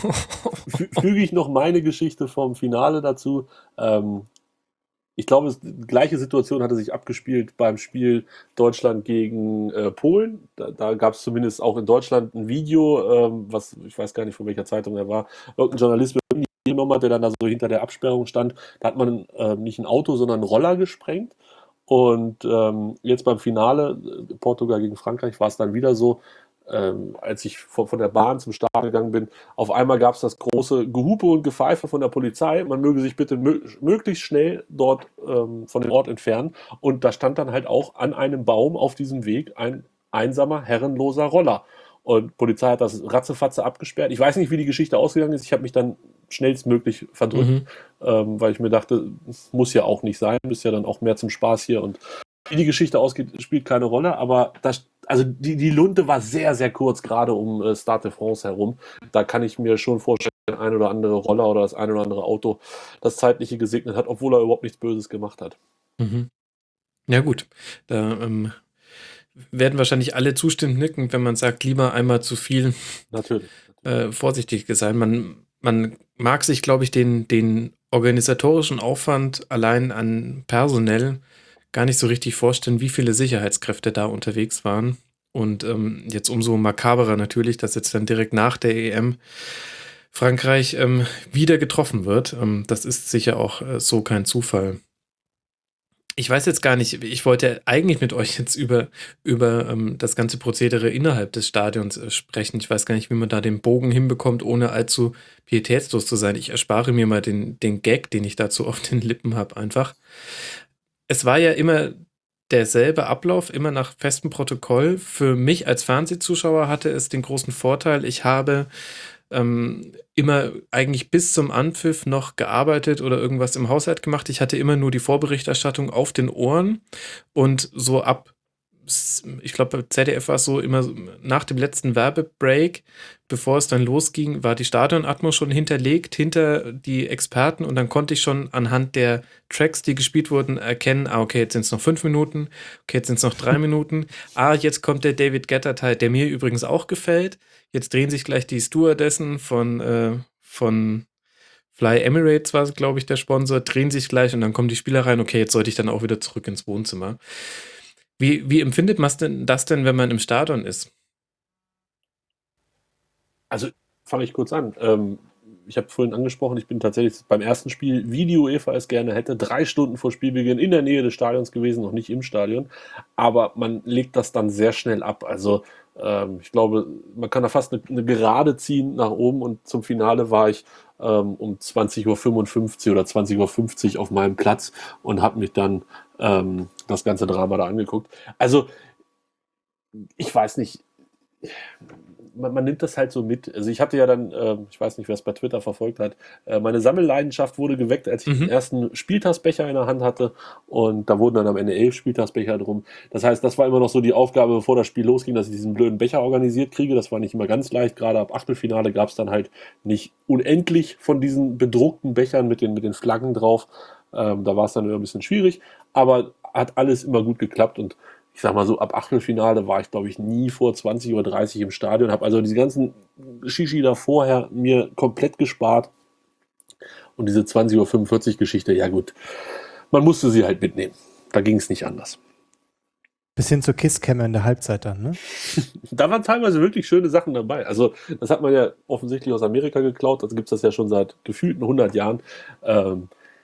Fü füge ich noch meine Geschichte vom Finale dazu. Ähm, ich glaube, es, die gleiche Situation hatte sich abgespielt beim Spiel Deutschland gegen äh, Polen. Da, da gab es zumindest auch in Deutschland ein Video, ähm, was ich weiß gar nicht, von welcher Zeitung er war. Irgendein Journalist genommen hat, der dann da so hinter der Absperrung stand. Da hat man äh, nicht ein Auto, sondern einen Roller gesprengt. Und ähm, jetzt beim Finale, äh, Portugal gegen Frankreich, war es dann wieder so, ähm, als ich von, von der Bahn zum Start gegangen bin, auf einmal gab es das große Gehupe und Gepfeife von der Polizei, man möge sich bitte mö möglichst schnell dort ähm, von dem Ort entfernen. Und da stand dann halt auch an einem Baum auf diesem Weg ein einsamer, herrenloser Roller. Und die Polizei hat das ratzefatze abgesperrt. Ich weiß nicht, wie die Geschichte ausgegangen ist. Ich habe mich dann schnellstmöglich verdrückt, Mhm. ähm, weil ich mir dachte, muss ja auch nicht sein, ist ja dann auch mehr zum Spaß hier. Und wie die Geschichte ausgeht, spielt keine Rolle. Aber das, also die, die Lunte war sehr, sehr kurz, gerade um äh, Stade de France herum. Da kann ich mir schon vorstellen, ein oder andere Roller oder das ein oder andere Auto das Zeitliche gesegnet hat, obwohl er überhaupt nichts Böses gemacht hat. Mhm. Ja gut, da ähm, werden wahrscheinlich alle zustimmend nicken, wenn man sagt, lieber einmal zu viel Natürlich. äh, vorsichtig sein. Man, man mag sich, glaube ich, den, den organisatorischen Aufwand allein an personell gar nicht so richtig vorstellen, wie viele Sicherheitskräfte da unterwegs waren. Und ähm, jetzt umso makaberer natürlich, dass jetzt dann direkt nach der E M Frankreich ähm, wieder getroffen wird. Ähm, das ist sicher auch äh, so kein Zufall. Ich weiß jetzt gar nicht, ich wollte eigentlich mit euch jetzt über, über ähm, das ganze Prozedere innerhalb des Stadions äh, sprechen. Ich weiß gar nicht, wie man da den Bogen hinbekommt, ohne allzu pietätslos zu sein. Ich erspare mir mal den, den Gag, den ich dazu auf den Lippen habe, einfach. Es war ja immer derselbe Ablauf, immer nach festem Protokoll. Für mich als Fernsehzuschauer hatte es den großen Vorteil, ich habe ähm, immer eigentlich bis zum Anpfiff noch gearbeitet oder irgendwas im Haushalt gemacht. Ich hatte immer nur die Vorberichterstattung auf den Ohren, und so ab, ich glaube, bei Z D F war es so, immer nach dem letzten Werbebreak, bevor es dann losging, war die Stadionatmo schon hinterlegt hinter die Experten, und dann konnte ich schon anhand der Tracks, die gespielt wurden, erkennen, ah, okay, jetzt sind es noch fünf Minuten, okay, jetzt sind es noch drei Minuten, ah, jetzt kommt der David Guetta-Teil, der mir übrigens auch gefällt. Jetzt drehen sich gleich die Stewardessen von, äh, von Fly Emirates, war, glaube ich, der Sponsor, drehen sich gleich, und dann kommen die Spieler rein, okay, jetzt sollte ich dann auch wieder zurück ins Wohnzimmer. Wie, wie empfindet man denn das denn, wenn man im Stadion ist? Also fange ich kurz an. Ähm, ich habe vorhin angesprochen, ich bin tatsächlich beim ersten Spiel, wie die UEFA es gerne hätte, drei Stunden vor Spielbeginn in der Nähe des Stadions gewesen, noch nicht im Stadion. Aber man legt das dann sehr schnell ab. Also ähm, ich glaube, man kann da fast eine, eine Gerade ziehen nach oben, und zum Finale war ich ähm, um zwanzig Uhr fünfundfünfzig oder zwanzig Uhr fünfzig auf meinem Platz und habe mich dann ähm, das ganze Drama da angeguckt. Also ich weiß nicht, man, man nimmt das halt so mit. Also ich hatte ja dann, äh, ich weiß nicht, wer es bei Twitter verfolgt hat, äh, meine Sammelleidenschaft wurde geweckt, als ich Mhm. den ersten Spieltagsbecher in der Hand hatte, und da wurden dann am Ende elf Spieltagsbecher drum. Das heißt, das war immer noch so die Aufgabe, bevor das Spiel losging, dass ich diesen blöden Becher organisiert kriege. Das war nicht immer ganz leicht. Gerade ab Achtelfinale gab es dann halt nicht unendlich von diesen bedruckten Bechern mit den, mit den Flaggen drauf. Ähm, da war es dann immer ein bisschen schwierig, aber hat alles immer gut geklappt, und ich sag mal so, ab Achtelfinale war ich, glaube ich, nie vor zwanzig Uhr dreißig im Stadion, habe also diese ganzen Shishi da vorher mir komplett gespart, und diese zwanzig Uhr fünfundvierzig Geschichte, ja gut, man musste sie halt mitnehmen. Da ging es nicht anders. Bis hin zur Kisscam in der Halbzeit dann, ne? Da waren teilweise wirklich schöne Sachen dabei. Also das hat man ja offensichtlich aus Amerika geklaut, also gibt es das ja schon seit gefühlten hundert Jahren. Ähm,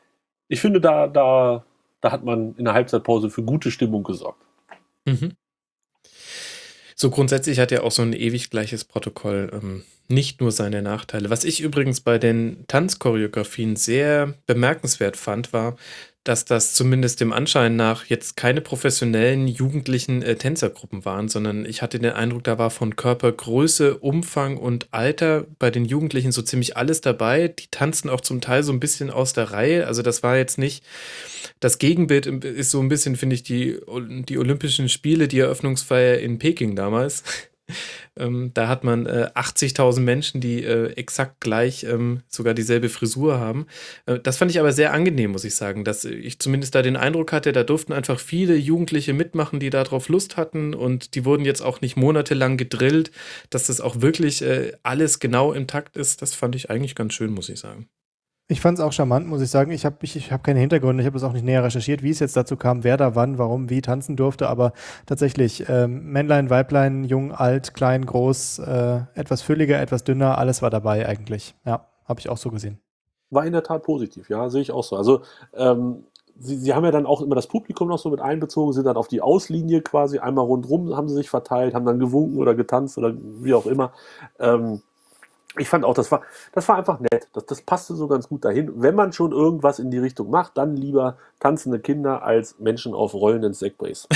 ich finde, da, da, da hat man in der Halbzeitpause für gute Stimmung gesorgt. Mhm. So grundsätzlich hat ja auch so ein ewig gleiches Protokoll ähm, nicht nur seine Nachteile. Was ich übrigens bei den Tanzchoreografien sehr bemerkenswert fand, war, dass das zumindest dem Anschein nach jetzt keine professionellen jugendlichen äh, Tänzergruppen waren, sondern ich hatte den Eindruck, da war von Körpergröße, Umfang und Alter bei den Jugendlichen so ziemlich alles dabei. Die tanzen auch zum Teil so ein bisschen aus der Reihe. Also das war jetzt nicht, das Gegenbild ist so ein bisschen, finde ich, die, die Olympischen Spiele, die Eröffnungsfeier in Peking damals. Ähm, da hat man äh, achtzigtausend Menschen, die äh, exakt gleich ähm, sogar dieselbe Frisur haben. Äh, das fand ich aber sehr angenehm, muss ich sagen, dass ich zumindest da den Eindruck hatte, da durften einfach viele Jugendliche mitmachen, die darauf Lust hatten und die wurden jetzt auch nicht monatelang gedrillt, dass das auch wirklich äh, alles genau im Takt ist. Das fand ich eigentlich ganz schön, muss ich sagen. Ich fand es auch charmant, muss ich sagen. Ich habe ich, ich hab keine Hintergründe, ich habe es auch nicht näher recherchiert, wie es jetzt dazu kam, wer da wann, warum, wie tanzen durfte, aber tatsächlich ähm, Männlein, Weiblein, jung, alt, klein, groß, äh, etwas fülliger, etwas dünner, alles war dabei eigentlich. Ja, habe ich auch so gesehen. War in der Tat positiv, ja, sehe ich auch so. Also ähm, sie, sie haben ja dann auch immer das Publikum noch so mit einbezogen, sind dann auf die Auslinie quasi, einmal rundrum haben sie sich verteilt, haben dann gewunken oder getanzt oder wie auch immer. Ähm, Ich fand auch, das war, das war einfach nett. Das, das passte so ganz gut dahin. Wenn man schon irgendwas in die Richtung macht, dann lieber tanzende Kinder als Menschen auf rollenden Segways.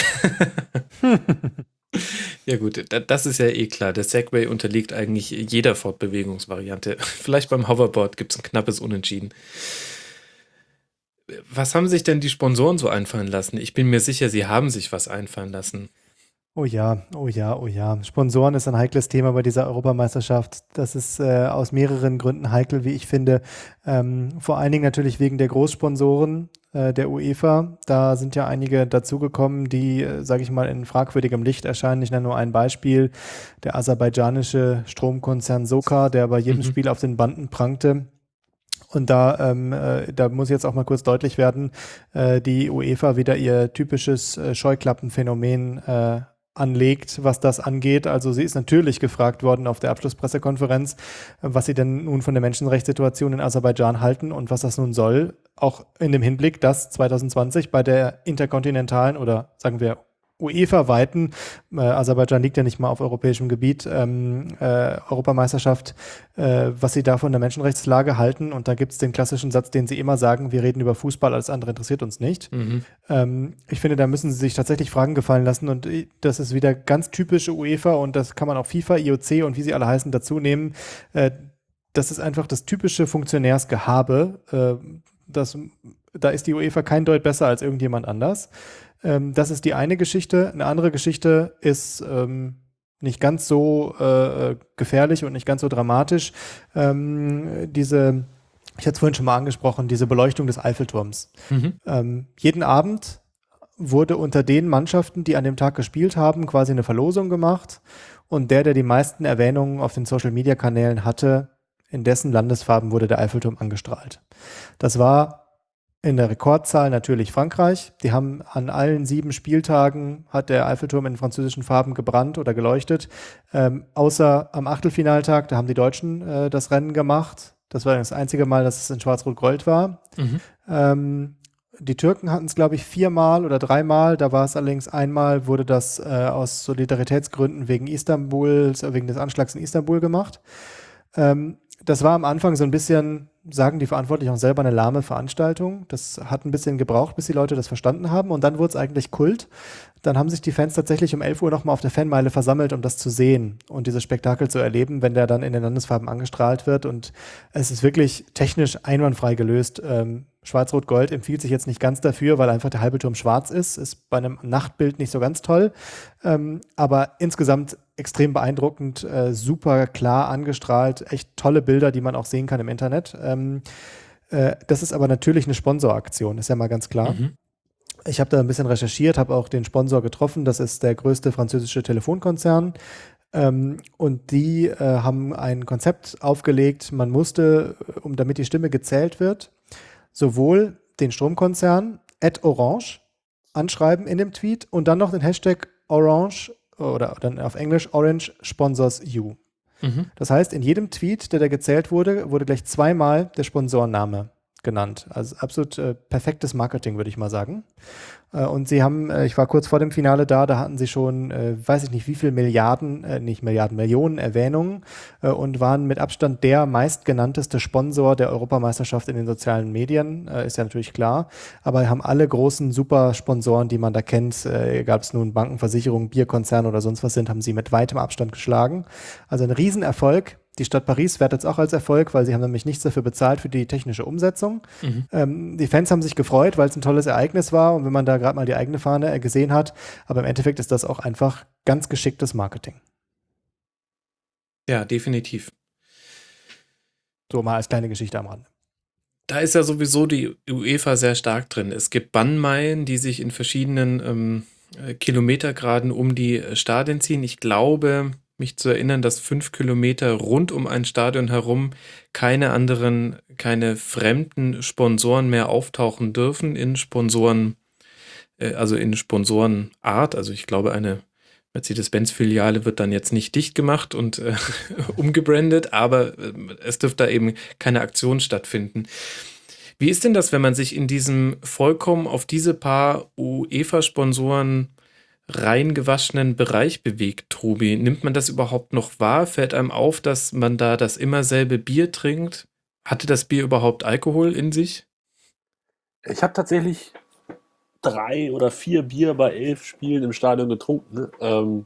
Ja gut, da- das ist ja eh klar. Der Segway unterliegt eigentlich jeder Fortbewegungsvariante. Vielleicht beim Hoverboard gibt es ein knappes Unentschieden. Was haben sich denn die Sponsoren so einfallen lassen? Ich bin mir sicher, sie haben sich was einfallen lassen. Oh ja, oh ja, oh ja. Sponsoren ist ein heikles Thema bei dieser Europameisterschaft. Das ist äh, aus mehreren Gründen heikel, wie ich finde. Ähm, vor allen Dingen natürlich wegen der Großsponsoren äh, der UEFA. Da sind ja einige dazugekommen, die, äh, sage ich mal, in fragwürdigem Licht erscheinen. Ich nenne nur ein Beispiel. Der aserbaidschanische Stromkonzern Soka, der bei jedem Mhm. Spiel auf den Banden prangte. Und da, ähm, äh, da muss jetzt auch mal kurz deutlich werden, äh, die UEFA wieder ihr typisches äh, Scheuklappenphänomen äh, anlegt, was das angeht. Also sie ist natürlich gefragt worden auf der Abschlusspressekonferenz, äh, was sie denn nun von der Menschenrechtssituation in Aserbaidschan halten und was das nun soll. Auch in dem Hinblick, dass zwanzig zwanzig bei der interkontinentalen oder sagen wir UEFA-weiten, äh, Aserbaidschan liegt ja nicht mal auf europäischem Gebiet, ähm, äh, Europameisterschaft, äh, was sie da von der Menschenrechtslage halten. Und da gibt es den klassischen Satz, den sie immer sagen, wir reden über Fußball, alles andere interessiert uns nicht. Mhm. Ähm, ich finde, da müssen sie sich tatsächlich Fragen gefallen lassen und äh, das ist wieder ganz typische UEFA und das kann man auch FIFA, I O C und wie sie alle heißen dazu nehmen. Äh, das ist einfach das typische Funktionärsgehabe. Äh, das, da ist die UEFA kein Deut besser als irgendjemand anders. Ähm, das ist die eine Geschichte. Eine andere Geschichte ist ähm, nicht ganz so äh, gefährlich und nicht ganz so dramatisch. Ähm, diese, ich hatte es vorhin schon mal angesprochen, diese Beleuchtung des Eiffelturms. Mhm. Ähm, jeden Abend wurde unter den Mannschaften, die an dem Tag gespielt haben, quasi eine Verlosung gemacht. Und der, der die meisten Erwähnungen auf den Social-Media-Kanälen hatte, in dessen Landesfarben wurde der Eiffelturm angestrahlt. Das war in der Rekordzahl natürlich Frankreich. Die haben an allen sieben Spieltagen hat der Eiffelturm in französischen Farben gebrannt oder geleuchtet. Ähm, außer am Achtelfinaltag, da haben die Deutschen äh, das Rennen gemacht. Das war das einzige Mal, dass es in Schwarz-Rot-Gold war. Mhm. Ähm, die Türken hatten es, glaube ich, viermal oder dreimal. Da war es allerdings einmal, wurde das äh, aus Solidaritätsgründen wegen Istanbul, wegen des Anschlags in Istanbul gemacht. Ähm, das war am Anfang so ein bisschen, sagen die Verantwortlichen auch selber, eine lahme Veranstaltung. Das hat ein bisschen gebraucht, bis die Leute das verstanden haben. Und dann wurde es eigentlich Kult. Dann haben sich die Fans tatsächlich um elf Uhr nochmal auf der Fanmeile versammelt, um das zu sehen und dieses Spektakel zu erleben, wenn der dann in den Landesfarben angestrahlt wird. Und es ist wirklich technisch einwandfrei gelöst. Ähm, Schwarz-Rot-Gold empfiehlt sich jetzt nicht ganz dafür, weil einfach der halbe Turm schwarz ist. Ist bei einem Nachtbild nicht so ganz toll. Ähm, aber insgesamt extrem beeindruckend, äh, super klar angestrahlt. Echt tolle Bilder, die man auch sehen kann im Internet. Ähm, äh, das ist aber natürlich eine Sponsoraktion, ist ja mal ganz klar. Mhm. Ich habe da ein bisschen recherchiert, habe auch den Sponsor getroffen. Das ist der größte französische Telefonkonzern. Ähm, und die äh, haben ein Konzept aufgelegt. Man musste, um damit die Stimme gezählt wird, sowohl den Stromkonzern at Orange anschreiben in dem Tweet und dann noch den Hashtag Orange oder dann auf Englisch Orange Sponsors You. Mhm. Das heißt, in jedem Tweet, der da gezählt wurde, wurde gleich zweimal der Sponsorenname genannt. Also absolut äh, perfektes Marketing, würde ich mal sagen. Äh, und sie haben, äh, ich war kurz vor dem Finale da, da hatten sie schon, äh, weiß ich nicht, wie viel Milliarden, äh, nicht Milliarden, Millionen Erwähnungen äh, und waren mit Abstand der meistgenannteste Sponsor der Europameisterschaft in den sozialen Medien, äh, ist ja natürlich klar. Aber haben alle großen Super-Sponsoren, die man da kennt, äh, egal ob es nun Banken, Versicherungen, Bierkonzerne oder sonst was sind, haben sie mit weitem Abstand geschlagen. Also ein Riesenerfolg. Die Stadt Paris wertet es auch als Erfolg, weil sie haben nämlich nichts dafür bezahlt für die technische Umsetzung. Mhm. Ähm, die Fans haben sich gefreut, weil es ein tolles Ereignis war und wenn man da gerade mal die eigene Fahne äh, gesehen hat. Aber im Endeffekt ist das auch einfach ganz geschicktes Marketing. Ja, definitiv. So mal als kleine Geschichte am Rande. Da ist ja sowieso die UEFA sehr stark drin. Es gibt Bannmeilen, die sich in verschiedenen ähm, Kilometergraden um die Stadien ziehen. Ich glaube, mich zu erinnern, dass fünf Kilometer rund um ein Stadion herum keine anderen, keine fremden Sponsoren mehr auftauchen dürfen in Sponsoren, äh, also in Sponsorenart. Also ich glaube, eine Mercedes-Benz-Filiale wird dann jetzt nicht dicht gemacht und äh, umgebrandet, aber äh, es dürfte da eben keine Aktion stattfinden. Wie ist denn das, wenn man sich in diesem vollkommen auf diese paar UEFA-Sponsoren reingewaschenen Bereich bewegt, Tobi? Nimmt man das überhaupt noch wahr? Fällt einem auf, dass man da das immer selbe Bier trinkt? Hatte das Bier überhaupt Alkohol in sich? Ich habe tatsächlich drei oder vier Bier bei elf Spielen im Stadion getrunken. Ähm,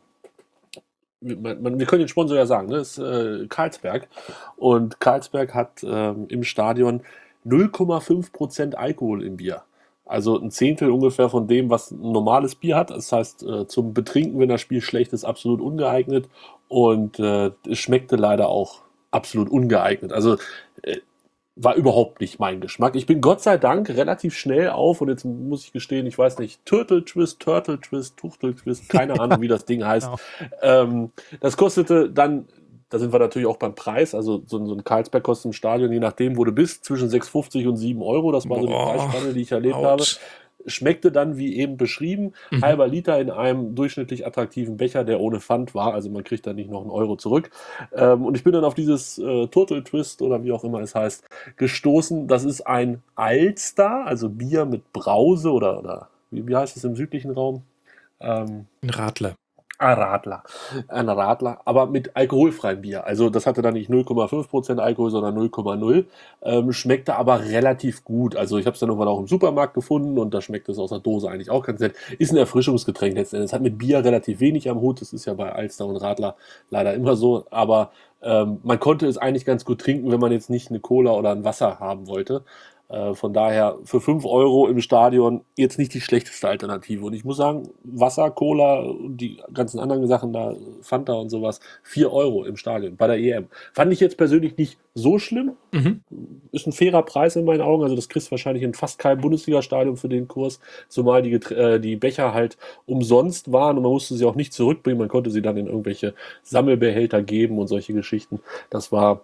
man, man, wir können den Sponsor ja sagen, ne? Das ist äh, Carlsberg. Und Carlsberg hat ähm, im Stadion null Komma fünf Prozent Alkohol im Bier. Also ein Zehntel ungefähr von dem, was ein normales Bier hat. Das heißt, äh, zum Betrinken, wenn das Spiel schlecht ist, absolut ungeeignet. Und äh, es schmeckte leider auch absolut ungeeignet. Also äh, war überhaupt nicht mein Geschmack. Ich bin Gott sei Dank relativ schnell auf und jetzt muss ich gestehen, ich weiß nicht, Turtle Twist, Turtle Twist, Tuchtel Twist, keine Ahnung, wie das Ding heißt. Genau. Ähm, das kostete dann, da sind wir natürlich auch beim Preis, also so, so ein Carlsberg kostet im Stadion, je nachdem, wo du bist, zwischen sechs fünfzig und sieben Euro, das war so die Preisspanne, die ich erlebt ouch. habe. Schmeckte dann, wie eben beschrieben, mhm. halber Liter in einem durchschnittlich attraktiven Becher, der ohne Pfand war, also man kriegt da nicht noch einen Euro zurück. Ähm, und ich bin dann auf dieses äh, Turtle Twist oder wie auch immer es heißt, gestoßen. Das ist ein Alster, also Bier mit Brause oder, oder wie, wie heißt es im südlichen Raum? Ähm, ein Radler. Ein Radler. Ein Radler, aber mit alkoholfreiem Bier. Also das hatte dann nicht null Komma fünf Prozent Alkohol, sondern null Komma null. Ähm, schmeckte aber relativ gut. Also ich habe es dann irgendwann auch im Supermarkt gefunden und da schmeckt es aus der Dose eigentlich auch ganz nett. Ist ein Erfrischungsgetränk letztendlich. Es hat mit Bier relativ wenig am Hut. Das ist ja bei Alster und Radler leider immer so. Aber ähm, man konnte es eigentlich ganz gut trinken, wenn man jetzt nicht eine Cola oder ein Wasser haben wollte. Äh, von daher für fünf Euro im Stadion jetzt nicht die schlechteste Alternative. Und ich muss sagen, Wasser, Cola und die ganzen anderen Sachen da, Fanta und sowas, vier Euro im Stadion bei der E M. Fand ich jetzt persönlich nicht so schlimm. Mhm. Ist ein fairer Preis in meinen Augen. Also das kriegst du wahrscheinlich in fast keinem Bundesliga-Stadion für den Kurs. Zumal die, äh, die Becher halt umsonst waren und man musste sie auch nicht zurückbringen. Man konnte sie dann in irgendwelche Sammelbehälter geben und solche Geschichten. Das war,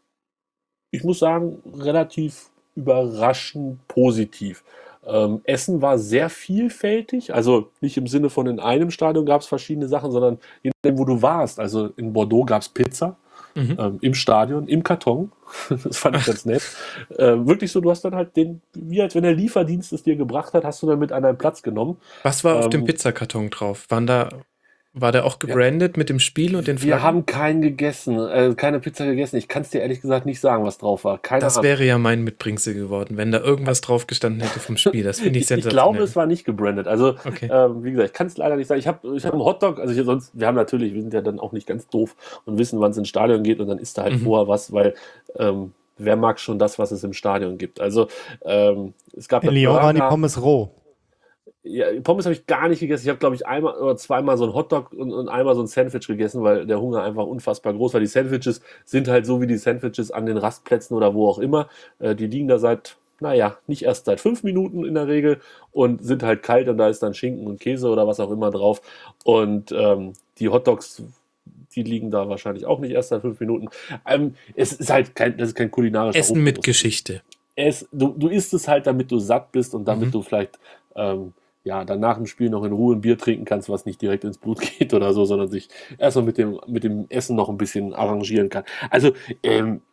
ich muss sagen, relativ überraschend positiv. Ähm, Essen war sehr vielfältig, also nicht im Sinne von in einem Stadion gab es verschiedene Sachen, sondern je nachdem, wo du warst. Also in Bordeaux gab es Pizza, mhm. ähm, im Stadion, im Karton. Das fand ich ganz nett. Ähm, wirklich so, du hast dann halt den, wie als wenn der Lieferdienst es dir gebracht hat, hast du dann mit an deinen Platz genommen. Was war auf ähm, dem Pizzakarton drauf? Waren da War der auch gebrandet ja. mit dem Spiel und den Flaggen? Wir haben keinen gegessen, äh, keine Pizza gegessen. Ich kann es dir ehrlich gesagt nicht sagen, was drauf war. Keine das Ahnung. wäre ja mein Mitbringsel geworden, wenn da irgendwas drauf gestanden hätte vom Spiel. Das finde ich sensationell. Ich glaube, es war nicht gebrandet. Also, okay. ähm, wie gesagt, ich kann es leider nicht sagen. Ich habe ich hab einen Hotdog, also ich, sonst, wir haben natürlich, wir sind ja dann auch nicht ganz doof und wissen, wann es ins Stadion geht und dann isst da halt mhm. vorher was, weil ähm, wer mag schon das, was es im Stadion gibt. Also, ähm, es gab in Lyon waren die Pommes roh. Ja, Pommes habe ich gar nicht gegessen. Ich habe, glaube ich, einmal oder zweimal so ein Hotdog und, und einmal so ein Sandwich gegessen, weil der Hunger einfach unfassbar groß war. Die Sandwiches sind halt so wie die Sandwiches an den Rastplätzen oder wo auch immer. Äh, die liegen da seit, naja, nicht erst seit fünf Minuten in der Regel und sind halt kalt und da ist dann Schinken und Käse oder was auch immer drauf. Und ähm, die Hotdogs, die liegen da wahrscheinlich auch nicht erst seit fünf Minuten. Ähm, es ist halt kein, das ist kein kulinarischer Essen Aufguss. mit Geschichte. Es, du, du isst es halt, damit du satt bist und damit mhm. du vielleicht ähm, ja, dann nach dem Spiel noch in Ruhe ein Bier trinken kannst, was nicht direkt ins Blut geht oder so, sondern sich erstmal mit dem, mit dem Essen noch ein bisschen arrangieren kann. Also, ähm,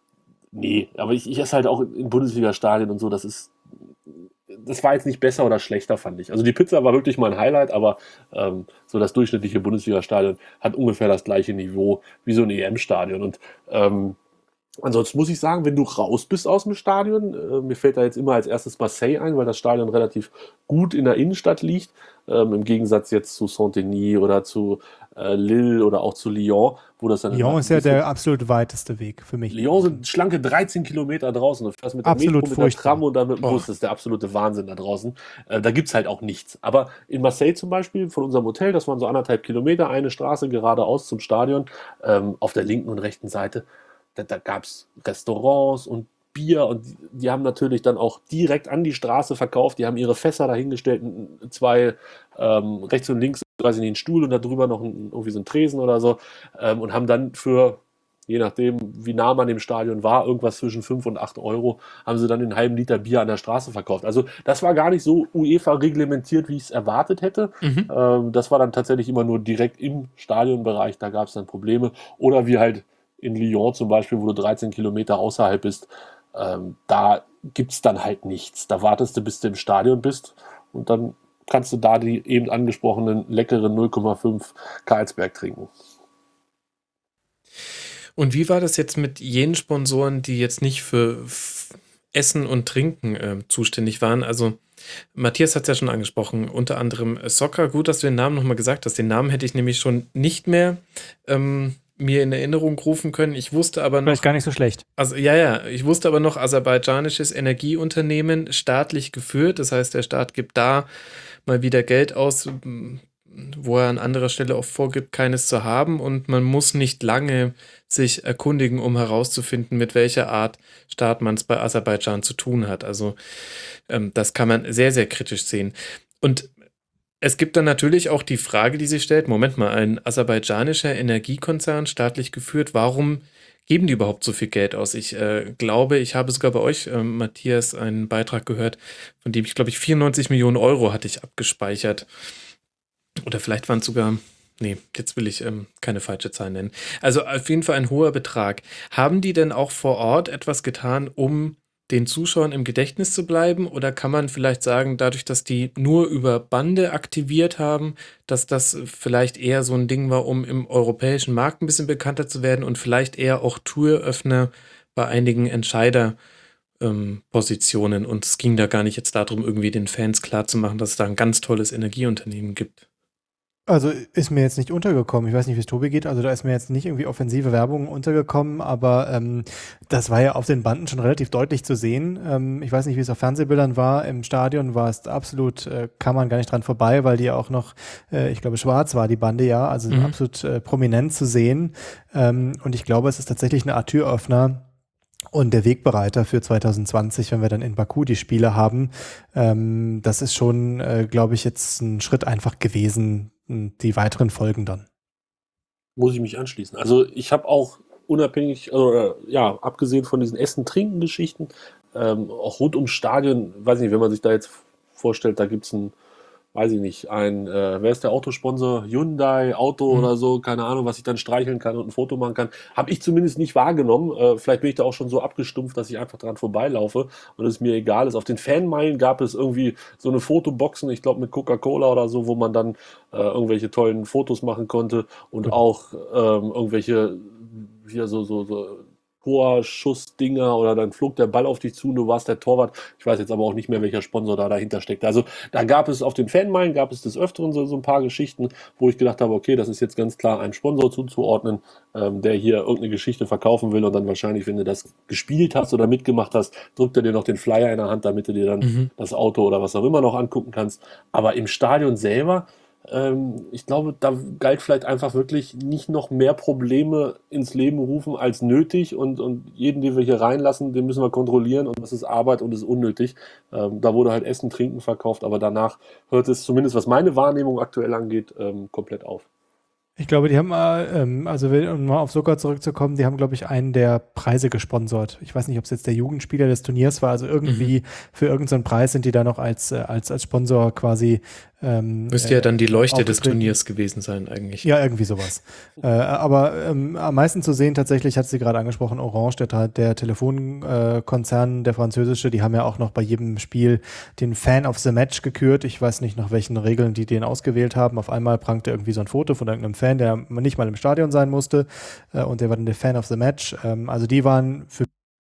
Nee, aber ich, ich esse halt auch in Bundesliga-Stadien und so, das ist, das war jetzt nicht besser oder schlechter, fand ich. Also die Pizza war wirklich mal ein Highlight, aber ähm, so das durchschnittliche Bundesliga-Stadion hat ungefähr das gleiche Niveau wie so ein E M-Stadion. Und ähm, ansonsten muss ich sagen, wenn du raus bist aus dem Stadion, äh, mir fällt da jetzt immer als erstes Marseille ein, weil das Stadion relativ gut in der Innenstadt liegt, ähm, im Gegensatz jetzt zu Saint-Denis oder zu äh, Lille oder auch zu Lyon, wo das dann immer Lyon ein ist ja bisschen- der absolut weiteste Weg für mich. Lyon sind schlanke dreizehn Kilometer draußen. Du fährst mit der Absolut Metro, mit der furchtbar. Tram und dann mit dem Boah. Bus. Das ist der absolute Wahnsinn da draußen. Äh, da gibt es halt auch nichts. Aber in Marseille zum Beispiel, von unserem Hotel, das waren so anderthalb Kilometer, eine Straße geradeaus zum Stadion, ähm, auf der linken und rechten Seite, da, da gab es Restaurants und Bier und die, die haben natürlich dann auch direkt an die Straße verkauft. Die haben ihre Fässer dahingestellt, n- zwei ähm, rechts und links, weiß ich nicht, einen Stuhl und da drüber noch ein, irgendwie so ein Tresen oder so, ähm, und haben dann für, je nachdem, wie nah man dem Stadion war, irgendwas zwischen fünf und acht Euro, haben sie dann einen halben Liter Bier an der Straße verkauft. Also das war gar nicht so UEFA reglementiert, wie ich es erwartet hätte. Mhm. Ähm, das war dann tatsächlich immer nur direkt im Stadionbereich, da gab es dann Probleme. Oder wie halt in Lyon zum Beispiel, wo du dreizehn Kilometer außerhalb bist, ähm, da gibt es dann halt nichts. Da wartest du, bis du im Stadion bist und dann kannst du da die eben angesprochenen leckeren null Komma fünf Carlsberg trinken. Und wie war das jetzt mit jenen Sponsoren, die jetzt nicht für F- Essen und Trinken äh, zuständig waren? Also Matthias hat es ja schon angesprochen, unter anderem äh, Soccer. Gut, dass du den Namen nochmal gesagt hast. Den Namen hätte ich nämlich schon nicht mehr ähm, mir in Erinnerung rufen können. Ich wusste aber noch, Vielleicht gar nicht so schlecht. also ja, ja, ich wusste aber noch, aserbaidschanisches Energieunternehmen, staatlich geführt. Das heißt, der Staat gibt da mal wieder Geld aus, m, wo er an anderer Stelle oft vorgibt, keines zu haben. Und man muss nicht lange sich erkundigen, um herauszufinden, mit welcher Art Staat man es bei Aserbaidschan zu tun hat. Also ähm, das kann man sehr, sehr kritisch sehen. Und es gibt dann natürlich auch die Frage, die sich stellt, Moment mal, ein aserbaidschanischer Energiekonzern, staatlich geführt, warum geben die überhaupt so viel Geld aus? Ich äh, glaube, ich habe sogar bei euch, äh, Matthias, einen Beitrag gehört, von dem ich, glaube ich, vierundneunzig Millionen Euro hatte ich abgespeichert. Oder vielleicht waren es sogar, nee, jetzt will ich ähm, keine falsche Zahl nennen. Also auf jeden Fall ein hoher Betrag. Haben die denn auch vor Ort etwas getan, um den Zuschauern im Gedächtnis zu bleiben? Oder kann man vielleicht sagen, dadurch, dass die nur über Bande aktiviert haben, dass das vielleicht eher so ein Ding war, um im europäischen Markt ein bisschen bekannter zu werden und vielleicht eher auch Türöffner bei einigen Entscheider ähm, Positionen, und es ging da gar nicht jetzt darum, irgendwie den Fans klarzumachen, dass es da ein ganz tolles Energieunternehmen gibt. Also ist mir jetzt nicht untergekommen. Ich weiß nicht, wie es Tobi geht. Also da ist mir jetzt nicht irgendwie offensive Werbung untergekommen, aber ähm, das war ja auf den Banden schon relativ deutlich zu sehen. Ähm, ich weiß nicht, wie es auf Fernsehbildern war. Im Stadion war es absolut, äh, kam man gar nicht dran vorbei, weil die ja auch noch, äh, ich glaube, schwarz war die Bande, ja, also Mhm. absolut äh, prominent zu sehen. Ähm, und ich glaube, es ist tatsächlich eine Art Türöffner und der Wegbereiter für zwanzig zwanzig, wenn wir dann in Baku die Spiele haben. Ähm, das ist schon, äh, glaube ich, jetzt ein Schritt einfach gewesen, m, die weiteren Folgen dann. Muss ich mich anschließen. Also ich habe auch unabhängig, oder ja, abgesehen von diesen Essen-Trinken-Geschichten, ähm, auch rund ums Stadion, weiß nicht, wenn man sich da jetzt vorstellt, da gibt es ein, weiß ich nicht, ein, äh, wer ist der Autosponsor? Hyundai, Auto Mhm. oder so, keine Ahnung, was ich dann streicheln kann und ein Foto machen kann. Habe ich zumindest nicht wahrgenommen. Äh, vielleicht bin ich da auch schon so abgestumpft, dass ich einfach dran vorbeilaufe und es mir egal ist. Auf den Fanmeilen gab es irgendwie so eine Fotoboxen, ich glaube mit Coca-Cola oder so, wo man dann äh, irgendwelche tollen Fotos machen konnte und Genau. auch ähm, irgendwelche hier so, so, so Torschussdinger oder dann flog der Ball auf dich zu und du warst der Torwart. Ich weiß jetzt aber auch nicht mehr, welcher Sponsor da dahinter steckt. Also da gab es auf den Fanmeilen, gab es des Öfteren so, so ein paar Geschichten, wo ich gedacht habe, okay, das ist jetzt ganz klar einem Sponsor zuzuordnen, ähm, der hier irgendeine Geschichte verkaufen will und dann wahrscheinlich, wenn du das gespielt hast oder mitgemacht hast, drückt er dir noch den Flyer in der Hand, damit du dir dann Mhm. das Auto oder was auch immer noch angucken kannst. Aber im Stadion selber, ähm, ich glaube, da galt vielleicht einfach wirklich nicht noch mehr Probleme ins Leben rufen als nötig und, und jeden, den wir hier reinlassen, den müssen wir kontrollieren und das ist Arbeit und ist unnötig. Ähm, da wurde halt Essen, Trinken verkauft, aber danach hört es zumindest, was meine Wahrnehmung aktuell angeht, ähm, komplett auf. Ich glaube, die haben, äh, ähm, also will- um mal auf Soka zurückzukommen, die haben, glaube ich, einen der Preise gesponsert. Ich weiß nicht, ob es jetzt der Jugendspieler des Turniers war, also irgendwie für irgendeinen so einen Preis sind die da noch als, äh, als, als Sponsor quasi ähm, Müsste ja dann die Leuchte des aufgetreten. Turniers gewesen sein eigentlich. Ja, irgendwie sowas. Äh, aber ähm, am meisten zu sehen tatsächlich, hat sie gerade angesprochen, Orange, der, der Telefonkonzern, äh, Konzern, der französische, die haben ja auch noch bei jedem Spiel den Fan of the Match gekürt. Ich weiß nicht, nach welchen Regeln die den ausgewählt haben. Auf einmal prangte irgendwie so ein Foto von irgendeinem Fan, der nicht mal im Stadion sein musste, äh, und der war dann der Fan of the Match. Ähm, also die waren für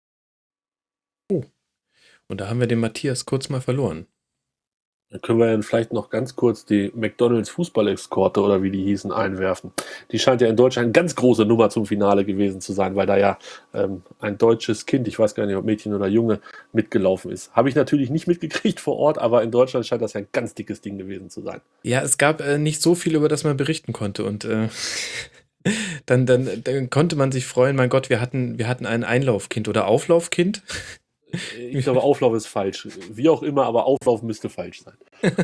Und da haben wir den Matthias kurz mal verloren. Dann können wir dann vielleicht noch ganz kurz die McDonalds Fußball-Eskorte oder wie die hießen einwerfen. Die scheint ja in Deutschland eine ganz große Nummer zum Finale gewesen zu sein, weil da ja ähm, ein deutsches Kind, ich weiß gar nicht, ob Mädchen oder Junge, mitgelaufen ist. Habe ich natürlich nicht mitgekriegt vor Ort, aber in Deutschland scheint das ja ein ganz dickes Ding gewesen zu sein. Ja, es gab äh, nicht so viel, über das man berichten konnte und äh, dann, dann, dann konnte man sich freuen, mein Gott, wir hatten, wir hatten ein Einlaufkind oder Auflaufkind. Ich glaube, Auflauf ist falsch. Wie auch immer, aber Auflauf müsste falsch sein.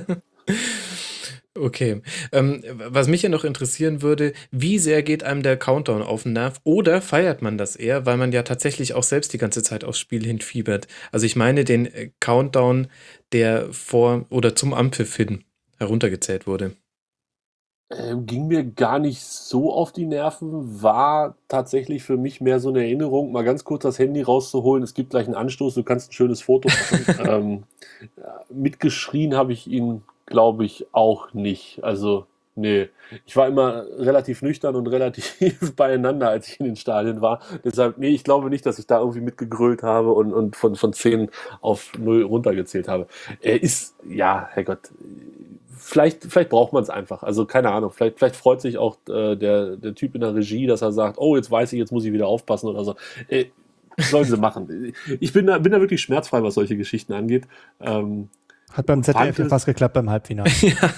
Okay. Ähm, was mich ja noch interessieren würde, wie sehr geht einem der Countdown auf den Nerv oder feiert man das eher, weil man ja tatsächlich auch selbst die ganze Zeit aufs Spiel hinfiebert? Also ich meine den äh, Countdown, der vor oder zum Anpfiff hin heruntergezählt wurde. Ähm, ging mir gar nicht so auf die Nerven, war tatsächlich für mich mehr so eine Erinnerung, mal ganz kurz das Handy rauszuholen, es gibt gleich einen Anstoß, du kannst ein schönes Foto machen. ähm, ja, mitgeschrien habe ich ihn, glaube ich, auch nicht. Also, nee. Ich war immer relativ nüchtern und relativ beieinander, als ich in den Stadien war. Deshalb, nee, ich glaube nicht, dass ich da irgendwie mitgegrölt habe und, und von, von zehn auf null runtergezählt habe. Er ist, ja, Herrgott, Vielleicht, vielleicht braucht man es einfach. Also keine Ahnung. Vielleicht, vielleicht freut sich auch äh, der, der Typ in der Regie, dass er sagt, oh, jetzt weiß ich, jetzt muss ich wieder aufpassen oder so. Äh, sollen sie machen. Ich bin da, bin da wirklich schmerzfrei, was solche Geschichten angeht. Ähm, Hat beim Z D F fand ja es- fast geklappt beim Halbfinale.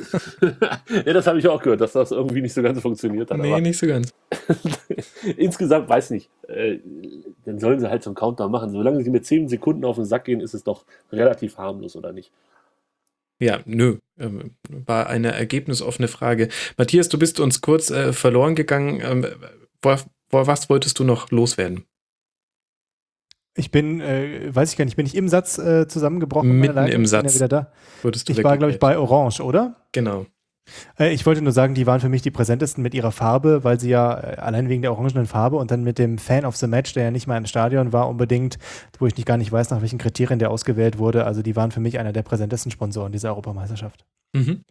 ja, das habe ich auch gehört, dass das irgendwie nicht so ganz funktioniert hat. Nee, aber nicht so ganz. insgesamt, weiß nicht, äh, dann sollen sie halt so einen Countdown machen. Solange sie mit zehn Sekunden auf den Sack gehen, ist es doch relativ harmlos, oder nicht? Ja, nö. Ähm, war eine ergebnisoffene Frage. Matthias, du bist uns kurz äh, verloren gegangen. Ähm, wo, wo, was wolltest du noch loswerden? Ich bin, äh, weiß ich gar nicht, bin ich im Satz äh, zusammengebrochen? Meine Mitten Leitung? im Ich bin ja Satz. wieder da. Wurdest du Ich war, glaube ich, bei Orange, oder? Genau. Äh, ich wollte nur sagen, die waren für mich die präsentesten mit ihrer Farbe, weil sie ja äh, allein wegen der orangenen Farbe und dann mit dem Fan of the Match, der ja nicht mal im Stadion war unbedingt, wo ich nicht gar nicht weiß, nach welchen Kriterien der ausgewählt wurde. Also die waren für mich einer der präsentesten Sponsoren dieser Europameisterschaft. Mhm.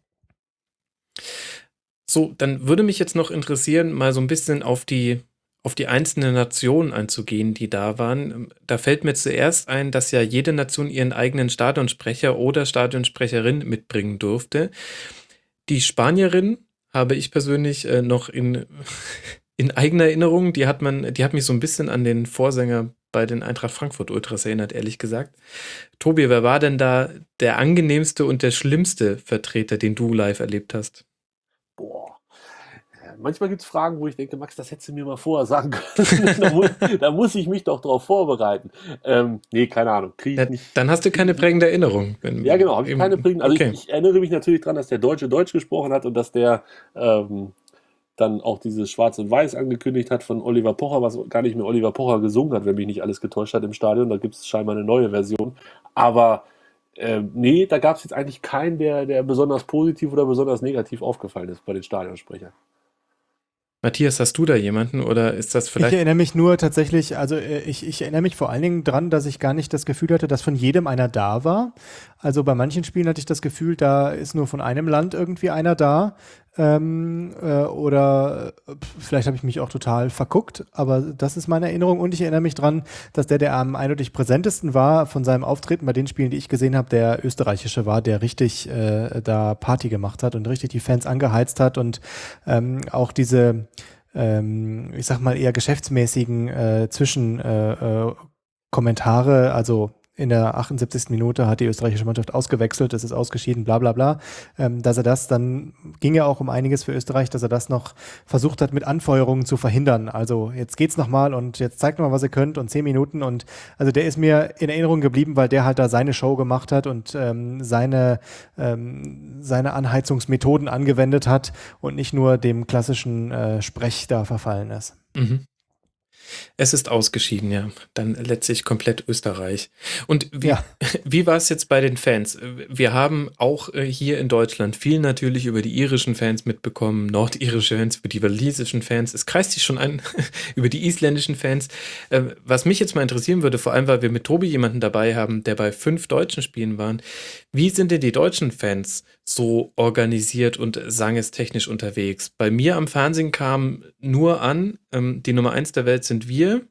So, dann würde mich jetzt noch interessieren, mal so ein bisschen auf die, auf die einzelnen Nationen einzugehen, die da waren. Da fällt mir zuerst ein, dass ja jede Nation ihren eigenen Stadionsprecher oder Stadionsprecherin mitbringen durfte. Die Spanierin habe ich persönlich äh, noch in, in eigener Erinnerung. Die hat man, die hat mich so ein bisschen an den Vorsänger bei den Eintracht Frankfurt Ultras erinnert, ehrlich gesagt. Tobi, wer war denn da der angenehmste und der schlimmste Vertreter, den du live erlebt hast? Boah. Ja, manchmal gibt es Fragen, wo ich denke, Max, das hättest du mir mal vorher sagen können. da, muss, da muss ich mich doch drauf vorbereiten. Ähm, nee, keine Ahnung. Krieg ich Ja, nicht. dann hast du keine prägende Erinnerung. Wenn- Ja, genau, habe ich im- keine prägenden. Also okay. ich, ich erinnere mich natürlich daran, dass der Deutsche Deutsch gesprochen hat und dass der ähm, dann auch dieses Schwarz und Weiß angekündigt hat von Oliver Pocher, was gar nicht mehr Oliver Pocher gesungen hat, wenn mich nicht alles getäuscht hat im Stadion. Da gibt es scheinbar eine neue Version. Aber ähm, nee, da gab es jetzt eigentlich keinen, der, der besonders positiv oder besonders negativ aufgefallen ist bei den Stadionsprechern. Matthias, hast du da jemanden oder ist das Ich vielleicht... erinnere mich nur tatsächlich, also äh, ich, ich erinnere mich vor allen Dingen dran, dass ich gar nicht das Gefühl hatte, dass von jedem einer da war. Also bei manchen Spielen hatte ich das Gefühl, da ist nur von einem Land irgendwie einer da. Ähm, äh, oder äh, vielleicht habe ich mich auch total verguckt, aber das ist meine Erinnerung. Und ich erinnere mich dran, dass der, der am eindeutig präsentesten war von seinem Auftreten bei den Spielen, die ich gesehen habe, der österreichische war, der richtig äh, da Party gemacht hat und richtig die Fans angeheizt hat und ähm, auch diese ähm, ich sag mal, eher geschäftsmäßigen äh, Zwischen äh, äh, Kommentare, also in der achtundsiebzigsten Minute hat die österreichische Mannschaft ausgewechselt, es ist ausgeschieden, bla bla bla, ähm, dass er das, dann ging ja auch um einiges für Österreich, dass er das noch versucht hat, mit Anfeuerungen zu verhindern. Also jetzt geht's nochmal und jetzt zeigt mal, was ihr könnt und zehn Minuten und also der ist mir in Erinnerung geblieben, weil der halt da seine Show gemacht hat und ähm, seine, ähm, seine Anheizungsmethoden angewendet hat und nicht nur dem klassischen äh, Sprech da verfallen ist. Mhm. Es ist ausgeschieden, ja. Dann letztlich komplett Österreich. Und wie, Ja. wie war es jetzt bei den Fans? Wir haben auch äh, hier in Deutschland viel natürlich über die irischen Fans mitbekommen, nordirische Fans, über die walisischen Fans. Es kreist sich schon ein über die isländischen Fans. Äh, was mich jetzt mal interessieren würde, vor allem, weil wir mit Tobi jemanden dabei haben, der bei fünf deutschen Spielen war. Wie sind denn die deutschen Fans so organisiert und sangestechnisch unterwegs? Bei mir am Fernsehen kam nur an, ähm, die Nummer eins der Welt sind wir,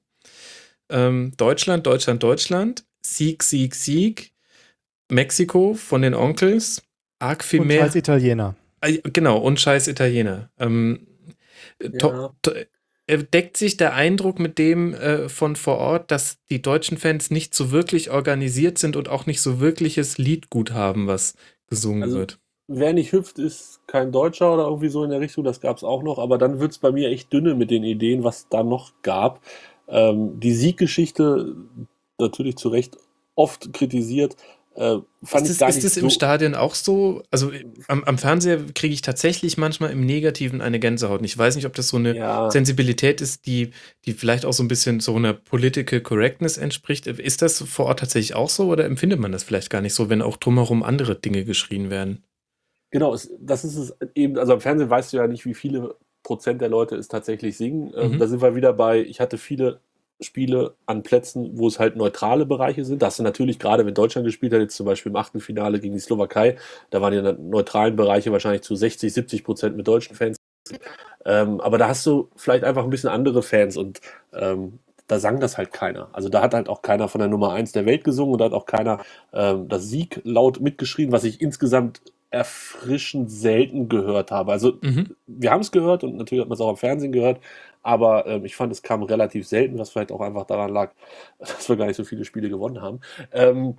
ähm, Deutschland, Deutschland, Deutschland, Sieg, Sieg, Sieg, Mexiko von den Onkels, arg viel Und mehr. scheiß Italiener. Äh, Genau, und scheiß Italiener. Ähm, to, Ja. to, äh, deckt sich der Eindruck mit dem äh, von vor Ort, dass die deutschen Fans nicht so wirklich organisiert sind und auch nicht so wirkliches Liedgut haben, was gesungen Also, wird? Wer nicht hüpft, ist kein Deutscher oder irgendwie so in der Richtung, das gab es auch noch, aber dann wird es bei mir echt dünne mit den Ideen, was da noch gab. Ähm, die Sieggeschichte, natürlich zu Recht oft kritisiert, äh, fand Ist ich es, gar ist nicht es so. im Stadion auch so? Also äh, am, am Fernseher kriege ich tatsächlich manchmal im Negativen eine Gänsehaut. Und ich weiß nicht, ob das so eine Ja, Sensibilität ist, die, die vielleicht auch so ein bisschen so einer Political Correctness entspricht. Ist das vor Ort tatsächlich auch so oder empfindet man das vielleicht gar nicht so, wenn auch drumherum andere Dinge geschrien werden? genau, es, das ist es eben. Also am Fernsehen weißt du ja nicht, wie viele Prozent der Leute es tatsächlich singen. Ähm, Mhm. da sind wir wieder bei, ich hatte viele Spiele an Plätzen, wo es halt neutrale Bereiche sind. Da hast du natürlich gerade, wenn Deutschland gespielt hat, jetzt zum Beispiel im Achtelfinale gegen die Slowakei, da waren die neutralen Bereiche wahrscheinlich zu sechzig, siebzig Prozent mit deutschen Fans. Ähm, aber da hast du vielleicht einfach ein bisschen andere Fans und ähm, da sang das halt keiner. Also da hat halt auch keiner von der Nummer eins der Welt gesungen und da hat auch keiner ähm, das Sieg laut mitgeschrien, was ich insgesamt erfrischend selten gehört habe. Also Mhm. wir haben es gehört und natürlich hat man es auch am Fernsehen gehört, aber ähm, ich fand, es kam relativ selten, was vielleicht auch einfach daran lag, dass wir gar nicht so viele Spiele gewonnen haben. Ähm,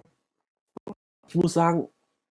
ich muss sagen,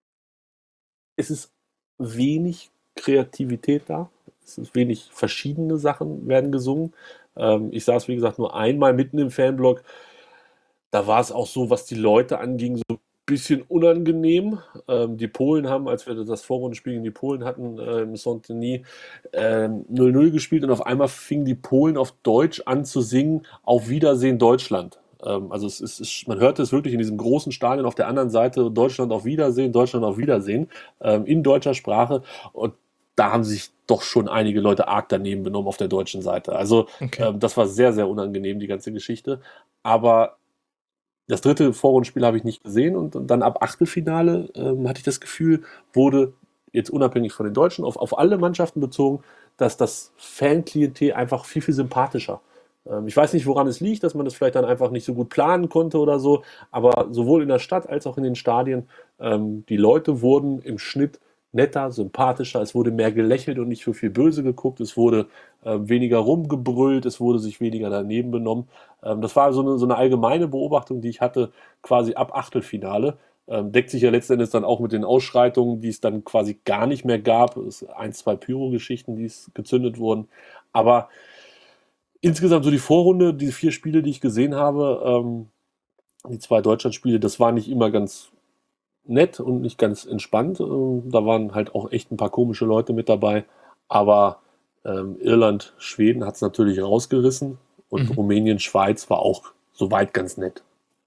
es ist wenig Kreativität da. Es ist wenig verschiedene Sachen werden gesungen. Ähm, ich saß, wie gesagt, nur einmal mitten im Fanblock. Da war es auch so, was die Leute anging, so ein bisschen unangenehm. Ähm, die Polen haben, als wir das Vorrundenspiel gegen die Polen hatten, äh, im Saint-Denis, ähm, null null gespielt und auf einmal fingen die Polen auf Deutsch an zu singen, Auf Wiedersehen Deutschland. Ähm, also es ist, es, man hörte es wirklich in diesem großen Stadion auf der anderen Seite, Deutschland auf Wiedersehen, Deutschland auf Wiedersehen, ähm, in deutscher Sprache. Und da haben sich doch schon einige Leute arg daneben benommen auf der deutschen Seite. Also Okay. ähm, das war sehr, sehr unangenehm, die ganze Geschichte. Aber das dritte Vorrundenspiel habe ich nicht gesehen und, und dann ab Achtelfinale ähm, hatte ich das Gefühl, wurde jetzt unabhängig von den Deutschen auf, auf alle Mannschaften bezogen, dass das Fanklientel einfach viel, viel sympathischer. Ähm, ich weiß nicht, woran es liegt, dass man das vielleicht dann einfach nicht so gut planen konnte oder so, aber sowohl in der Stadt als auch in den Stadien, ähm, die Leute wurden im Schnitt netter, sympathischer, es wurde mehr gelächelt und nicht so viel böse geguckt, es wurde äh, weniger rumgebrüllt, es wurde sich weniger daneben benommen. Ähm, das war so eine, so eine allgemeine Beobachtung, die ich hatte, quasi ab Achtelfinale. Ähm, deckt sich ja letzten Endes dann auch mit den Ausschreitungen, die es dann quasi gar nicht mehr gab. Es sind ein, zwei Pyro-Geschichten, die es gezündet wurden. Aber insgesamt so die Vorrunde, die vier Spiele, die ich gesehen habe, ähm, die zwei Deutschlandspiele, das war nicht immer ganz nett und nicht ganz entspannt. Ähm, Da waren halt auch echt ein paar komische Leute mit dabei. Aber ähm, Irland, Schweden hat es natürlich rausgerissen und Mhm. Rumänien, Schweiz war auch soweit ganz nett.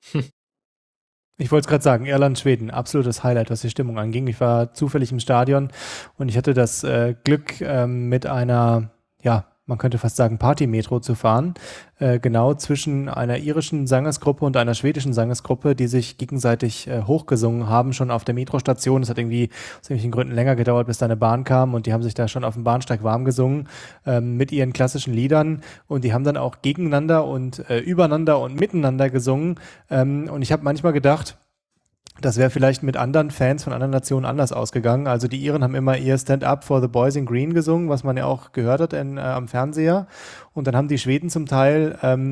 Ich wollte es gerade sagen, Irland, Schweden, absolutes Highlight, was die Stimmung anging. Ich war zufällig im Stadion und ich hatte das äh, Glück, ähm, mit einer, ja, man könnte fast sagen, Party-Metro zu fahren, äh, genau zwischen einer irischen Sangersgruppe und einer schwedischen Sangersgruppe, die sich gegenseitig äh, hochgesungen haben, schon auf der Metrostation. Es hat irgendwie aus irgendwelchen Gründen länger gedauert, bis da eine Bahn kam und die haben sich da schon auf dem Bahnsteig warm gesungen ähm, mit ihren klassischen Liedern und die haben dann auch gegeneinander und äh, übereinander und miteinander gesungen ähm, und ich habe manchmal gedacht, das wäre vielleicht mit anderen Fans von anderen Nationen anders ausgegangen. Also die Iren haben immer ihr Stand Up for the Boys in Green gesungen, was man ja auch gehört hat in, äh, am Fernseher. Und dann haben die Schweden zum Teil ähm,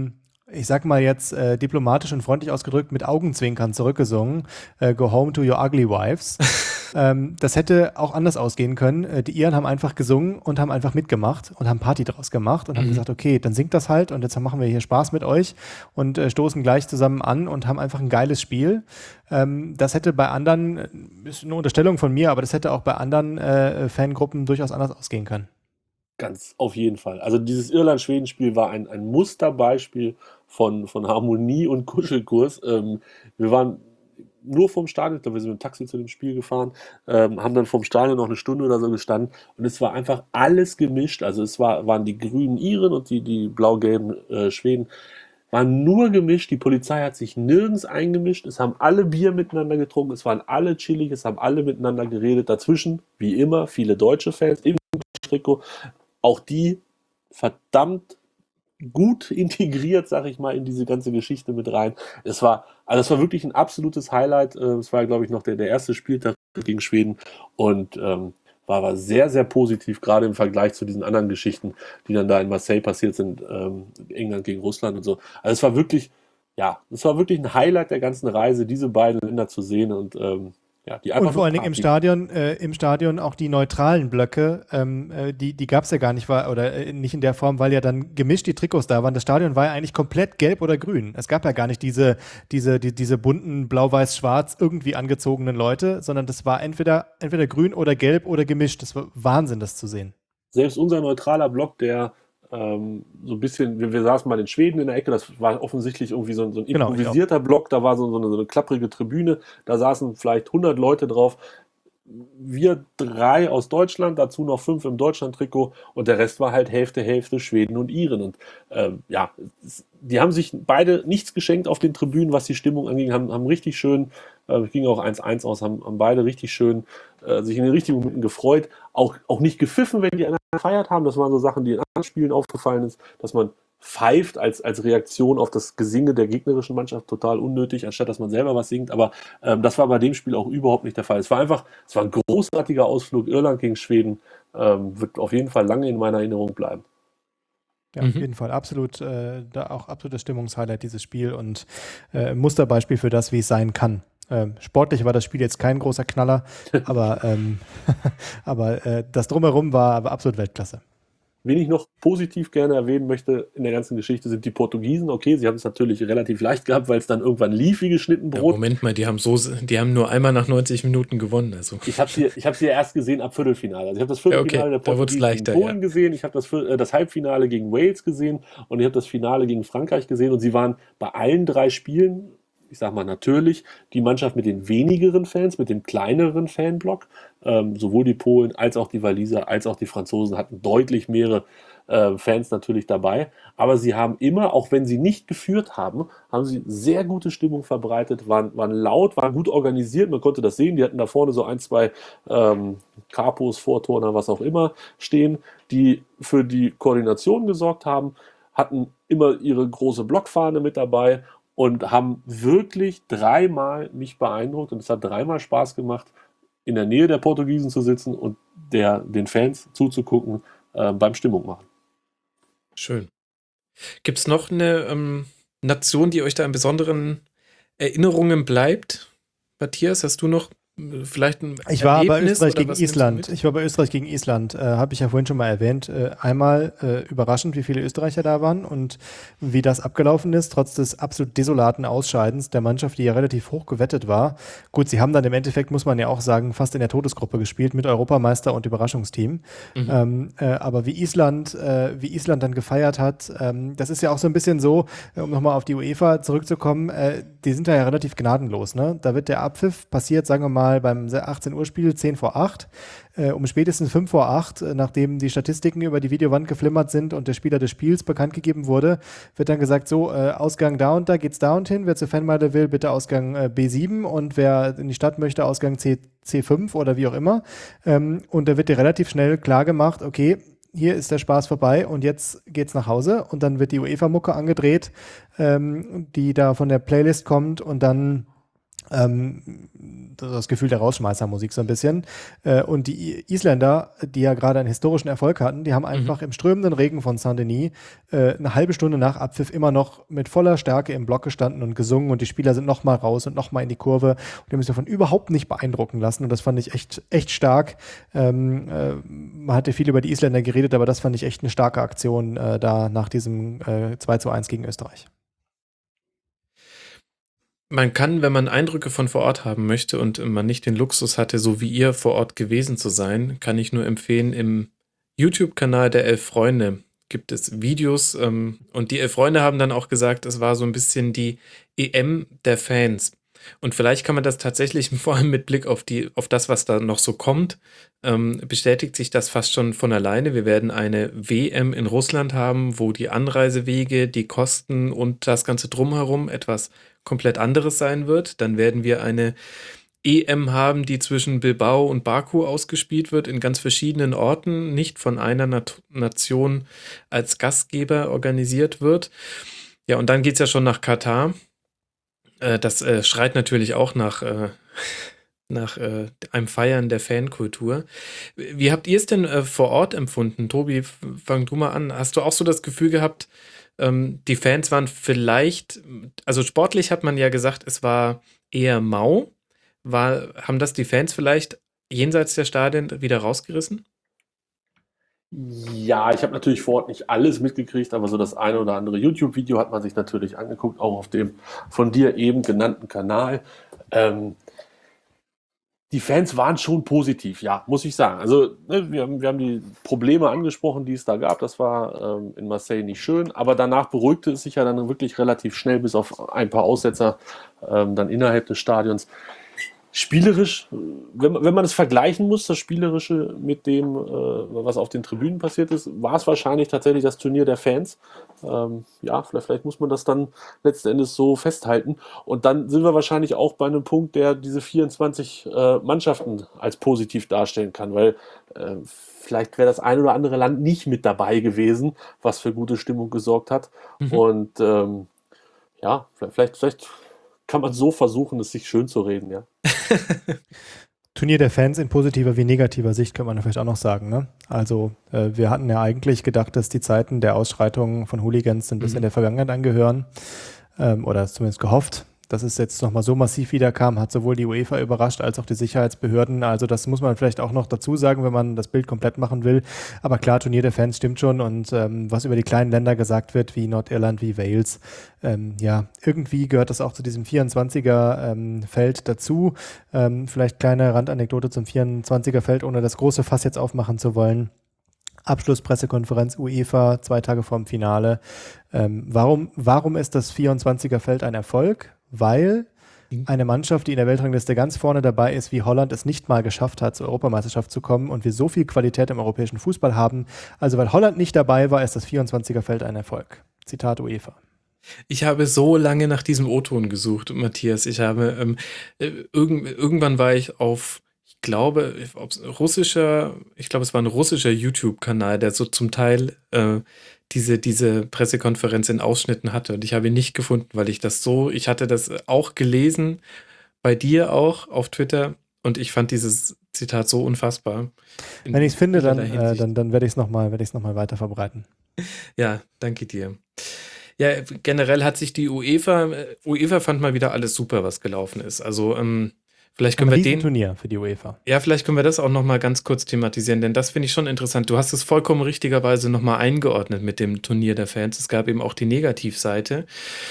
ich sag mal jetzt äh, diplomatisch und freundlich ausgedrückt, mit Augenzwinkern zurückgesungen, äh, Go home to your ugly wives. ähm, das hätte auch anders ausgehen können. Äh, die Iren haben einfach gesungen und haben einfach mitgemacht und haben Party draus gemacht und haben Mhm. gesagt, okay, dann singt das halt und jetzt machen wir hier Spaß mit euch und äh, stoßen gleich zusammen an und haben einfach ein geiles Spiel. Ähm, das hätte bei anderen, äh, ist eine Unterstellung von mir, aber das hätte auch bei anderen äh, Fangruppen durchaus anders ausgehen können. Ganz auf jeden Fall. Also dieses Irland-Schweden-Spiel war ein, ein Musterbeispiel von, von Harmonie und Kuschelkurs. Ähm, wir waren nur vorm Stadion, ich glaube, wir sind mit dem Taxi zu dem Spiel gefahren, ähm, haben dann vorm Stadion noch eine Stunde oder so gestanden und es war einfach alles gemischt. Also es war, waren die grünen Iren und die, die blau-gelben äh, Schweden, waren nur gemischt. Die Polizei hat sich nirgends eingemischt. Es haben alle Bier miteinander getrunken, es waren alle chillig, es haben alle miteinander geredet. Dazwischen, wie immer, viele deutsche Fans im Trikot. Auch die verdammt gut integriert, sag ich mal, in diese ganze Geschichte mit rein. Es war, also es war wirklich ein absolutes Highlight. Äh, Es war, glaube ich, noch der, der erste Spieltag gegen Schweden und ähm, war, war sehr, sehr positiv, gerade im Vergleich zu diesen anderen Geschichten, die dann da in Marseille passiert sind, ähm, England gegen Russland und so. Also es war wirklich, ja, es war wirklich ein Highlight der ganzen Reise, diese beiden Länder zu sehen und ähm, ja, die einfach Und vor nur allen Dingen im Party- Stadion, äh, im Stadion auch die neutralen Blöcke, ähm, äh, die, die gab es ja gar nicht, war, oder äh, nicht in der Form, weil ja dann gemischt die Trikots da waren. Das Stadion war ja eigentlich komplett gelb oder grün. Es gab ja gar nicht diese, diese, die, diese bunten blau-weiß-schwarz irgendwie angezogenen Leute, sondern das war entweder, entweder grün oder gelb oder gemischt. Das war Wahnsinn, das zu sehen. Selbst unser neutraler Block, der ähm, so ein bisschen, wir, wir saßen mal in Schweden in der Ecke, das war offensichtlich irgendwie so, ein- so ein Genau, improvisierter Block, da war so, so, eine, so eine klapprige Tribüne, da saßen vielleicht hundert Leute drauf. Wir drei aus Deutschland, dazu noch fünf im Deutschland-Trikot und der Rest war halt Hälfte, Hälfte Schweden und Iren. Und ähm, ja, es, die haben sich beide nichts geschenkt auf den Tribünen, was die Stimmung anging, haben, haben richtig schön, äh, ging auch eins eins aus, haben, haben beide richtig schön äh, sich in den richtigen Momenten gefreut, auch, auch nicht gepfiffen, wenn die anderen gefeiert haben. Das waren so Sachen, die in anderen Spielen aufgefallen ist, dass man pfeift als, als Reaktion auf das Gesinge der gegnerischen Mannschaft, total unnötig, anstatt dass man selber was singt. Aber ähm, das war bei dem Spiel auch überhaupt nicht der Fall. Es war einfach, es war ein großartiger Ausflug. Irland gegen Schweden ähm, wird auf jeden Fall lange in meiner Erinnerung bleiben. Ja, Mhm. auf jeden Fall. Absolut, äh, da auch absolutes Stimmungshighlight, dieses Spiel und äh, Musterbeispiel für das, wie es sein kann. Ähm, sportlich war das Spiel jetzt kein großer Knaller, aber, ähm, aber äh, das Drumherum war aber absolut Weltklasse. Wen ich noch positiv gerne erwähnen möchte in der ganzen Geschichte sind die Portugiesen. Okay, sie haben es natürlich relativ leicht gehabt, weil es dann irgendwann lief wie geschnitten Ja, Brot. Moment mal, die haben so, die haben nur einmal nach neunzig Minuten gewonnen. Also. Ich habe sie, ich hab sie ja erst gesehen ab Viertelfinale. Also ich habe das Ja, Viertelfinale okay, der da wird's Portugiesen leichter, gegen Polen ja. gesehen, ich habe das, Vier- äh, das Halbfinale gegen Wales gesehen und ich habe das Finale gegen Frankreich gesehen und sie waren bei allen drei Spielen, ich sag mal natürlich, die Mannschaft mit den wenigeren Fans, mit dem kleineren Fanblock. Ähm, sowohl die Polen als auch die Waliser als auch die Franzosen hatten deutlich mehrere äh, Fans natürlich dabei. Aber sie haben immer, auch wenn sie nicht geführt haben, haben sie sehr gute Stimmung verbreitet, waren, waren laut, waren gut organisiert. Man konnte das sehen. Die hatten da vorne so ein, zwei ähm, Capos, Vorturner, was auch immer stehen, die für die Koordination gesorgt haben, hatten immer ihre große Blockfahne mit dabei und haben wirklich dreimal mich beeindruckt und es hat dreimal Spaß gemacht, in der Nähe der Portugiesen zu sitzen und der, den Fans zuzugucken äh, beim Stimmung machen. Schön. Gibt es noch eine ähm, Nation, die euch da in besonderen Erinnerungen bleibt? Matthias, hast du noch äh, vielleicht ein Ich war bei Erlebnis Österreich oder gegen was nimmst du Island. mit? Ich war bei Österreich gegen Island. Äh, Habe ich ja vorhin schon mal erwähnt. Äh, einmal äh, überraschend, wie viele Österreicher da waren und wie das abgelaufen ist, trotz des absolut desolaten Ausscheidens der Mannschaft, die ja relativ hoch gewettet war. Gut, sie haben dann im Endeffekt, muss man ja auch sagen, fast in der Todesgruppe gespielt mit Europameister und Überraschungsteam. Mhm. Ähm, äh, aber wie Island, äh, wie Island dann gefeiert hat, ähm, das ist ja auch so ein bisschen so, äh, um nochmal auf die UEFA zurückzukommen, äh, die sind da ja relativ gnadenlos. Ne? Da wird der Abpfiff passiert, sagen wir mal, beim achtzehn Uhr Spiel zehn vor acht. Äh, um spätestens fünf vor acht, äh, nachdem die Statistiken über die Videowand geflimmert sind und der Spieler des Spiels bekannt gegeben wurde, wird dann gesagt, so, äh, Ausgang da und da geht's da und hin. Wer zur Fanmeile will, bitte Ausgang äh, B sieben und wer in die Stadt möchte, Ausgang C, C5 oder wie auch immer. Ähm, und da wird dir relativ schnell klar gemacht, okay, hier ist der Spaß vorbei und jetzt geht's nach Hause und dann wird die UEFA-Mucke angedreht, ähm, die da von der Playlist kommt und dann Ähm, das Gefühl der Rausschmeißermusik so ein bisschen. Äh, und die Isländer, die ja gerade einen historischen Erfolg hatten, die haben einfach im strömenden Regen von Saint-Denis äh, eine halbe Stunde nach Abpfiff immer noch mit voller Stärke im Block gestanden und gesungen und die Spieler sind nochmal raus und nochmal in die Kurve und die haben sich davon überhaupt nicht beeindrucken lassen und das fand ich echt, echt stark. Ähm, äh, man hatte viel über die Isländer geredet, aber das fand ich echt eine starke Aktion äh, da nach diesem äh, zwei zu eins gegen Österreich. Man kann, wenn man Eindrücke von vor Ort haben möchte und man nicht den Luxus hatte, so wie ihr vor Ort gewesen zu sein, kann ich nur empfehlen, im YouTube-Kanal der Elf Freunde gibt es Videos ähm, und die Elf Freunde haben dann auch gesagt, es war so ein bisschen die E M der Fans. Und vielleicht kann man das tatsächlich, vor allem mit Blick auf die, auf das, was da noch so kommt, ähm, bestätigt sich das fast schon von alleine. Wir werden eine W M in Russland haben, wo die Anreisewege, die Kosten und das Ganze drumherum etwas komplett anderes sein wird. Dann werden wir eine E M haben, die zwischen Bilbao und Baku ausgespielt wird, in ganz verschiedenen Orten, nicht von einer Nat- Nation als Gastgeber organisiert wird. Ja, und dann geht es ja schon nach Katar. Äh, das äh, schreit natürlich auch nach, äh, nach äh, einem Feiern der Fankultur. Wie habt ihr es denn äh, vor Ort empfunden? Tobi, f- fang du mal an. Hast du auch so das Gefühl gehabt, ähm, die Fans waren vielleicht, also sportlich hat man ja gesagt, es war eher mau. War, haben das die Fans vielleicht jenseits der Stadien wieder rausgerissen? Ja, ich habe natürlich vor Ort nicht alles mitgekriegt, aber so das eine oder andere YouTube-Video hat man sich natürlich angeguckt, auch auf dem von dir eben genannten Kanal. Ähm, die Fans waren schon positiv, ja, muss ich sagen. Also ne, wir, haben, wir haben die Probleme angesprochen, die es da gab. Das war ähm, in Marseille nicht schön, aber danach beruhigte es sich ja dann wirklich relativ schnell, bis auf ein paar Aussetzer ähm, dann innerhalb des Stadions. Spielerisch, wenn, man- wenn man es vergleichen muss, das Spielerische mit dem, äh, was auf den Tribünen passiert ist, war es wahrscheinlich tatsächlich das Turnier der Fans. Ähm, ja, vielleicht, vielleicht muss man das dann letzten Endes so festhalten. Und dann sind wir wahrscheinlich auch bei einem Punkt, der diese vierundzwanzig äh, Mannschaften als positiv darstellen kann, weil äh, vielleicht wäre das ein oder andere Land nicht mit dabei gewesen, was für gute Stimmung gesorgt hat. Mhm. Und ähm, ja, vielleicht, vielleicht, vielleicht kann man so versuchen, es sich schön zu reden, ja. Turnier der Fans in positiver wie negativer Sicht, könnte man vielleicht auch noch sagen. Ne? Also äh, wir hatten ja eigentlich gedacht, dass die Zeiten der Ausschreitungen von Hooligans ein bisschen Mhm. der Vergangenheit angehören ähm, oder zumindest gehofft. Dass es jetzt nochmal so massiv wiederkam, hat sowohl die UEFA überrascht als auch die Sicherheitsbehörden. Also das muss man vielleicht auch noch dazu sagen, wenn man das Bild komplett machen will. Aber klar, Turnier der Fans stimmt schon. Und ähm, was über die kleinen Länder gesagt wird, wie Nordirland, wie Wales, ähm, ja, irgendwie gehört das auch zu diesem vierundzwanziger-Feld ähm, dazu. Ähm, vielleicht kleine Randanekdote zum vierundzwanziger-Feld, ohne das große Fass jetzt aufmachen zu wollen. Abschlusspressekonferenz UEFA, zwei Tage vorm Finale. Ähm, warum, warum ist das vierundzwanziger-Feld ein Erfolg? Weil eine Mannschaft, die in der Weltrangliste ganz vorne dabei ist, wie Holland es nicht mal geschafft hat, zur Europameisterschaft zu kommen und wir so viel Qualität im europäischen Fußball haben. Also weil Holland nicht dabei war, ist das vierundzwanziger-Feld ein Erfolg. Zitat UEFA. Ich habe so lange nach diesem O-Ton gesucht, Matthias. Ich habe ähm, äh, irgend, irgendwann war ich auf, ich glaube, ob's russischer, ich glaube, es war ein russischer YouTube-Kanal, der so zum Teil äh, diese, diese Pressekonferenz in Ausschnitten hatte. Und ich habe ihn nicht gefunden, weil ich das so, ich hatte das auch gelesen, bei dir auch auf Twitter, und ich fand dieses Zitat so unfassbar. In Wenn ich es finde, dann, vielerlei äh, Hinsicht. dann, dann werde ich es nochmal noch mal weiter verbreiten. Ja, danke dir. Ja, generell hat sich die UEFA, äh, UEFA fand mal wieder alles super, was gelaufen ist. Also ähm, vielleicht können Ein wir den, Riesenturnier für die UEFA. ja, vielleicht können wir das auch noch mal ganz kurz thematisieren, denn das finde ich schon interessant. Du hast es vollkommen richtigerweise noch mal eingeordnet mit dem Turnier der Fans. Es gab eben auch die Negativseite.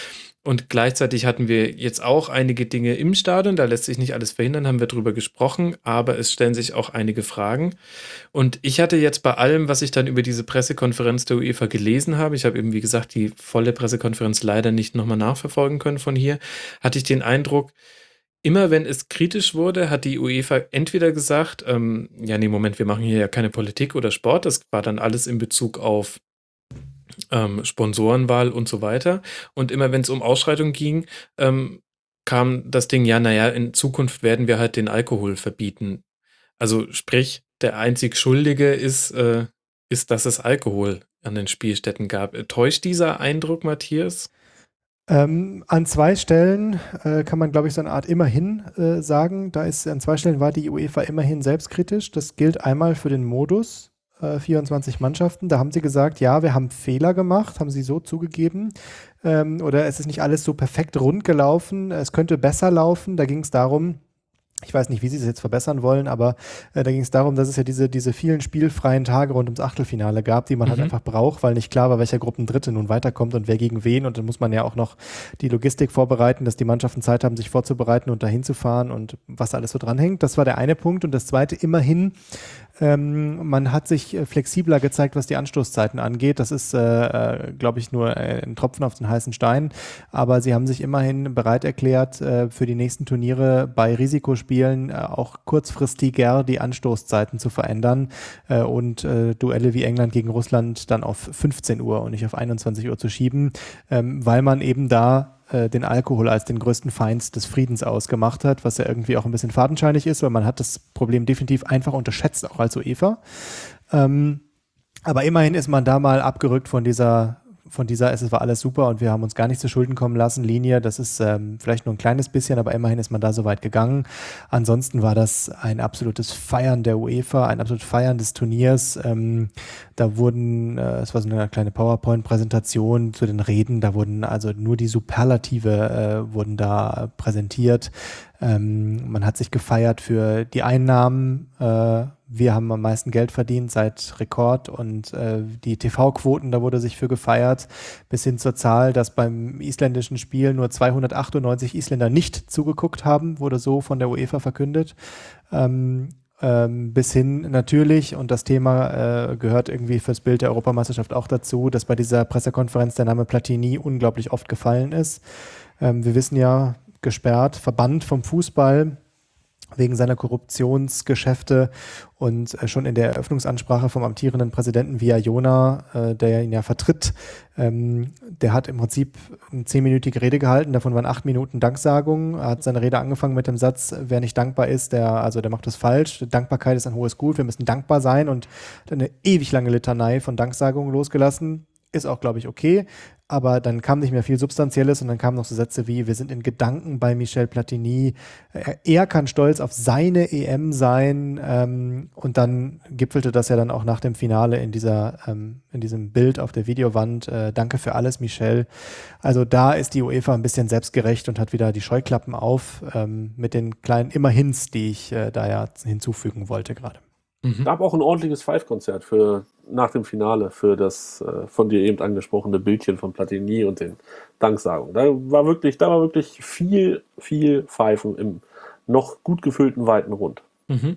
Und gleichzeitig hatten wir jetzt auch einige Dinge im Stadion, da lässt sich nicht alles verhindern, haben wir drüber gesprochen, aber es stellen sich auch einige Fragen. Und ich hatte jetzt bei allem, was ich dann über diese Pressekonferenz der UEFA gelesen habe, ich habe eben, wie gesagt, die volle Pressekonferenz leider nicht nochmal nachverfolgen können von hier, hatte ich den Eindruck, immer wenn es kritisch wurde, hat die UEFA entweder gesagt, ähm, ja, nee, Moment, wir machen hier ja keine Politik oder Sport, das war dann alles in Bezug auf ähm, Sponsorenwahl und so weiter. Und immer wenn es um Ausschreitungen ging, ähm, kam das Ding, ja, naja, in Zukunft werden wir halt den Alkohol verbieten. Also sprich, der einzig Schuldige ist, äh, ist, dass es Alkohol an den Spielstätten gab. Täuscht dieser Eindruck, Matthias? Ähm, an zwei Stellen äh, kann man, glaube ich, so eine Art immerhin äh, sagen. Da ist an zwei Stellen war die UEFA immerhin selbstkritisch. Das gilt einmal für den Modus, äh, vierundzwanzig Mannschaften. Da haben sie gesagt, ja, wir haben Fehler gemacht, haben sie so zugegeben. Ähm, oder es ist nicht alles so perfekt rund gelaufen. Es könnte besser laufen. Da ging es darum, ich weiß nicht, wie sie es jetzt verbessern wollen, aber äh, da ging es darum, dass es ja diese, diese vielen spielfreien Tage rund ums Achtelfinale gab, die man Mhm. halt einfach braucht, weil nicht klar war, welcher Gruppendritte nun weiterkommt und wer gegen wen. Und dann muss man ja auch noch die Logistik vorbereiten, dass die Mannschaften Zeit haben, sich vorzubereiten und dahin zu fahren und was alles so dranhängt. Das war der eine Punkt. Und das zweite, immerhin, ähm, man hat sich äh, flexibler gezeigt, was die Anstoßzeiten angeht. Das ist, äh, äh, glaube ich, nur äh, ein Tropfen auf den heißen Stein. Aber sie haben sich immerhin bereit erklärt, äh, für die nächsten Turniere bei Risikospielen äh, auch kurzfristiger die Anstoßzeiten zu verändern äh, und äh, Duelle wie England gegen Russland dann auf fünfzehn Uhr und nicht auf einundzwanzig Uhr zu schieben, ähm, weil man eben da äh, den Alkohol als den größten Feind des Friedens ausgemacht hat, was ja irgendwie auch ein bisschen fadenscheinig ist, weil man hat das Problem definitiv einfach unterschätzt, auch als UEFA. Ähm, aber immerhin ist man da mal abgerückt von dieser, von dieser, es war alles super und wir haben uns gar nicht zu Schulden kommen lassen, Linie. Das ist ähm, vielleicht nur ein kleines bisschen, aber immerhin ist man da so weit gegangen. Ansonsten war das ein absolutes Feiern der UEFA, ein absolutes Feiern des Turniers. Ähm, da wurden, äh, es war so eine kleine PowerPoint-Präsentation zu den Reden, da wurden also nur die Superlative äh, wurden da präsentiert. Ähm, man hat sich gefeiert für die Einnahmen. Äh, wir haben am meisten Geld verdient seit Rekord und äh, die T V-Quoten, da wurde sich für gefeiert, bis hin zur Zahl, dass beim isländischen Spiel nur zweihundertachtundneunzig Isländer nicht zugeguckt haben, wurde so von der UEFA verkündet. Ähm, ähm, bis hin natürlich, und das Thema äh, gehört irgendwie fürs Bild der Europameisterschaft auch dazu, dass bei dieser Pressekonferenz der Name Platini unglaublich oft gefallen ist. Ähm, wir wissen ja, gesperrt, verbannt vom Fußball wegen seiner Korruptionsgeschäfte und äh, schon in der Eröffnungsansprache vom amtierenden Präsidenten Villajona, äh, der ihn ja vertritt, ähm, der hat im Prinzip eine zehnminütige Rede gehalten, davon waren acht Minuten Danksagung. Er hat seine Rede angefangen mit dem Satz, wer nicht dankbar ist, der, also der macht das falsch. Dankbarkeit ist ein hohes Gut, wir müssen dankbar sein, und hat eine ewig lange Litanei von Danksagungen losgelassen. Ist auch, glaube ich, okay. Aber dann kam nicht mehr viel Substanzielles und dann kamen noch so Sätze wie, wir sind in Gedanken bei Michel Platini. Er, er kann stolz auf seine E M sein. Ähm, und dann gipfelte das ja dann auch nach dem Finale in dieser, ähm, in diesem Bild auf der Videowand. Äh, danke für alles, Michel. Also da ist die UEFA ein bisschen selbstgerecht und hat wieder die Scheuklappen auf ähm, mit den kleinen Immerhins, die ich äh, da ja hinzufügen wollte gerade. Mhm. Gab auch ein ordentliches Five-Konzert für nach dem Finale für das äh, von dir eben angesprochene Bildchen von Platini und den Danksagungen. Da war wirklich, da war wirklich viel, viel Pfeifen im noch gut gefüllten weiten Rund. Mhm.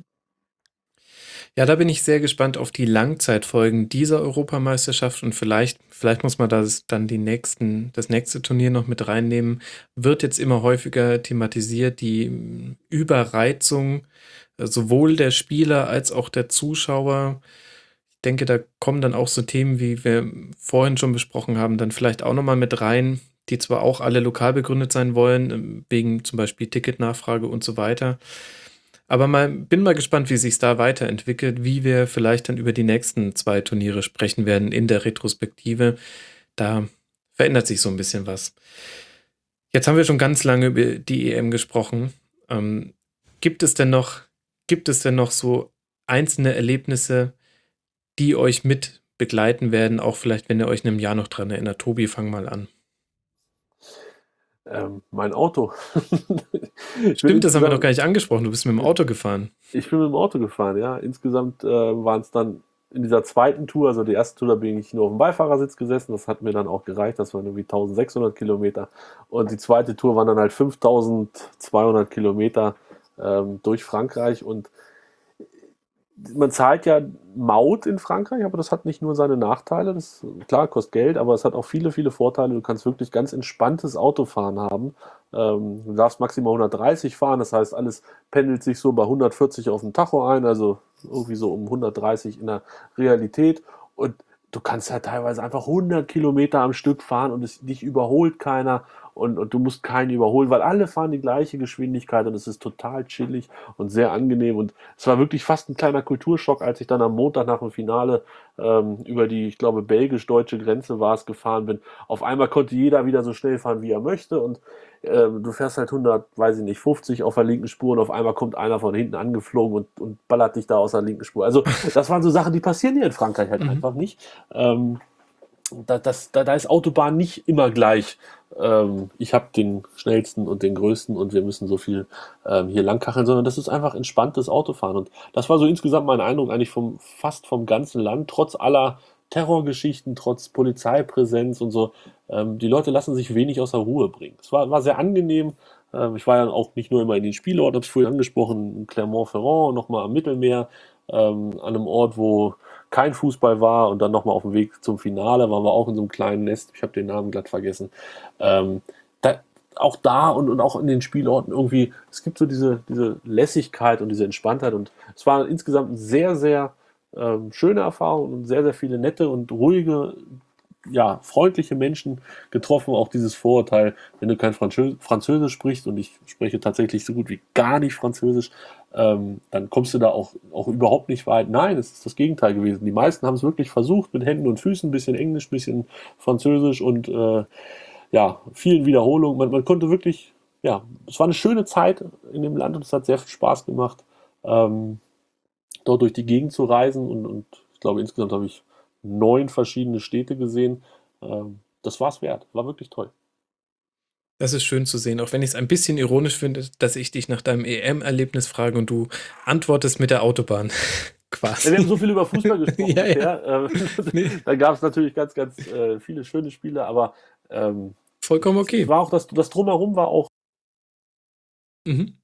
Ja, da bin ich sehr gespannt auf die Langzeitfolgen dieser Europameisterschaft, und vielleicht, vielleicht muss man das dann die nächsten, das nächste Turnier noch mit reinnehmen. Wird jetzt immer häufiger thematisiert, die mm, Überreizung äh, sowohl der Spieler als auch der Zuschauer. Ich denke, da kommen dann auch so Themen, wie wir vorhin schon besprochen haben, dann vielleicht auch nochmal mit rein, die zwar auch alle lokal begründet sein wollen, ähm, wegen zum Beispiel Ticketnachfrage und so weiter. Aber mal, bin mal gespannt, wie sich da weiterentwickelt, wie wir vielleicht dann über die nächsten zwei Turniere sprechen werden in der Retrospektive. Da verändert sich so ein bisschen was. Jetzt haben wir schon ganz lange über die E M gesprochen. Ähm, gibt es denn noch, gibt es denn noch so einzelne Erlebnisse, die euch mit begleiten werden, auch vielleicht, wenn ihr euch in einem Jahr noch dran erinnert? Tobi, fang mal an. Ähm, mein Auto. Ich bin Stimmt, das haben wir noch insgesamt- gar nicht angesprochen. Du bist mit dem Auto gefahren. Ich bin mit dem Auto gefahren, ja. Insgesamt äh, waren es dann in dieser zweiten Tour, also die erste Tour, da bin ich nur auf dem Beifahrersitz gesessen. Das hat mir dann auch gereicht. Das waren irgendwie eintausendsechshundert Kilometer. Und die zweite Tour waren dann halt fünftausendzweihundert Kilometer ähm, durch Frankreich. Und man zahlt ja Maut in Frankreich, aber das hat nicht nur seine Nachteile. Das klar, kostet Geld, aber es hat auch viele, viele Vorteile. Du kannst wirklich ganz entspanntes Autofahren haben. Ähm, du darfst maximal hundertdreißig fahren, das heißt, alles pendelt sich so bei hundertvierzig auf dem Tacho ein, also irgendwie so um hundertdreißig in der Realität. Und du kannst halt teilweise einfach hundert Kilometer am Stück fahren und es, dich überholt keiner. und, und du musst keinen überholen, weil alle fahren die gleiche Geschwindigkeit und es ist total chillig und sehr angenehm. Und es war wirklich fast ein kleiner Kulturschock, als ich dann am Montag nach dem Finale ähm, über die, ich glaube, belgisch-deutsche Grenze war es, gefahren bin. Auf einmal konnte jeder wieder so schnell fahren, wie er möchte, und ähm, du fährst halt hundert, weiß ich nicht, fünfzig auf der linken Spur und auf einmal kommt einer von hinten angeflogen und, und ballert dich da aus der linken Spur. Also das waren so Sachen, die passieren hier in Frankreich halt Mhm. einfach nicht. Ähm, da, das, da, da ist Autobahn nicht immer gleich. Ähm, ich habe den schnellsten und den größten und wir müssen so viel ähm, hier langkacheln, sondern das ist einfach entspanntes Autofahren. Und das war so insgesamt mein Eindruck eigentlich vom, fast vom ganzen Land, trotz aller Terrorgeschichten, trotz Polizeipräsenz und so. Ähm, die Leute lassen sich wenig aus der Ruhe bringen. Es war, war sehr angenehm. Ähm, ich war ja auch nicht nur immer in den Spielorten, habe es vorhin angesprochen, in Clermont-Ferrand, nochmal am Mittelmeer, ähm, an einem Ort, wo kein Fußball war, und dann nochmal auf dem Weg zum Finale waren wir auch in so einem kleinen Nest, ich habe den Namen glatt vergessen. Ähm, da, auch da und, und auch in den Spielorten irgendwie, es gibt so diese, diese Lässigkeit und diese Entspanntheit, und es war insgesamt eine sehr, sehr ähm, schöne Erfahrung und sehr, sehr viele nette und ruhige, ja, freundliche Menschen getroffen. Auch dieses Vorurteil, wenn du kein Französ Französisch sprichst, und ich spreche tatsächlich so gut wie gar nicht Französisch, ähm, dann kommst du da auch, auch überhaupt nicht weit. Nein, es ist das Gegenteil gewesen. Die meisten haben es wirklich versucht, mit Händen und Füßen, ein bisschen Englisch, ein bisschen Französisch und äh, ja, vielen Wiederholungen. Man, man konnte wirklich, ja, es war eine schöne Zeit in dem Land und es hat sehr viel Spaß gemacht, ähm, dort durch die Gegend zu reisen, und, und ich glaube, insgesamt habe ich neun verschiedene Städte gesehen. Ähm, das war es wert. War wirklich toll. Das ist schön zu sehen, auch wenn ich es ein bisschen ironisch finde, dass ich dich nach deinem E M-Erlebnis frage und du antwortest mit der Autobahn. Quasi. Ja, wir haben so viel über Fußball gesprochen. Ja, ja. Ja, ähm, Nee. Da gab es natürlich ganz, ganz äh, viele schöne Spiele, aber ähm, Vollkommen okay. war auch das, das Drumherum war auch. Mhm.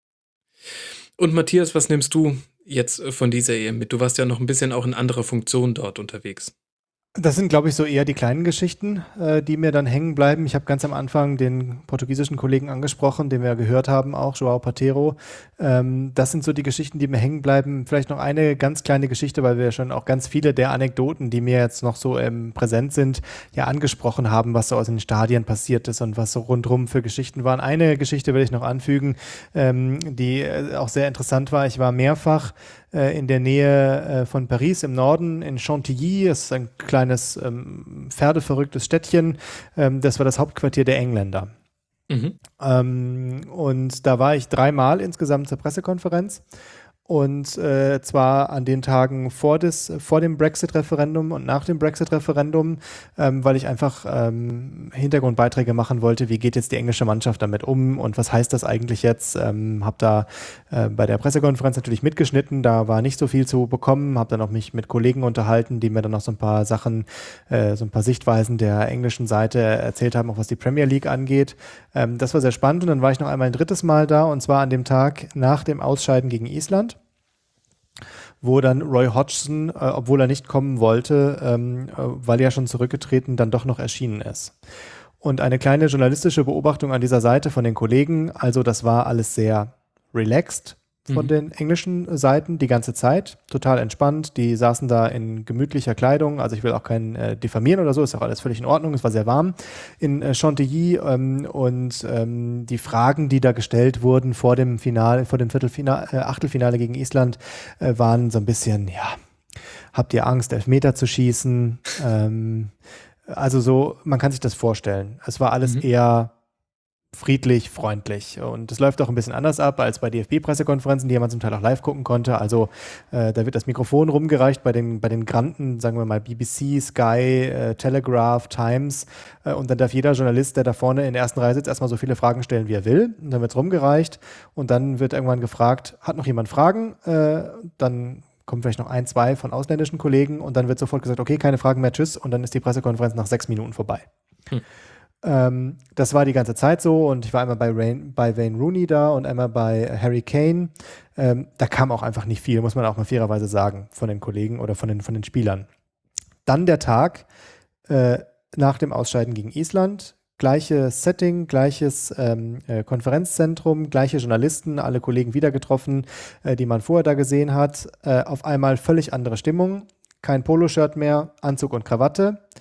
Und Matthias, was nimmst du jetzt äh, von dieser E M mit? Du warst ja noch ein bisschen auch in anderer Funktion dort unterwegs. Das sind, glaube ich, so eher die kleinen Geschichten, äh, die mir dann hängen bleiben. Ich habe ganz am Anfang den portugiesischen Kollegen angesprochen, den wir ja gehört haben, auch João Pateiro. Ähm, das sind so die Geschichten, die mir hängen bleiben. Vielleicht noch eine ganz kleine Geschichte, weil wir schon auch ganz viele der Anekdoten, die mir jetzt noch so ähm, präsent sind, ja angesprochen haben, was so aus den Stadien passiert ist und was so rundherum für Geschichten waren. Eine Geschichte will ich noch anfügen, ähm, die äh, auch sehr interessant war. Ich war mehrfach äh, in der Nähe äh, von Paris im Norden, in Chantilly. Das ist ein kleines ähm, pferdeverrücktes Städtchen. Ähm, das war das Hauptquartier der Engländer. Mhm. Ähm, und da war ich dreimal insgesamt zur Pressekonferenz. Und äh, zwar an den Tagen vor, des, vor dem Brexit-Referendum und nach dem Brexit-Referendum, ähm, weil ich einfach ähm, Hintergrundbeiträge machen wollte, wie geht jetzt die englische Mannschaft damit um und was heißt das eigentlich jetzt. Ähm, habe da äh, bei der Pressekonferenz natürlich mitgeschnitten, da war nicht so viel zu bekommen, habe dann auch mich mit Kollegen unterhalten, die mir dann noch so ein paar Sachen, äh, so ein paar Sichtweisen der englischen Seite erzählt haben, auch was die Premier League angeht. Ähm, das war sehr spannend, und dann war ich noch einmal ein drittes Mal da, und zwar an dem Tag nach dem Ausscheiden gegen Island, wo dann Roy Hodgson, äh, obwohl er nicht kommen wollte, ähm, äh, weil er ja schon zurückgetreten, dann doch noch erschienen ist. Und eine kleine journalistische Beobachtung an dieser Seite von den Kollegen, also das war alles sehr relaxed von Mhm. den englischen Seiten die ganze Zeit, total entspannt, die saßen da in gemütlicher Kleidung, also ich will auch keinen äh, diffamieren oder so, ist auch alles völlig in Ordnung, es war sehr warm in äh, Chantilly, ähm, und ähm, die Fragen, die da gestellt wurden vor dem Finale, vor dem Viertelfinale, äh, Achtelfinale gegen Island, äh, waren so ein bisschen, ja, habt ihr Angst, Elfmeter zu schießen? ähm, also so, man kann sich das vorstellen. Es war alles Mhm. eher friedlich, freundlich. Und es läuft auch ein bisschen anders ab als bei D F B-Pressekonferenzen, die man zum Teil auch live gucken konnte. Also äh, da wird das Mikrofon rumgereicht bei den, bei den Granten, sagen wir mal B B C, Sky, äh, Telegraph, Times. Äh, und dann darf jeder Journalist, der da vorne in der ersten Reihe sitzt, erstmal so viele Fragen stellen, wie er will. Und dann wird es rumgereicht. Und dann wird irgendwann gefragt, hat noch jemand Fragen? Äh, dann kommen vielleicht noch ein, zwei von ausländischen Kollegen. Und dann wird sofort gesagt, okay, keine Fragen mehr, tschüss. Und dann ist die Pressekonferenz nach sechs Minuten vorbei. Hm. Ähm, das war die ganze Zeit so, und ich war einmal bei, Rain, bei Wayne Rooney da und einmal bei Harry Kane. Ähm, da kam auch einfach nicht viel, muss man auch mal fairerweise sagen, von den Kollegen oder von den, von den Spielern. Dann der Tag äh, nach dem Ausscheiden gegen Island. Gleiches Setting, gleiches ähm, äh, Konferenzzentrum, gleiche Journalisten, alle Kollegen wieder getroffen, äh, die man vorher da gesehen hat. Äh, auf einmal völlig andere Stimmung. Kein Poloshirt mehr, Anzug und Krawatte.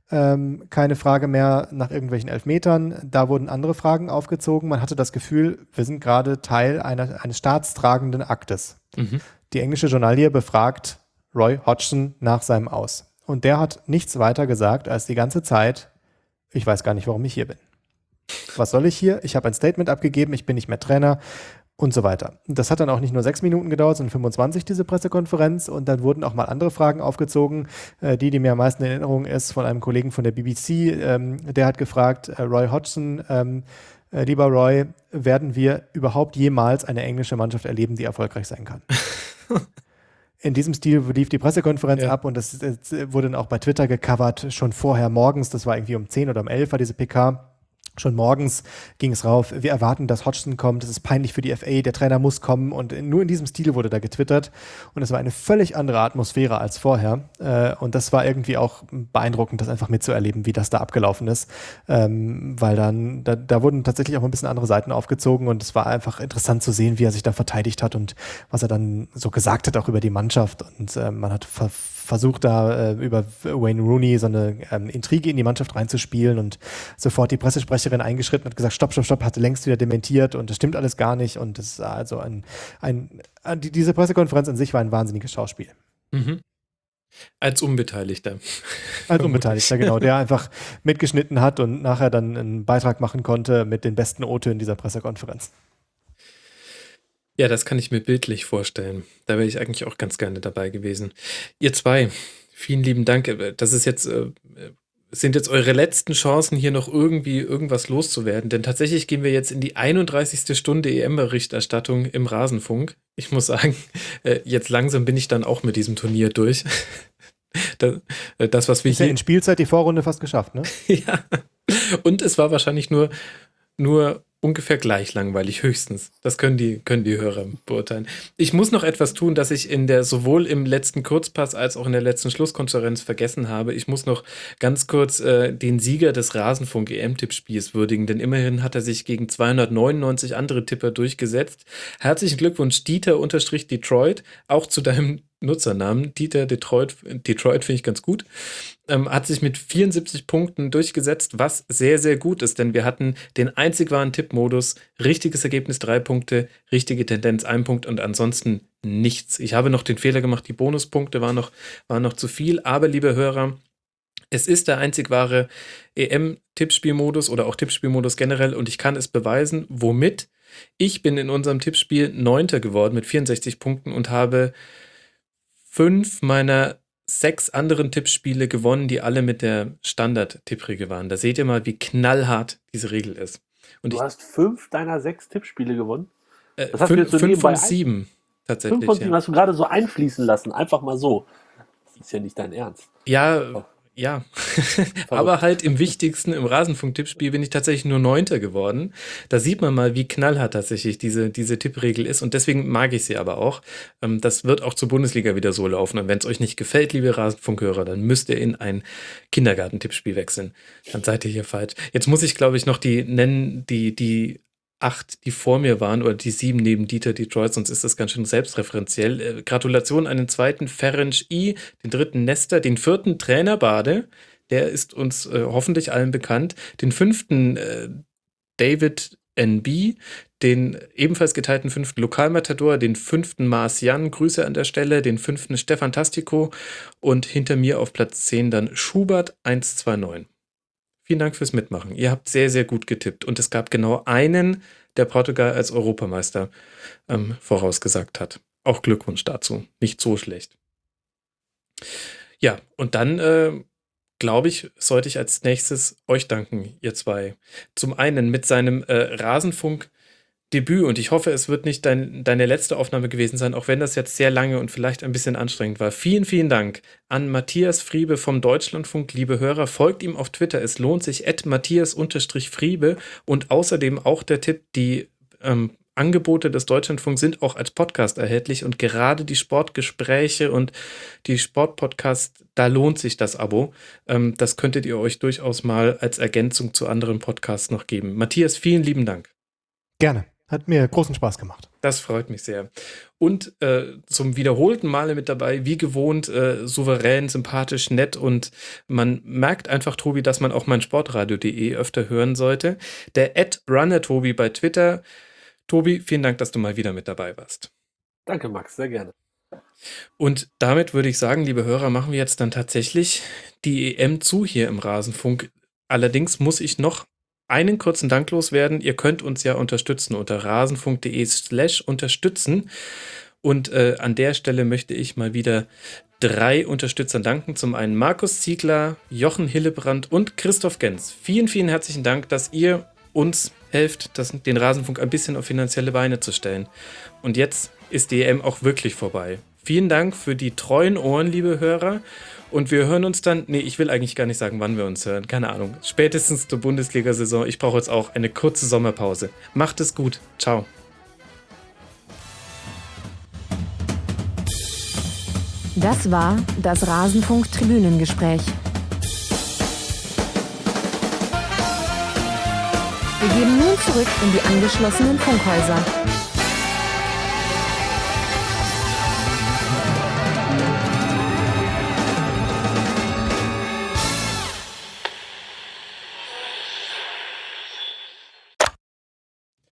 Ähm, keine Frage mehr nach irgendwelchen Elfmetern. Da wurden andere Fragen aufgezogen. Man hatte das Gefühl, wir sind gerade Teil einer, eines staatstragenden Aktes. Mhm. Die englische Journalie befragt Roy Hodgson nach seinem Aus. Und der hat nichts weiter gesagt als die ganze Zeit, ich weiß gar nicht, warum ich hier bin. Was soll ich hier? Ich habe ein Statement abgegeben, ich bin nicht mehr Trainer und so weiter. Das hat dann auch nicht nur sechs Minuten gedauert, sondern fünfundzwanzig, diese Pressekonferenz. Und dann wurden auch mal andere Fragen aufgezogen. Äh, die, die mir am meisten in Erinnerung ist, von einem Kollegen von der B B C. Ähm, der hat gefragt, äh, Roy Hodgson, ähm, äh, lieber Roy, werden wir überhaupt jemals eine englische Mannschaft erleben, die erfolgreich sein kann? In diesem Stil lief die Pressekonferenz Ja. ab und das, das wurde dann auch bei Twitter gecovert, schon vorher morgens, das war irgendwie um zehn oder um elf war diese P K. Schon morgens ging es rauf, wir erwarten, dass Hodgson kommt, das ist peinlich für die F A, der Trainer muss kommen und nur in diesem Stil wurde da getwittert und es war eine völlig andere Atmosphäre als vorher äh, und das war irgendwie auch beeindruckend, das einfach mitzuerleben, wie das da abgelaufen ist, ähm, weil dann, da, da wurden tatsächlich auch ein bisschen andere Seiten aufgezogen und es war einfach interessant zu sehen, wie er sich da verteidigt hat und was er dann so gesagt hat auch über die Mannschaft und äh, man hat ver versucht da äh, über Wayne Rooney so eine ähm, Intrige in die Mannschaft reinzuspielen und sofort die Pressesprecherin eingeschritten und hat gesagt, stopp, stopp, stopp, hatte längst wieder dementiert und das stimmt alles gar nicht und das ist also ein, ein die, diese Pressekonferenz an sich war ein wahnsinniges Schauspiel. Mhm. Als Unbeteiligter. Als Unbeteiligter, genau, der einfach mitgeschnitten hat und nachher dann einen Beitrag machen konnte mit den besten O-Tönen dieser Pressekonferenz. Ja, das kann ich mir bildlich vorstellen. Da wäre ich eigentlich auch ganz gerne dabei gewesen. Ihr zwei, vielen lieben Dank. Das ist jetzt, äh, sind jetzt eure letzten Chancen, hier noch irgendwie irgendwas loszuwerden. Denn tatsächlich gehen wir jetzt in die einunddreißigste Stunde E M-Berichterstattung im Rasenfunk. Ich muss sagen, äh, jetzt langsam bin ich dann auch mit diesem Turnier durch. das, äh, das, was wir Ist ja hier in Spielzeit die Vorrunde fast geschafft, ne? ja. Und es war wahrscheinlich nur, nur ungefähr gleich langweilig, höchstens. Das können die, können die Hörer beurteilen. Ich muss noch etwas tun, das ich in der sowohl im letzten Kurzpass als auch in der letzten Schlusskonferenz vergessen habe. Ich muss noch ganz kurz äh, den Sieger des Rasenfunk-E M-Tippspiels würdigen, denn immerhin hat er sich gegen zweihundertneunundneunzig andere Tipper durchgesetzt. Herzlichen Glückwunsch, Dieter-Detroit, auch zu deinem Nutzernamen. Dieter Detroit, Detroit finde ich ganz gut. Ähm, hat sich mit vierundsiebzig Punkten durchgesetzt, was sehr, sehr gut ist, denn wir hatten den einzig wahren Tippmodus, richtiges Ergebnis drei Punkte, richtige Tendenz ein Punkt und ansonsten nichts. Ich habe noch den Fehler gemacht, die Bonuspunkte waren noch, waren noch zu viel, aber liebe Hörer, es ist der einzig wahre E M-Tippspielmodus oder auch Tippspielmodus generell und ich kann es beweisen, womit. Ich bin in unserem Tippspiel Neunter geworden mit vierundsechzig Punkten und habe fünf meiner sechs anderen Tippspiele gewonnen, die alle mit der Standard-Tippregel waren. Da seht ihr mal, wie knallhart diese Regel ist. Und Du ich, hast fünf deiner sechs Tippspiele gewonnen? äh, das hast du fünf, jetzt so fünf nebenbei von ein- sieben tatsächlich. Fünf von sieben ja. hast du gerade so einfließen lassen, einfach mal so. Das ist ja nicht dein Ernst. Ja, ja. Aber halt im wichtigsten, im Rasenfunk-Tippspiel bin ich tatsächlich nur Neunter geworden. Da sieht man mal, wie knallhart tatsächlich diese, diese Tippregel ist. Und deswegen mag ich sie aber auch. Ähm, das wird auch zur Bundesliga wieder so laufen. Und wenn es euch nicht gefällt, liebe Rasenfunkhörer, dann müsst ihr in ein Kindergartentippspiel wechseln. Dann seid ihr hier falsch. Jetzt muss ich, glaube ich, noch die nennen, die, die acht, die vor mir waren, oder die sieben neben Dieter Detroit, sonst ist das ganz schön selbstreferenziell. Äh, Gratulation an den zweiten Ferenc I, den dritten Nestor, den vierten Trainer Bade, der ist uns äh, hoffentlich allen bekannt, den fünften äh, David N B, den ebenfalls geteilten fünften Lokalmatador, den fünften Mars Jan, Grüße an der Stelle, den fünften Stefan Tastico und hinter mir auf Platz zehn dann Schubert eins zwei neun. Vielen Dank fürs Mitmachen. Ihr habt sehr, sehr gut getippt. Und es gab genau einen, der Portugal als Europameister ähm, vorausgesagt hat. Auch Glückwunsch dazu. Nicht so schlecht. Ja, und dann, äh, glaube ich, sollte ich als nächstes euch danken, ihr zwei. Zum einen mit seinem äh, Rasenfunk Debüt und ich hoffe, es wird nicht dein, deine letzte Aufnahme gewesen sein, auch wenn das jetzt sehr lange und vielleicht ein bisschen anstrengend war. Vielen, vielen Dank an Matthias Friebe vom Deutschlandfunk. Liebe Hörer, folgt ihm auf Twitter. Es lohnt sich, at Matthias-Friebe und außerdem auch der Tipp, die ähm, Angebote des Deutschlandfunks sind auch als Podcast erhältlich und gerade die Sportgespräche und die Sportpodcasts, da lohnt sich das Abo. Ähm, das könntet ihr euch durchaus mal als Ergänzung zu anderen Podcasts noch geben. Matthias, vielen lieben Dank. Gerne. Hat mir großen Spaß gemacht. Das freut mich sehr. Und äh, zum wiederholten Male mit dabei, wie gewohnt, äh, souverän, sympathisch, nett und man merkt einfach, Tobi, dass man auch mein Sportradio punkt de öfter hören sollte. Der at runner Tobi bei Twitter. Tobi, vielen Dank, dass du mal wieder mit dabei warst. Danke, Max, sehr gerne. Und damit würde ich sagen, liebe Hörer, machen wir jetzt dann tatsächlich die E M zu hier im Rasenfunk. Allerdings muss ich noch einen kurzen Dank loswerden. Ihr könnt uns ja unterstützen unter rasenfunk.de slash unterstützen. Und äh, an der Stelle möchte ich mal wieder drei Unterstützern danken. Zum einen Markus Ziegler, Jochen Hillebrand und Christoph Gens. Vielen, vielen herzlichen Dank, dass ihr uns helft, das, den Rasenfunk ein bisschen auf finanzielle Beine zu stellen. Und jetzt ist die E M auch wirklich vorbei. Vielen Dank für die treuen Ohren, liebe Hörer. Und wir hören uns dann, nee, ich will eigentlich gar nicht sagen, wann wir uns hören. Keine Ahnung. Spätestens zur Bundesliga-Saison. Ich brauche jetzt auch eine kurze Sommerpause. Macht es gut. Ciao. Das war das Rasenfunk-Tribünengespräch. Wir gehen nun zurück in die angeschlossenen Funkhäuser.